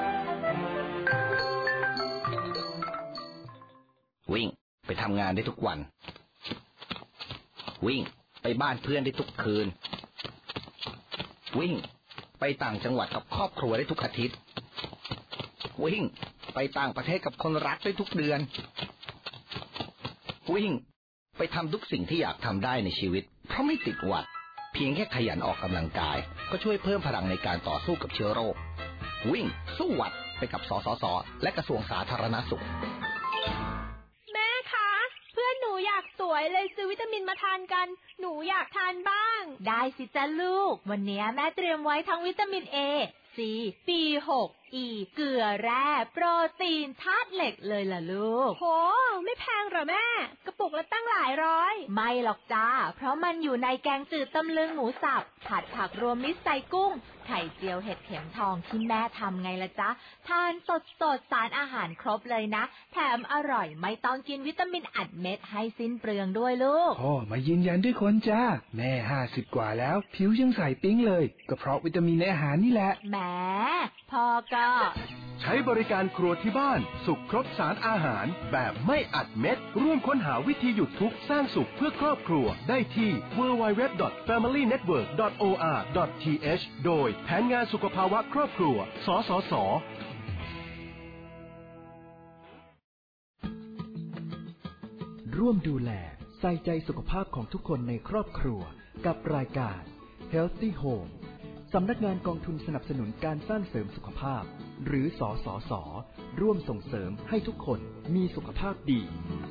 วิ่งไปทำงานได้ทุกวันวิ่งไปบ้านเพื่อนได้ทุกคืนวิ่งไปต่างจังหวัดกับครอบครัวได้ทุกอาทิตย์วิ่งไปต่างประเทศกับคนรักได้ทุกเดือนวิ่งไปทำทุกสิ่งที่อยากทำได้ในชีวิตเพราะไม่ติดหวัดเพียงแค่ขยันออกกำลังกายก็ช่วยเพิ่มพลังในการต่อสู้กับเชื้อโรควิ่งสู้หวัดไปกับสสส.และกระทรวงสาธารณสุขแม่คะเพื่อนหนูอยากสวยเลยซื้อวิตามินมาทานกันหนูอยากทานบ้างได้สิจ้าลูกวันนี้แม่เตรียมไว้ทั้งวิตามิน A C B6 E เกลือแร่โปรตีนธาตุเหล็กเลยล่ะลูกโหไม่แพงหรอแม่กระปุกละตั้งหลายร้อยไม่หรอกจ้าเพราะมันอยู่ในแกงจืดตำลึงหมูสับผัดผักรวมมิตรใส่กุ้งไข่เจียวเห็ดเข็มทองที่แม่ทำไงล่ะจ๊ะทานสดสารอาหารครบเลยนะแถมอร่อยไม่ต้องกินวิตามินอัดเม็ดให้สิ้นเปลืองด้วยลูกพ่อมายืนยันด้วยคนจ้าแม่50 กว่าแล้วผิวยังใสปิ๊งเลยก็เพราะวิตามินในอาหารนี่แหละแหมพ่อก็ใช้บริการครัวที่บ้านสุขครบสารอาหารแบบไม่อัดเม็ดร่วมค้นหาวิธีหยุดทุกข์สร้างสุขเพื่อครอบครัวได้ที่ www.familynetwork.or.th โดยแผนงานสุขภาวะครอบครัวสสส. ร่วมดูแลใส่ใจสุขภาพของทุกคนในครอบครัวกับรายการ Healthy Home สำนักงานกองทุนสนับสนุนการสร้างเสริมสุขภาพหรือสสส.ร่วมส่งเสริมให้ทุกคนมีสุขภาพดี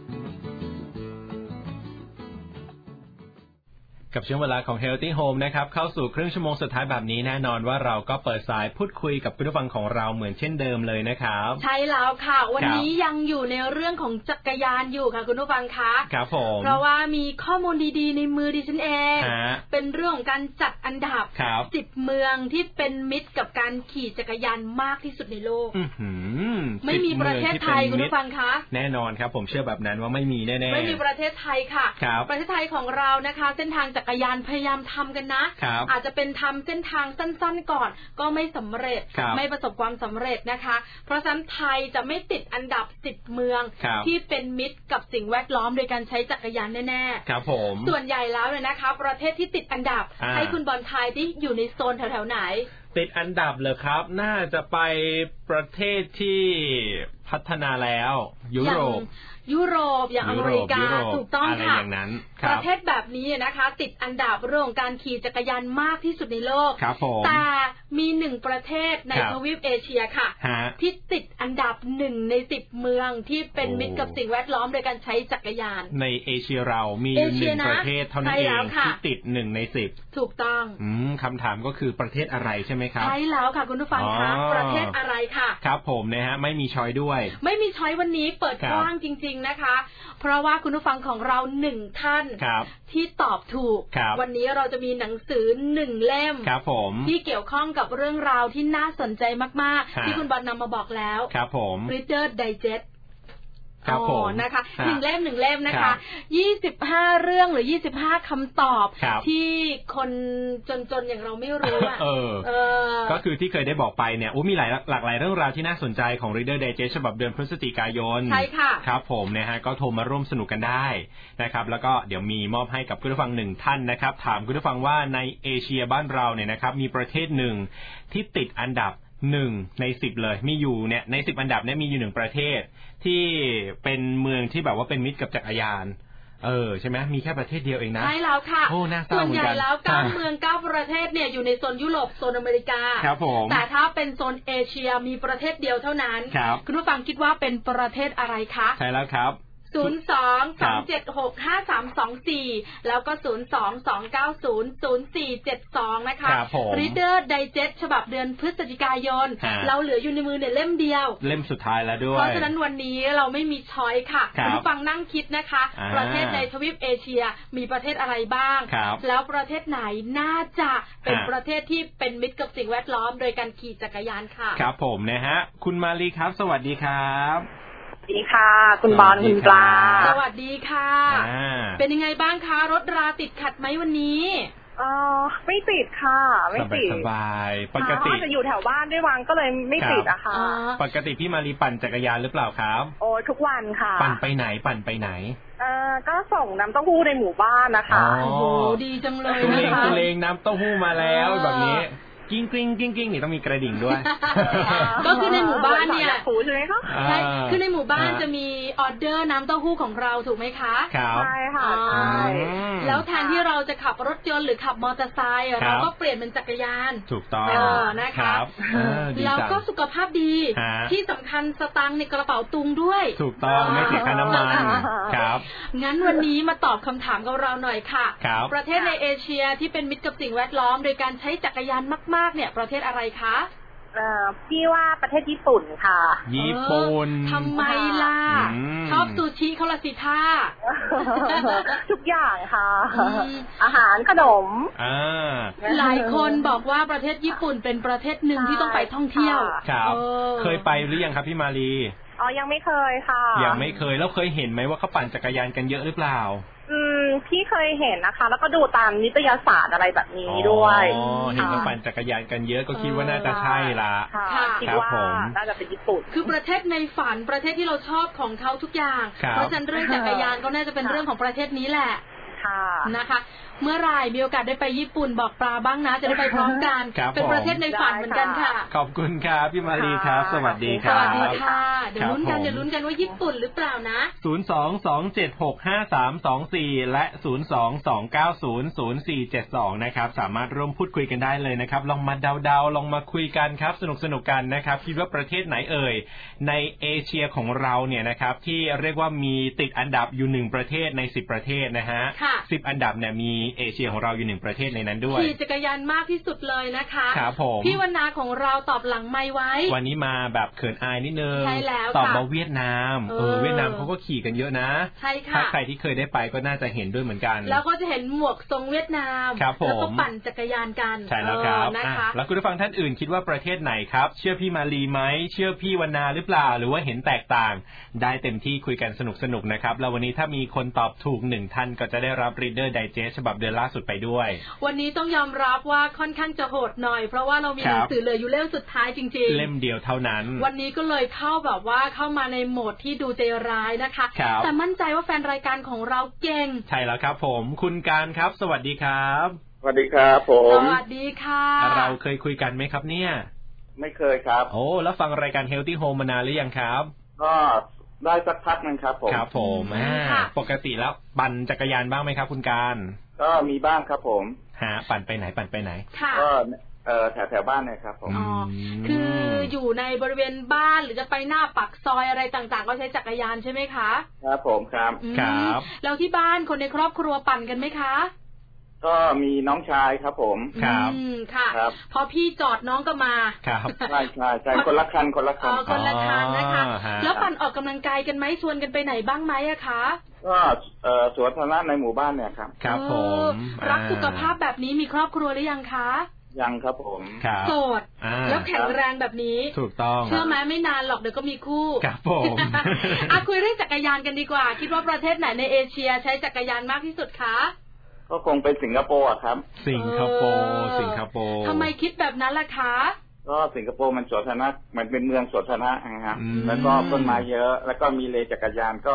กับช่วงเวลาของ Healthy Home นะครับเข้าสู่ครึ่งชั่วโมงสุดท้ายแบบนี้แน่นอนว่าเราก็เปิดสายพูดคุยกับคุณผู้ฟังของเราเหมือนเช่นเดิมเลยนะครับใช่แล้วค่ะวันนี้ยังอยู่ในเรื่องของจักรยานอยู่ค่ะคุณผู้ฟังคะครับผมเพราะว่ามีข้อมูลดีๆในมือดิฉันเองเป็นเรื่องของการจัดอันดับ10เมืองที่เป็นมิตรกับการขี่จักรยานมากที่สุดในโลกไม่มีประเทศไทยคุณผู้ฟังคะแน่นอนครับผมเชื่อแบบนั้นว่าไม่มีแน่ๆไม่มีประเทศไทยค่ะประเทศไทยของเรานะคะเส้นทางจักรยานพยายามทำกันนะอาจจะเป็นทำเส้นทางสั้นๆก่อนก็ไม่สำเร็จไม่ประสบความสำเร็จนะคะเพราะฉะนั้นไทยจะไม่ติดอันดับ10เมืองที่เป็นมิตรกับสิ่งแวดล้อมโดยการใช้จักรยานแน่ๆครับผมส่วนใหญ่แล้วเนี่ยนะคะประเทศที่ติดอันดับให้คุณบอลทายที่อยู่ในโซนแถวๆไหนติดอันดับเลยครับน่าจะไปประเทศที่พัฒนาแล้วยุโรปอย่างอเมริกาถูกต้องค่ะประเทศแบบนี้นะคะติดอันดับเรื่องของการขี่จักรยานมากที่สุดในโลกแต่มี1ประเทศในทวีปเอเชียค่ะที่ติดอันดับ1ใน10เมืองที่เป็นมิตรกับสิ่งแวดล้อมโดยการใช้จักรยานในเอเชียเรามี1ประเทศเท่านั้นเองที่ติด1ใน10 ถูกต้องคำถามก็คือประเทศอะไรใช่ไหมครับใช่แล้วค่ะคุณผู้ฟังคะประเทศอะไรค่ะครับผมนะฮะไม่มีช้อยด้วยไม่มีช้อยวันนี้เปิดกว้างจริงๆนะคะเพราะว่าคุณผู้ฟังของเรา1ท่านที่ตอบถูกวันนี้เราจะมีหนังสือ1เล่มที่เกี่ยวข้องกับเรื่องราวที่น่าสนใจมากๆที่คุณบอลนำมาบอกแล้วครับผม Reader Digestนะคะ1เล่มนะคะ25เรื่องหรือ25คำตอบที่คนจนๆอย่างเราไม่รู้อ่ะก็คือที่เคยได้บอกไปเนี่ยมีหลากหลายเรื่องราวที่น่าสนใจของ Reader Digest ฉบับเดือนพฤศจิกายนใช่ค่ะครับผมนะฮะก็โทรมาร่วมสนุกกันได้นะครับแล้วก็เดี๋ยวมีมอบให้กับคุณผู้ฟัง1ท่านนะครับถามคุณผู้ฟังว่าในเอเชียบ้านเราเนี่ยนะครับมีประเทศหนึ่งที่ติดอันดับ 1 ใน 10เลยมีอยู่เนี่ยใน10อันดับเนี่ยมีอยู่1ประเทศที่เป็นเมืองที่แบบว่าเป็นมิตรกับจักรยานใช่ไหมมีแค่ประเทศเดียวเองนะใช่แล้วค่ะส่วนใหญ่แล้ว9เมือง9ประเทศเนี่ยอยู่ในโซนยุโรปโซนอเมริกาแต่ถ้าเป็นโซนเอเชียมีประเทศเดียวเท่านั้นคุณผู้ฟังคิดว่าเป็นประเทศอะไรคะใช่แล้วครับ 02-276-5324แล้วก็02-290-0472นะคะ Reader Digest ฉบับเดือนพฤศจิกายนเราเหลืออยู่ในมือเนี่ยเล่มเดียวเล่มสุดท้ายแล้วด้วยเพราะฉะนั้นวันนี้เราไม่มีช้อยค่ะคุณผู้ฟังนั่งคิดนะคะประเทศในทวีปเอเชียมีประเทศอะไรบ้างแล้วประเทศไหนน่าจะเป็นประเทศที่เป็นมิตรกับสิ่งแวดล้อมโดยการขี่จักรยานค่ะครับผมนะฮะคุณมาลีครับสวัสดีครับสวัสดีค่ะคุณบอลคุณปลาสวัสดีค่ะเป็นยังไงบ้างคะรถราติดขัดไหมวันนี้ไม่ติดค่ะไม่ติดสบายปกติจะอยู่แถวบ้านด้วยวังก็เลยไม่ติดอะค่ะปกติพี่มารีปั่นจักรยานหรือเปล่าครับโอ้ทุกวันค่ะปั่นไปไหนก็ส่งน้ำเต้าหู้ในหมู่บ้านนะคะโอ้โหดีจังเลยนะคะตุเลงน้ำเต้าหู้มาแล้วแบบนี้กิ้งกิ้งกิ้งกิ้งนี่ต้องมีกระดิ่งด้วยก็คือในหมู่บ้านเนี่ยใช่ไหมคะใช่คือในหมู่บ้านจะมีออเดอร์น้ำเต้าหู้ของเราถูกไหมคะใช่ค่ะใช่แล้วแทนที่เราจะขับรถยนต์หรือขับมอเตอร์ไซค์เราก็เปลี่ยนเป็นจักรยานถูกต้องนะคะแล้วก็สุขภาพดีที่สำคัญสตางค์ในกระเป๋าตุงด้วยถูกต้องไม่เสียค่าน้ำมันครับงั้นวันนี้มาตอบคำถามกับเราหน่อยค่ะประเทศในเอเชียที่เป็นมิตรกับสิ่งแวดล้อมโดยการใช้จักรยานมากเนี่ยประเทศอะไรคะพี่ว่าประเทศญี่ปุ่นค่ะญี่ปุ่นทำไมล่ะชอบซูชิเขาละสิท่าทุกอย่างค่ะอาหารขนมหลายคนบอกว่าประเทศญี่ปุ่นเป็นประเทศหนึ่งที่ต้องไปท่องเที่ยวเคยไปหรือยังครับพี่มาลียังไม่เคยค่ะยังไม่เคยแล้วเคยเห็นไหมว่าเขาปั่นจักรยานกันเยอะหรือเปล่าพี่เคยเห็นนะคะแล้วก็ดูตามนิตยสารอะไรแบบนี้ด้วยเห็นเขาปั่นจักรยานกันเยอะก็คิดว่าน่าจะใช่ละคิดว่าน่าจะเป็นญี่ปุ่นคือประเทศในฝันประเทศที่เราชอบของเขาทุกอย่างเพราะฉะนั้นเรื่องจักรยานก็น่าจะเป็นเรื่องของประเทศนี้แหละนะคะเมื่อไรมีโอกาสได้ไปญี่ปุ่นบอกปลาบ้างนะจะได้ไปพร้อมกันเป็นประเทศในฝันเหมือนกันค่ะขอบคุณครับพี่มาลีครับสวัสดีครับสวัสดีค่ะเดี๋ยวลุ้นกันว่าญี่ปุ่นหรือเปล่านะ 022765324และ022900472นะครับสามารถร่วมพูดคุยกันได้เลยนะครับลองมาเดาๆลองมาคุยกันครับสนุกกันนะครับคิดว่าประเทศไหนเอ่ยในเอเชียของเราเนี่ยนะครับที่เรียกว่ามีติดอันดับอยู่1ประเทศใน10ประเทศนะฮะ10อันดับเนี่ยมีเอเชียของเราอยู่1ประเทศในนั้นด้วยขี่จักรยานมากที่สุดเลยนะคะครับผมพี่วรรณาของเราตอบหลังไมค์ไว้วันนี้มาแบบเขินอายนิดนึงตอบมาเวียดนามเวียดนามเขาก็ขี่กันเยอะนะใช่ค่ะถ้าใครที่เคยได้ไปก็น่าจะเห็นด้วยเหมือนกันแล้วก็จะเห็นหมวกทรงเวียดนามแล้วก็ปั่นจักรยานกันใช่แล้วครับนะคะแล้วคุณผู้ฟังท่านอื่นคิดว่าประเทศไหนครับเชื่อพี่มาลีไหมเชื่อพี่วรรณาหรือเปล่าหรือว่าเห็นแตกต่างได้เต็มที่คุยกันสนุกนะครับแล้ววันนี้ถ้ามีคนตอบถูก1ท่านก็จะได้รับ Reader Digest ฉบับเดือนล่าสุดไปด้วยวันนี้ต้องยอมรับว่าค่อนข้างจะโหดหน่อยเพราะว่าเรามีหนังสือเหลืออยู่เล่มสุดท้ายจริงๆเล่มเดียวเท่านั้นวันนี้ก็เลยเข้ามาในโหมดที่ดูใจร้ายนะคะแต่มั่นใจว่าแฟนรายการของเราเก่งใช่แล้วครับผมคุณการครับสวัสดีครับสวัสดีครับผมสวัสดีค่ะเราเคยคุยกันไหมครับเนี่ยไม่เคยครับโอ้แล้วฟังรายการ Healthy Home มานานหรือยังครับก็ได้สักพักนึงครับผมครับผมปกติแล้วปั่นจักรยานบ้างไหมครับคุณการก็มีบ้างครับผมปั่นไปไหนก็แถวบ้านเนี่ยครับผมคืออยู่ในบริเวณบ้านหรือจะไปหน้าปากซอยอะไรต่างๆก็ใช้จักรยานใช่ไหมคะครับผมครับแล้วที่บ้านคนในครอบครัวปั่นกันไหมคะก็มีน้องชายครับผมครับค่ะพอพี่จอดน้องก็มาครับใช่คนละคันคนละคันนะคะแล้วปั่นออกกำลังกายกันไหมชวนกันไปไหนบ้างไหมอะคะก็สวนสาธารณะในหมู่บ้านเนี่ยครับครับผมรักสุขภาพแบบนี้มีครอบครัวหรือยังคะยังครับผมโสดแล้วแข็งแรงแบบนี้ถูกต้องเชื่อไหมไม่นานหรอกเดี๋ยวก็มีคู่ครับผมคุยเรื่องจักรยานกันดีกว่าคิดว่าประเทศไหนในเอเชียใช้จักรยานมากที่สุดคะก็คงเป็นสิงคโปร์ครับสิงคโปร์ทำไมคิดแบบนั้นล่ะคะก็สิงคโปร์มันสวนสาธารณะมันเป็นเมืองสวนสาธารณะนะครับแล้วก็ต้นไม้เยอะแล้วก็มีเลนจักรยานก็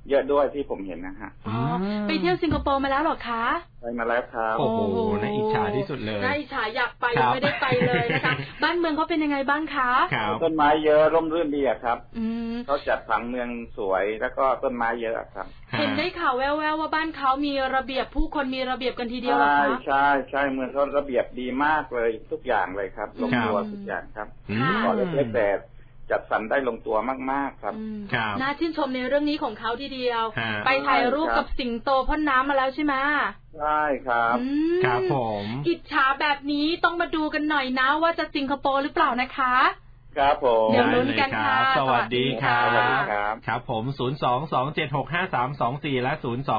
เยอะด้วยที่ผมเห็นนะฮะไปเที่ยวสิงคโปร์มาแล้วหรอคะไปมาแล้วครับโอ้โหน่าอิจฉาที่สุดเลยน่าอิจฉาอยากไปยังไม่ได้ไปเลยนะคะบ้านเมืองเขาเป็นยังไงบ้างคะต้นไม้เยอะร่มรื่นดีครับเขาจัดผังเมืองสวยแล้วก็ต้นไม้เยอะครับเห็นได้ข่าวแว่วๆว่าบ้านเขามีระเบียบผู้คนมีระเบียบกันทีเดียวเหรอคะใช่เมืองเขาระเบียบดีมากเลยทุกอย่างเลยครับลงตัวทุกอย่างครับก่อนเล็กๆแต่จัดสรรได้ลงตัวมากๆครับน่าชื่นชมในเรื่องนี้ของเขาทีเดียวไปถ่ายรูปกับสิงโตพ่นน้ำมาแล้วใช่ไหมใช่ครับครับผมอิจฉาแบบนี้ต้องมาดูกันหน่อยนะว่าจะสิงคโปร์หรือเปล่านะคะครับผมเดี๋ยวลุ้นกันค่ะสวัสดีครับครับผม022765324และ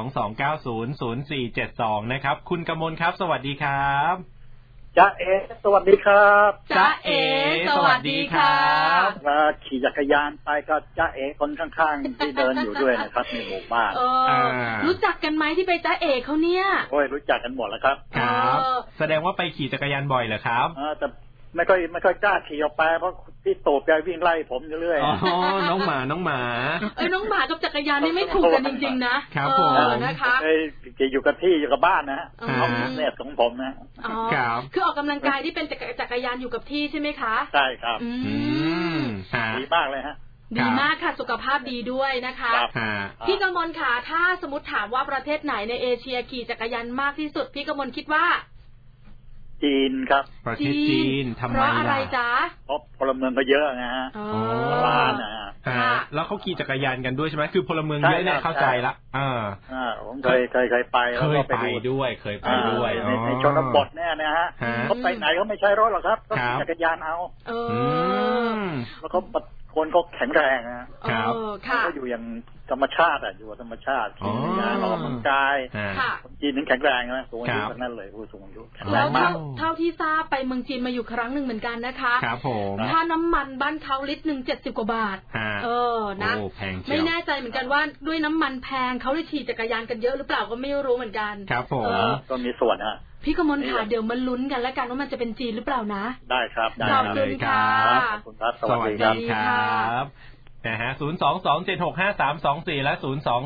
022900472นะครับคุณกมลครับสวัสดีครับจ๊ะเอ๋สวัสดีครับจ๊ะเอ๋สวัสดีครับขี่จักรยานไปก็จ๊ะเอ๋คนข้างๆที่เดินอยู่ด้วยนะครับในหมู่บ้านรู้จักกันไหมที่ไปจ๊ะเอ๋เขาเนี่ยโอ้ยรู้จักกันหมดแล้วครับครับแสดงว่าไปขี่จักรยานบ่อยเหรอครับแต่ไม่ค่อยกล้าขี่ออกไปเพราะพี่โตแกวิ่งไล่ผมอยู่เรื่อยอ๋อน้องหมาน้องหมากับจักรยานนี่ไม่ถูกกันจริงๆนะครับผมนะคะอยู่กับที่อยู่กับบ้านนะเอาเนี่ยของผมนะคือออกกำลังกายที่เป็นจักรยานอยู่กับที่ใช่ไหมคะใช่ครับดีมากเลยฮะดีมากค่ะสุขภาพดีด้วยนะคะพี่กมลค่ะถ้าสมมติถามว่าประเทศไหนในเอเชียขี่จักรยานมากที่สุดพี่กมลคิดว่าจีนครับประเทศจีนทำไมเพราะอะไรจ๊ะเพราะพลเมืองก็เยอะนะฮะล้านนะฮะแล้วเขาขี่จักรยานกันด้วยใช่ไหมคือพลเมืองเยอะเนี่ยเข้าใจละผมเคยไปแล้วก็ไปด้วยเคยไปด้วยในชนบทเนี่ยนะฮะเขาไปไหนเขาไม่ใช้รถหรอกครับก็ขี่จักรยานเอาแล้วเขาคนก็แข็งแรงนะครับก็อยู่อย่างธรรมชาติอยู่ธรรมชาติขี่จักรยานออกกำลังกายจีนนึงแข็งแรงนะสูงอายุทั้งนั้นเลยผู้สูงอายุแข็งแรงมากเท่าที่ทราบไปเมืองจีนมาอยู่ครั้งหนึ่งเหมือนกันนะคะครับผมค่าน้ำมันบ้านเขาลิตรหนึ่ง70 กว่าบาทนะไม่แน่ใจเหมือนกันว่าด้วยน้ำมันแพงเขาได้ขี่จักรยานกันเยอะหรือเปล่าก็ไม่รู้เหมือนกันครับผมก็มีส่วนฮะพี่กมลค่ะเดี๋ยวมันลุ้นกันแล้วกันว่ามันจะเป็นจีนหรือเปล่านะได้ครับขอบคุณค่ะสวัสดีครับนะฮะ022765324และ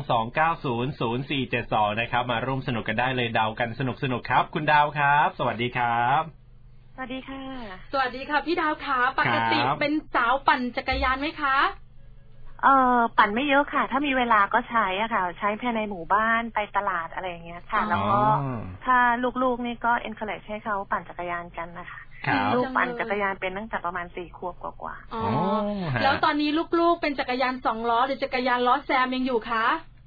022900472นะครับมาร่วมสนุกกันได้เลยเดากันสนุกครับคุณดาวครับสวัสดีครับสวัสดีค่ะสวัสดีค่ะพี่ดาวค่ะปกติเป็นสาวปั่นจักรยานไหมคะปั่นไม่เยอะค่ะถ้ามีเวลาก็ใช้อะค่ะใช้ภายในหมู่บ้านไปตลาดอะไรอย่างเงี้ยค่ะแล้วก็ถ้าลูกๆนี่ก็ encourage ให้เขาปั่นจักรยานกันนะคะลูกปั่นจักรยานเป็นตั้งแต่ประมาณ4 ขวบกว่าๆแล้วตอนนี้ลูกๆเป็นจักรยาน2 ล้อหรือจักรยานล้อแซมยังอยู่คะ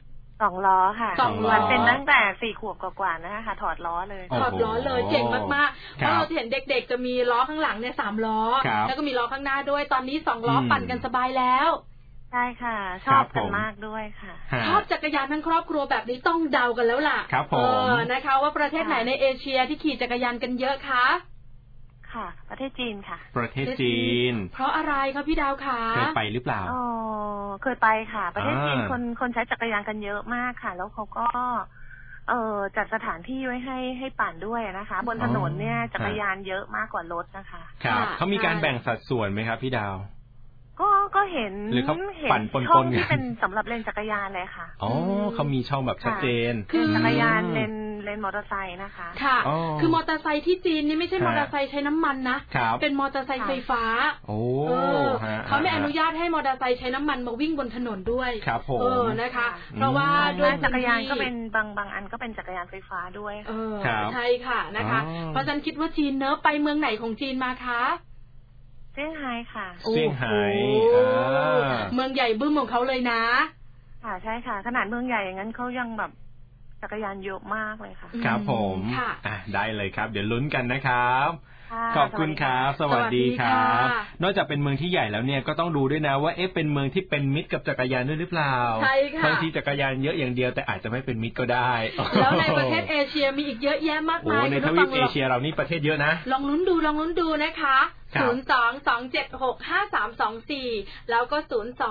2 ล้อค่ะมันเป็นตั้งแต่4 ขวบกว่าๆนะคะถอดล้อเลยถอดล้อเลยเจ๋งมากๆเพราะเราเห็นเด็กๆจะมีล้อข้างหลังเนี่ย3 ล้อแล้วก็มีล้อข้างหน้าด้วยตอนนี้2 ล้อปั่นกันสบายแล้วใช่ค่ะชอบกันมากด้วยค่ะชอบจักรยานทั้งครอบครัวแบบนี้ต้องเดากันแล้วล่ะครับผมนะคะว่าประเทศไหนในเอเชียที่ขี่จักรยานกันเยอะคะค่ะประเทศจีนค่ะประเทศจีนเพราะอะไรคะพี่ดาวคะเคยไปหรือเปล่าเคยไปค่ะประเทศจีนคนใช้จักรยานกันเยอะมากค่ะแล้วเขาก็จัดสถานที่ไว้ให้ปั่นด้วยนะคะบนถนนเนี่ยจักรยานเยอะมากกว่ารถนะคะครับเขามีการแบ่งสัดส่วนไหมครับพี่ดาวก็เห็นหรือเขาปั่นปนๆช่องที่เป็นสำหรับเลนจักรยานเลยค่ะอ๋อเขามีช่องแบบชัดเจนคือจักรยานเลนมอเตอร์ไซค์นะคะค่ะคือมอเตอร์ไซค์ที่จีนนี่ไม่ใช่มอเตอร์ไซค์ใช้น้ำมันนะเป็นมอเตอร์ไซค์ไฟฟ้าเขาไม่อนุญาตให้มอเตอร์ไซค์ใช้น้ำมันมาวิ่งบนถนนด้วยครับผมนะคะเพราะว่าด้วยจักรยานก็เป็นบางอันก็เป็นจักรยานไฟฟ้าด้วยใช่ค่ะนะคะเพราะฉันคิดว่าจีนเนอะไปเมืองไหนของจีนมาคะเซี่ยงไฮ้ค่ะเซี่ยงไฮ้เมืองใหญ่บึ้มของเขาเลยนะค่ะใช่ค่ะขนาดเมืองใหญ่อย่างนั้นเขายังแบบจักรยานเยอะมากเลยค่ะครับผมได้เลยครับเดี๋ยวลุ้นกันนะครับขอบคุณครับสวัสดีครับนอกจากเป็นเมืองที่ใหญ่แล้วเนี่ยก็ต้องดูด้วยนะว่าเป็นเมืองที่เป็นมิตรกับจักรยานด้วยหรือเปล่าใช่ค่ะบางทีจักรยานเยอะอย่างเดียวแต่อาจจะไม่เป็นมิตรก็ได้แล้วในประเทศเอเชียมีอีกเยอะแยะมากมายในทวีปเอเชียเรานี่ประเทศเยอะนะลองลุ้นดูนะคะ 022765324แล้วก็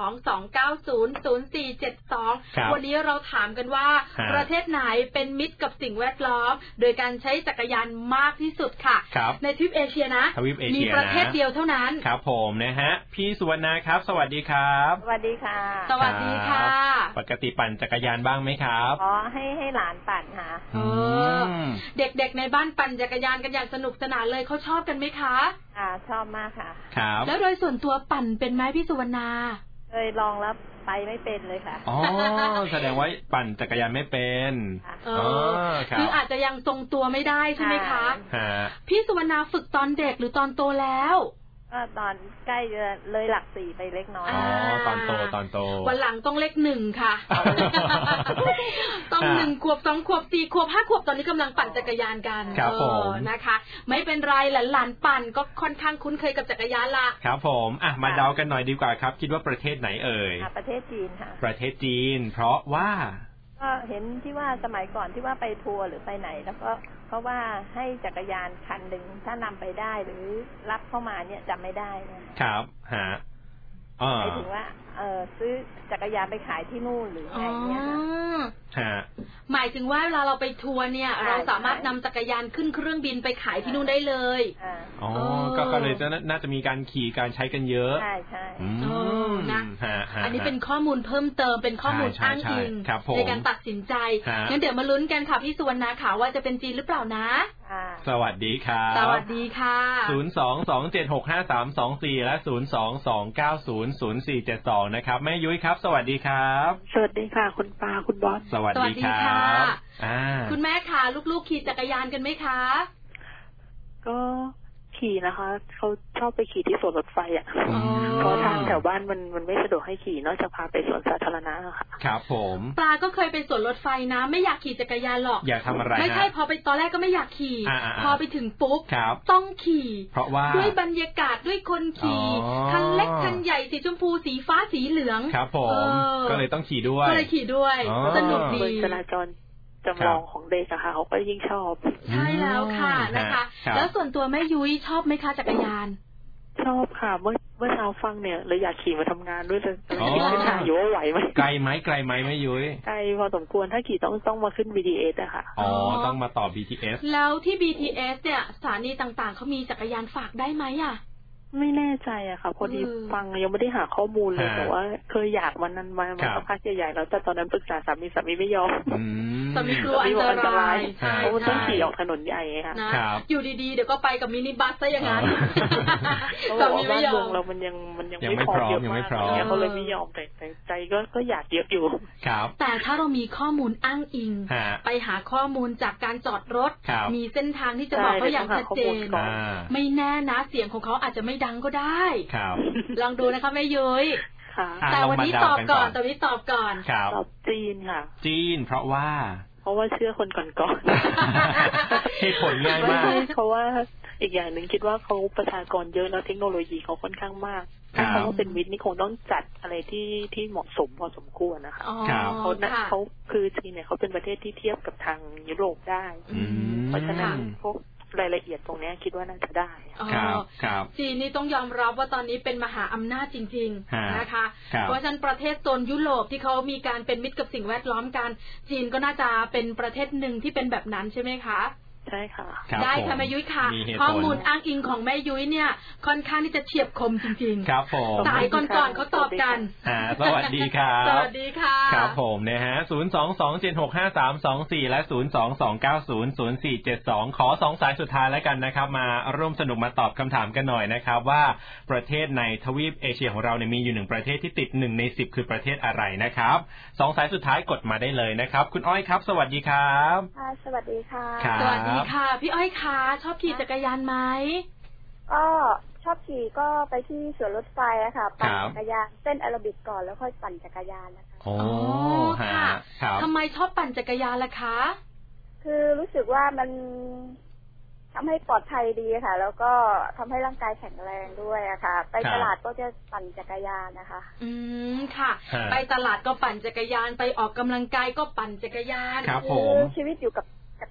022900472วันนี้เราถามกันว่าประเทศไหนเป็นมิตรกับสิ่งแวดล้อมโดยการใช้จักรยานมากที่สุดค่ะในทวีปเอเชียนะมีประเทศเดียวเท่านั้นครับผมนะฮะพี่สุวรรณาครับสวัสดีครับสวัสดีค่ะสวัสดีค่ะปกติปั่นจักรยานบ้างไหมครับอ๋อให้หลานปั่นค่ะเด็กๆในบ้านปั่นจักรยานกันอย่างสนุกสนานเลยเขาชอบกันไหมคะชอบมากค่ะครับแล้วโดยส่วนตัวปั่นเป็นไหมพี่สุวรรณาเคยลองแล้วไปไม่เป็นเลยค่ะอ๋อแสดงว่าปั่นจักรยานไม่เป็นคืออาจจะยังทรงตัวไม่ได้ใช่ไหมคะพี่สุวรรณาฝึกตอนเด็กหรือตอนโตแล้วก็ตอนใกล้จะเลยหลัก4ไปเล็กน้อยตอนโตวันหลังต้องเลข1ค่ะต้อง1 ขวบ 2 ขวบ 4 ขวบ 5 ขวบตอนนี้กำลังปั่นจักรยานกันนะคะไม่เป็นไรหลานปั่นก็ค่อนข้างคุ้นเคยกับจักรยานละครับผมมาเดากันหน่อยดีกว่าครับคิดว่าประเทศไหนเอ่ยประเทศจีนค่ะประเทศจีนเพราะว่าก็เห็นที่ว่าสมัยก่อนที่ว่าไปทัวร์หรือไปไหนแล้วก็เพราะว่าให้จักรยานคันหนึ่งถ้านำไปได้หรือรับเข้ามาเนี่ยจำไม่ได้นะครับหมายถึงว่าซื้อจักรยานไปขายที่นู่นหรือไงเนี่ยหมายถึงว่าเวลาเราไปทัวร์เนี่ยเราสามารถนำจักรยานขึ้นเครื่องบินไปขายที่นู่นได้เลยก็เลยน่าจะมีการขี่การใช้กันเยอะใช่นะอันนี้เป็นข้อมูลเพิ่มเติมเป็นข้อมูลอ้างอิงในการตัดสินใจงั้นเดี๋ยวมาลุ้นกันค่ะพี่สุวรรณาค่ะว่าจะเป็นจีนหรือเปล่านะสวัสดีครับสวัสดีค่ะ 022765324และ022900472นะครับแม่ยุ้ยครับสวัสดีครับสวัสดีค่ะคุณปาคุณบอสสวัสดีครับคุณแม่ค่ะลูกๆขี่จักรยานกันไหมคะก็ขี่นะคะเขาชอบไปขี่ที่สวนรถไฟเพราะทางแถวบ้านมันไม่สะดวกให้ขี่นอกจากพาไปสวนสาธารณะค่ะครับผมปลาก็เคยไปสวนรถไฟนะไม่อยากขี่จักรยานหรอกอยากทำอะไรไม่ใช่พอไปตอนแรกก็ไม่อยากขี่พอไปถึงปุ๊บต้องขี่เพราะว่าด้วยบรรยากาศด้วยคนขี่คันเล็กคันใหญ่สีชมพูสีฟ้าสีเหลืองครับผมก็เลยต้องขี่ด้วยก็เลยขี่ด้วยสนุกดีจราจรจำลองของเด็กอะค่ะเขาก็ยิ่งชอบใช่แล้วค่ะนะคะแล้วส่วนตัวแม่ยุ้ยชอบไหมคะจักรยานชอบค่ะเมื่อเช้าฟังเนี่ยเลยอยากขี่มาทำงานด้วยเลยคิดไม่ทันอยู่ว่าไหวไหมไกลไหมแม่ยุ้ยไกลพอสมควรถ้าขี่ต้องมาขึ้น BTS อะค่ะต้องมาต่อ BTS แล้วที่ BTS เนี่ยสถานีต่างๆเขามีจักรยานฝากได้ไหมอะไม่แน่ใจอะค่ะพอดีฟังยังไม่ได้หาข้อมูลเลยแต่ว่าเคยอยากวันนั้นมาสักพักใหญ่ๆแล้วแต่ตอนนั้นปรึกษาสามีไม่ยอมสามีกลัวอันตรายเพราะมันต้องขี่ออกถนนใหญ่ค่ะอยู่ดีๆเดี๋ยวก็ไปกับมินิบัสซะอย่างนั้นสามีไม่ยอมเรามันยังไม่พร้อมเยอะมากเขาเลยไม่ยอมแต่ใจก็อยากเยอะอยู่แต่ถ้าเรามีข้อมูลอ้างอิงไปหาข้อมูลจากการจอดรถมีเส้นทางที่จะบอกเขาอย่างชัดเจนไม่แน่นะเสียงของเขาอาจจะไม่ดังก็ได้ลองดูนะคะแม่ยุ้ยแต่วันนี้ตอบก่อนตอบจีนค่ะจีนเพราะว่าเชื่อคนก่อนเหตุผลง่ายมากเพราะว่าอีกอย่างหนึ่งคิดว่าเขาประชากรเยอะแล้วเทคโนโลยีเขาค่อนข้างมากถ้าเขาเป็นมิตรนี่คงต้องจัดอะไรที่เหมาะสมพอสมควรนะคะเขาคือจีนเนี่ยเขาเป็นประเทศที่เทียบกับทางยุโรปได้เพราะฉะนั้นพวกรายละเอียดตรงนี้คิดว่าน่าจะได้ครับจีนนี่ต้องยอมรับว่าตอนนี้เป็นมหาอำนาจจริงๆนะคะเพราะฉะนั้นประเทศโซนยุโรปที่เขามีการเป็นมิตรกับสิ่งแวดล้อมกันจีนก็น่าจะเป็นประเทศหนึ่งที่เป็นแบบนั้นใช่ไหมคะใช่ค่ะได้ค่ะแม่ยุ้ยค่ะข้อมูลอ้างอิงของแม่ยุ้ยเนี่ยค่อนข้างที่จะเฉียบคมจริงๆครับผมสายก่อนเขาตอบกันสวัสดีครับสวัสดีค่ะครับผมนะฮะ022765324และ022900472ขอ2สายสุดท้ายแล้วกันนะครับมาร่วมสนุกมาตอบคำถามกันหน่อยนะครับว่าประเทศในทวีปเอเชียของเราเนี่ยมีอยู่1ประเทศที่ติด1ใน10คือประเทศอะไรนะครับ2สายสุดท้ายกดมาได้เลยนะครับคุณอ้อยครับสวัสดีครับสวัสดีค่ะสวัสดีค่ะพี่อ้อยคะชอบขี่จักรยานไหมก็ชอบขี่ก็ไปที่สวนรถไฟอะค่ะปั่นจักรยานเส้นแอโรบิกก่อนแล้วค่อยปั่นจักรยานนะคะโอ้ค่ะทำไมชอบปั่นจักรยานล่ะคะคือรู้สึกว่ามันทำให้ปลอดภัยดีค่ะแล้วก็ทำให้ร่างกายแข็งแรงด้วยอะค่ะไปตลาดก็จะปั่นจักรยานนะคะค่ะไปตลาดก็ปั่นจักรยานไปออกกำลังกายก็ปั่นจักรยานครับผมชีวิตอยู่กับจัก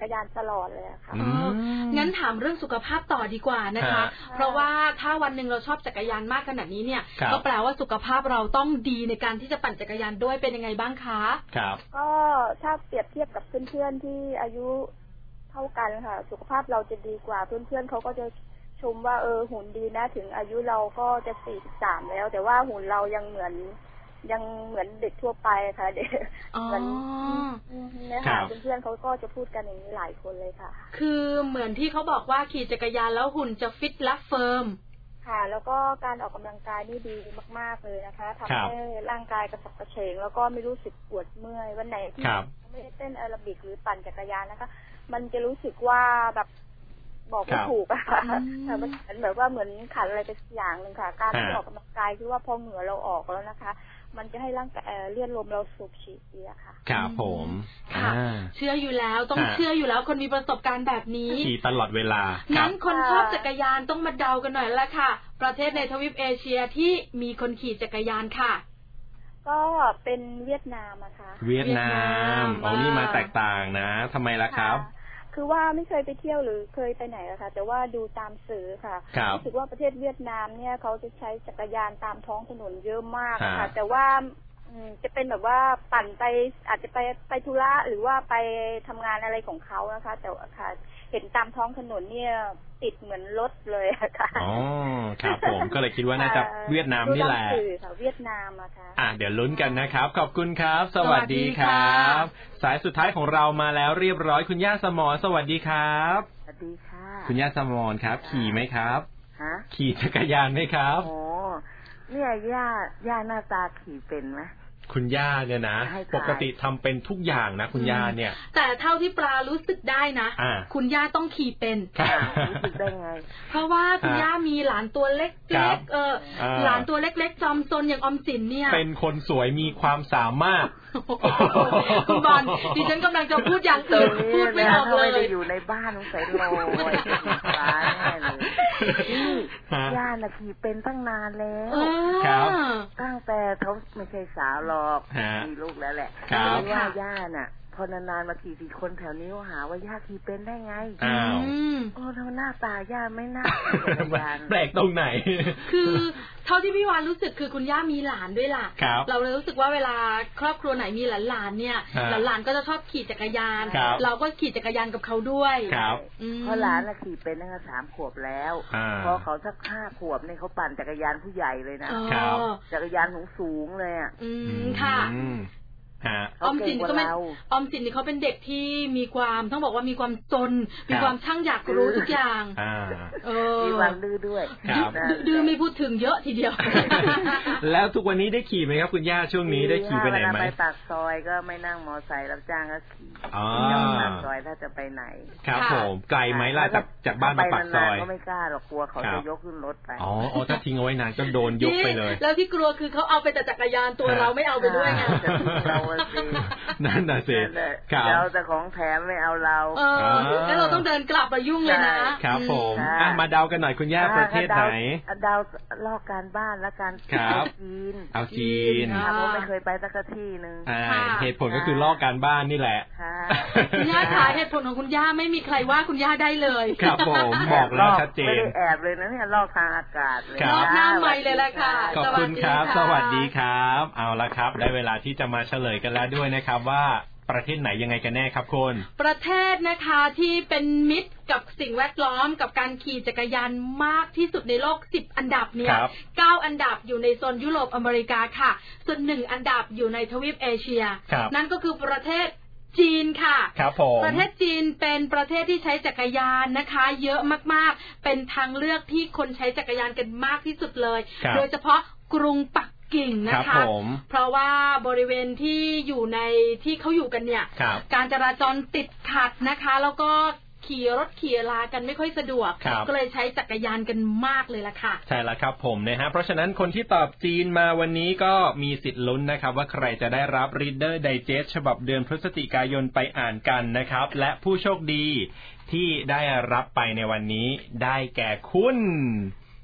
กรยานตลอดเลยค่ะงั้นถามเรื่องสุขภาพต่อดีกว่านะคะเพราะว่าถ้าวันหนึ่งเราชอบจักรยานมากขนาดนี้เนี่ยก็แปลว่าสุขภาพเราต้องดีในการที่จะปั่นจักรยานด้วยเป็นยังไงบ้างคะครับก็ถ้าเปรียบเทียบกับเพื่อนๆที่อายุเท่ากันค่ะสุขภาพเราจะดีกว่าเพื่อนๆเขาก็จะชมว่าหุ่นดีนะถึงอายุเราก็จะ43แล้วแต่ว่าหุ่นเรายังเหมือนเด็กทั่วไปค่ะเด็กเหมือนนะคะเพื่อนๆเขาก็จะพูดกันอย่างนี้หลายคนเลยค่ะคือเหมือนที่เขาบอกว่าขี่จักรยานแล้วหุ่นจะฟิตและเฟิร์มค่ะแล้วก็การออกกำลังกายนี่ดีมากๆเลยนะคะทำให้ร่างกายกระฉับกระเฉงแล้วก็ไม่รู้สึกปวดเมื่อยวันไหนที่ไม่ได้เต้นแอโรบิกหรือปั่นจักรยานนะคะมันจะรู้สึกว่าแบบบอกไม่ถูกอะค่ะแต่มันแบบว่าเหมือนขัดอะไรไปอย่างหนึ่งค่ะการที่ออกกำลังกายคือว่าพอเหงื่อเราออกแล้วนะคะมันจะให้ร่างกายเลือดลมเราสูบฉีดดีอะค่ะครับผมค่ะเชื่ออยู่แล้วต้องเชื่ออยู่แล้วคนมีประสบการณ์แบบนี้ขี่ตลอดเวลางั้นคนชอบจักรยานต้องมาเดากันหน่อยละค่ะประเทศในทวีปเอเชียที่มีคนขี่จักรยานค่ะก็เป็นเวียดนามอะค่ะเวียดนามเอานี่มาแตกต่างนะทำไมล่ะครับคือว่าไม่เคยไปเที่ยวหรือเคยไปไหนอะค่ะแต่ว่าดูตามสื่อค่ะรู้สึกว่าประเทศเวียดนามเนี่ยเขาจะใช้จักรยานตามท้องถนนเยอะมากค่ะแต่ว่าจะเป็นแบบว่าปั่นไปอาจจะไปธุระหรือว่าไปทำงานอะไรของเขานะคะแต่ค่ะเห็นตามท้องถนนเนี่ยติดเหมือนรถเลยค่ะอ๋อครับผมก็เลยคิดว่าน่าจะเวียดนามนี่แหละเวียดนามอะค่ะเดี๋ยวลุ้นกันนะครับขอบคุณครับสวัสดีครับสายสุดท้ายของเรามาแล้วเรียบร้อยคุณย่าสมรสวัสดีครับสวัสดีค่ะคุณย่าสมรครับขี่ไหมครับขี่จักรยานไหมครับโอ้เนี่ยย่าหน้าตาขี่เป็นไหมคุณย่าเนี่ยนะปกติทำเป็นทุกอย่างนะคุณย่าเนี่ยแต่เท่าที่ปลารู้สึกได้นะคุณย่าต้องขี่เป็นรู้สึกได้ไงเพราะว่าคุณย่ามีหลานตัวเล็กหลานตัวเล็กๆจอมซนอย่างออมสินเนี่ยเป็นคนสวยมีความสามารถคุณบอลดิฉันกำลังจะพูดอย่างอื่นพูดไม่ออกเลยอยู่ในบ้านต้องใส่โลยร้ายแน่เลยย่าน่ะขี่เป็นตั้งนานแล้วตั้งแต่เขาไม่ใช่สาวหรอกมีลูกแล้วแหละว่าย่าน่ะพอนานๆมาขี่คนแถวนี้หาว่าย่าขี่เป็นได้ไงโอ้ทำหน้าตาย่าไม่น่าแปลกตรงไหนคือเท่าที่พี่วานรู้สึกคือคุณย่ามีหลานด้วยล่ะเราเลยรู้สึกว่าเวลาครอบครัวไหนมีหลานๆเนี่ยหลานๆก็จะชอบขี่จักรยานเราก็ขี่จักรยานกับเขาด้วยเพราะหลานน่ะขี่เป็นตั้งแต่3 ขวบแล้วพอเขาสัก5 ขวบเนี่ยเขาปั่นจักรยานผู้ใหญ่เลยนะจักรยานสูงเลยอ่ะค่ะออมสินก็ไม่ออมสินนี่เขาเป็นเด็กที่มีความต้องบอกว่ามีความจนมีความช่างอยากรู้ทุกอย่างมีความดื้อด้วยดื้อไม่พูดถึงเยอะทีเดียวแล้วทุกวันนี้ได้ขี่ไหมครับคุณย่าช่วงนี้ได้ขี่ไปไหนไหมไปปากซอยก็ไม่นั่งมอไซค์รับจ้างก็ขี่ปากซอยถ้าจะไปไหนครับผมไกลไหมล่ะจากบ้านมาปากซอยก็ไม่กล้าหรอกกลัวเขาจะยกขึ้นรถไปอ๋อถ้าทิ้งเอาไว้นานก็โดนยกไปเลยแล้วที่กลัวคือเขาเอาไปแต่จักรยานตัวเราไม่เอาไปด้วยไงนั่นน่ะสิเราแต่ของแถมไม่เอาเราแล้วเราต้องเดินกลับมายุ่งเลยนะครับผมมาเดากันหน่อยคุณย่าประเทศไหนเดาลอกการบ้านและการจีนเอาจีนเพราะไม่เคยไปสักที่นึงเหตุผลก็คือลอกการบ้านนี่แหละคุณย่าขายเหตุผลของคุณย่าไม่มีใครว่าคุณย่าได้เลยครับผมบอกแล้วชัดเจนไม่ได้แอบเลยนะเนี่ยลอกทางอากาศเลยลอกหน้าไมค์เลยแหละค่ะขอบคุณครับสวัสดีครับเอาละครับได้เวลาที่จะมาเฉลยกันแล้วด้วยนะครับว่าประเทศไหนยังไงกันแน่ครับคุณประเทศนะคะที่เป็นมิตรกับสิ่งแวดล้อมกับการขี่จักรยานมากที่สุดในโลก10 อันดับเนี่ย9 อันดับอยู่ในโซนยุโรปอเมริกาค่ะส่วน1 อันดับอยู่ในทวีปเอเชียนั่นก็คือประเทศจีนค่ะครับผมประเทศจีนเป็นประเทศที่ใช้จักรยานนะคะเยอะมากๆเป็นทางเลือกที่คนใช้จักรยานกันมากที่สุดเลยโดยเฉพาะกรุงปักกิ่งนะคะเพราะว่าบริเวณที่อยู่ในที่เขาอยู่กันเนี่ยการจราจรติดขัดนะคะแล้วก็ขี่รถขี่ลากันไม่ค่อยสะดวกก็เลยใช้จักรยานกันมากเลยล่ะค่ะใช่แล้วครับผมนะฮะเพราะฉะนั้นคนที่ตอบจีนมาวันนี้ก็มีสิทธิ์ลุ้นนะครับว่าใครจะได้รับ Reader Digest ฉบับเดือนพฤศจิกายนไปอ่านกันนะครับและผู้โชคดีที่ได้รับไปในวันนี้ได้แก่คุณ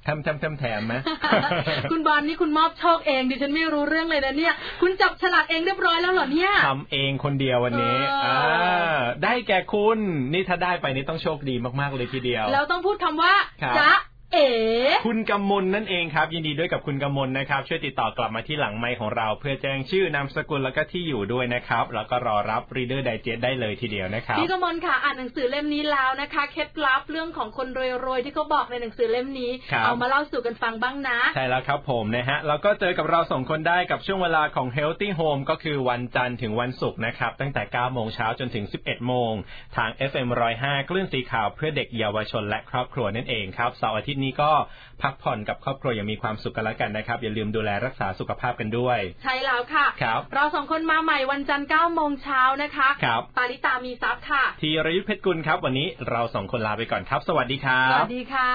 แถมไหมคุณบอลนี่คุณมอบโชคเองดิฉันไม่รู้เรื่องเลยนะเนี่ยคุณจับฉลากเองเรียบร้อยแล้วเหรอเนี่ยทำเองคนเดียววันนี้ได้แก่คุณนี่ถ้าได้ไปนี่ต้องโชคดีมากๆเลยทีเดียวแล้วต้องพูดคำว่าจ๊ะคุณกำมลนั่นเองครับยินดีด้วยกับคุณกำมลนะครับช่วยติดต่อกลับมาที่หลังไมค์ของเราเพื่อแจ้งชื่อนามสกุลแล้วก็ที่อยู่ด้วยนะครับแล้วก็รอรับ Reader Digest ได้เลยทีเดียวนะครับพี่กำมลค่ะอ่านหนังสือเล่มนี้แล้วนะคะเคล็ดลับเรื่องของคนรวยๆที่เขาบอกในหนังสือเล่มนี้เอามาเล่าสู่กันฟังบ้างนะใช่แล้วครับผมนะฮะแล้วก็เจอกับเรา2คนได้กับช่วงเวลาของ Healthy Home ก็คือวันจันทร์ถึงวันศุกร์นะครับตั้งแต่ 9 โมงเช้าจนถึง 11 โมงทาง FM 105 คลื่นสีขาวเพื่อเด็กเยาวชนและครอบครัวนั่นเองครับเสาร์อาทิตย์นี้ก็พักผ่อนกับครอบครัวอย่างมีความสุขกันแล้วกันนะครับอย่าลืมดูแลรักษาสุขภาพกันด้วยใช่แล้วค่ะเรา2คนมาใหม่วันจันทร์ 9 โมงเช้านะคะปาริตามีทรัพย์ค่ะธีรยุทธเพชรกุลครับวันนี้เรา2คนลาไปก่อนครับสวัสดีครับสวัสดีค่ะ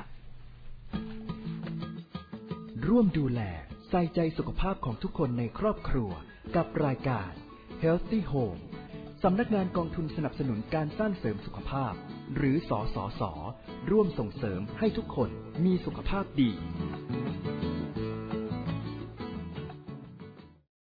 ร่วมดูแลใส่ใจสุขภาพของทุกคนในครอบครัวกับรายการ Healthy Home สำนักงานกองทุนสนับสนุนการสร้างเสริมสุขภาพหรือสสส.ร่วมส่งเสริมให้ทุกคนมีสุขภาพดี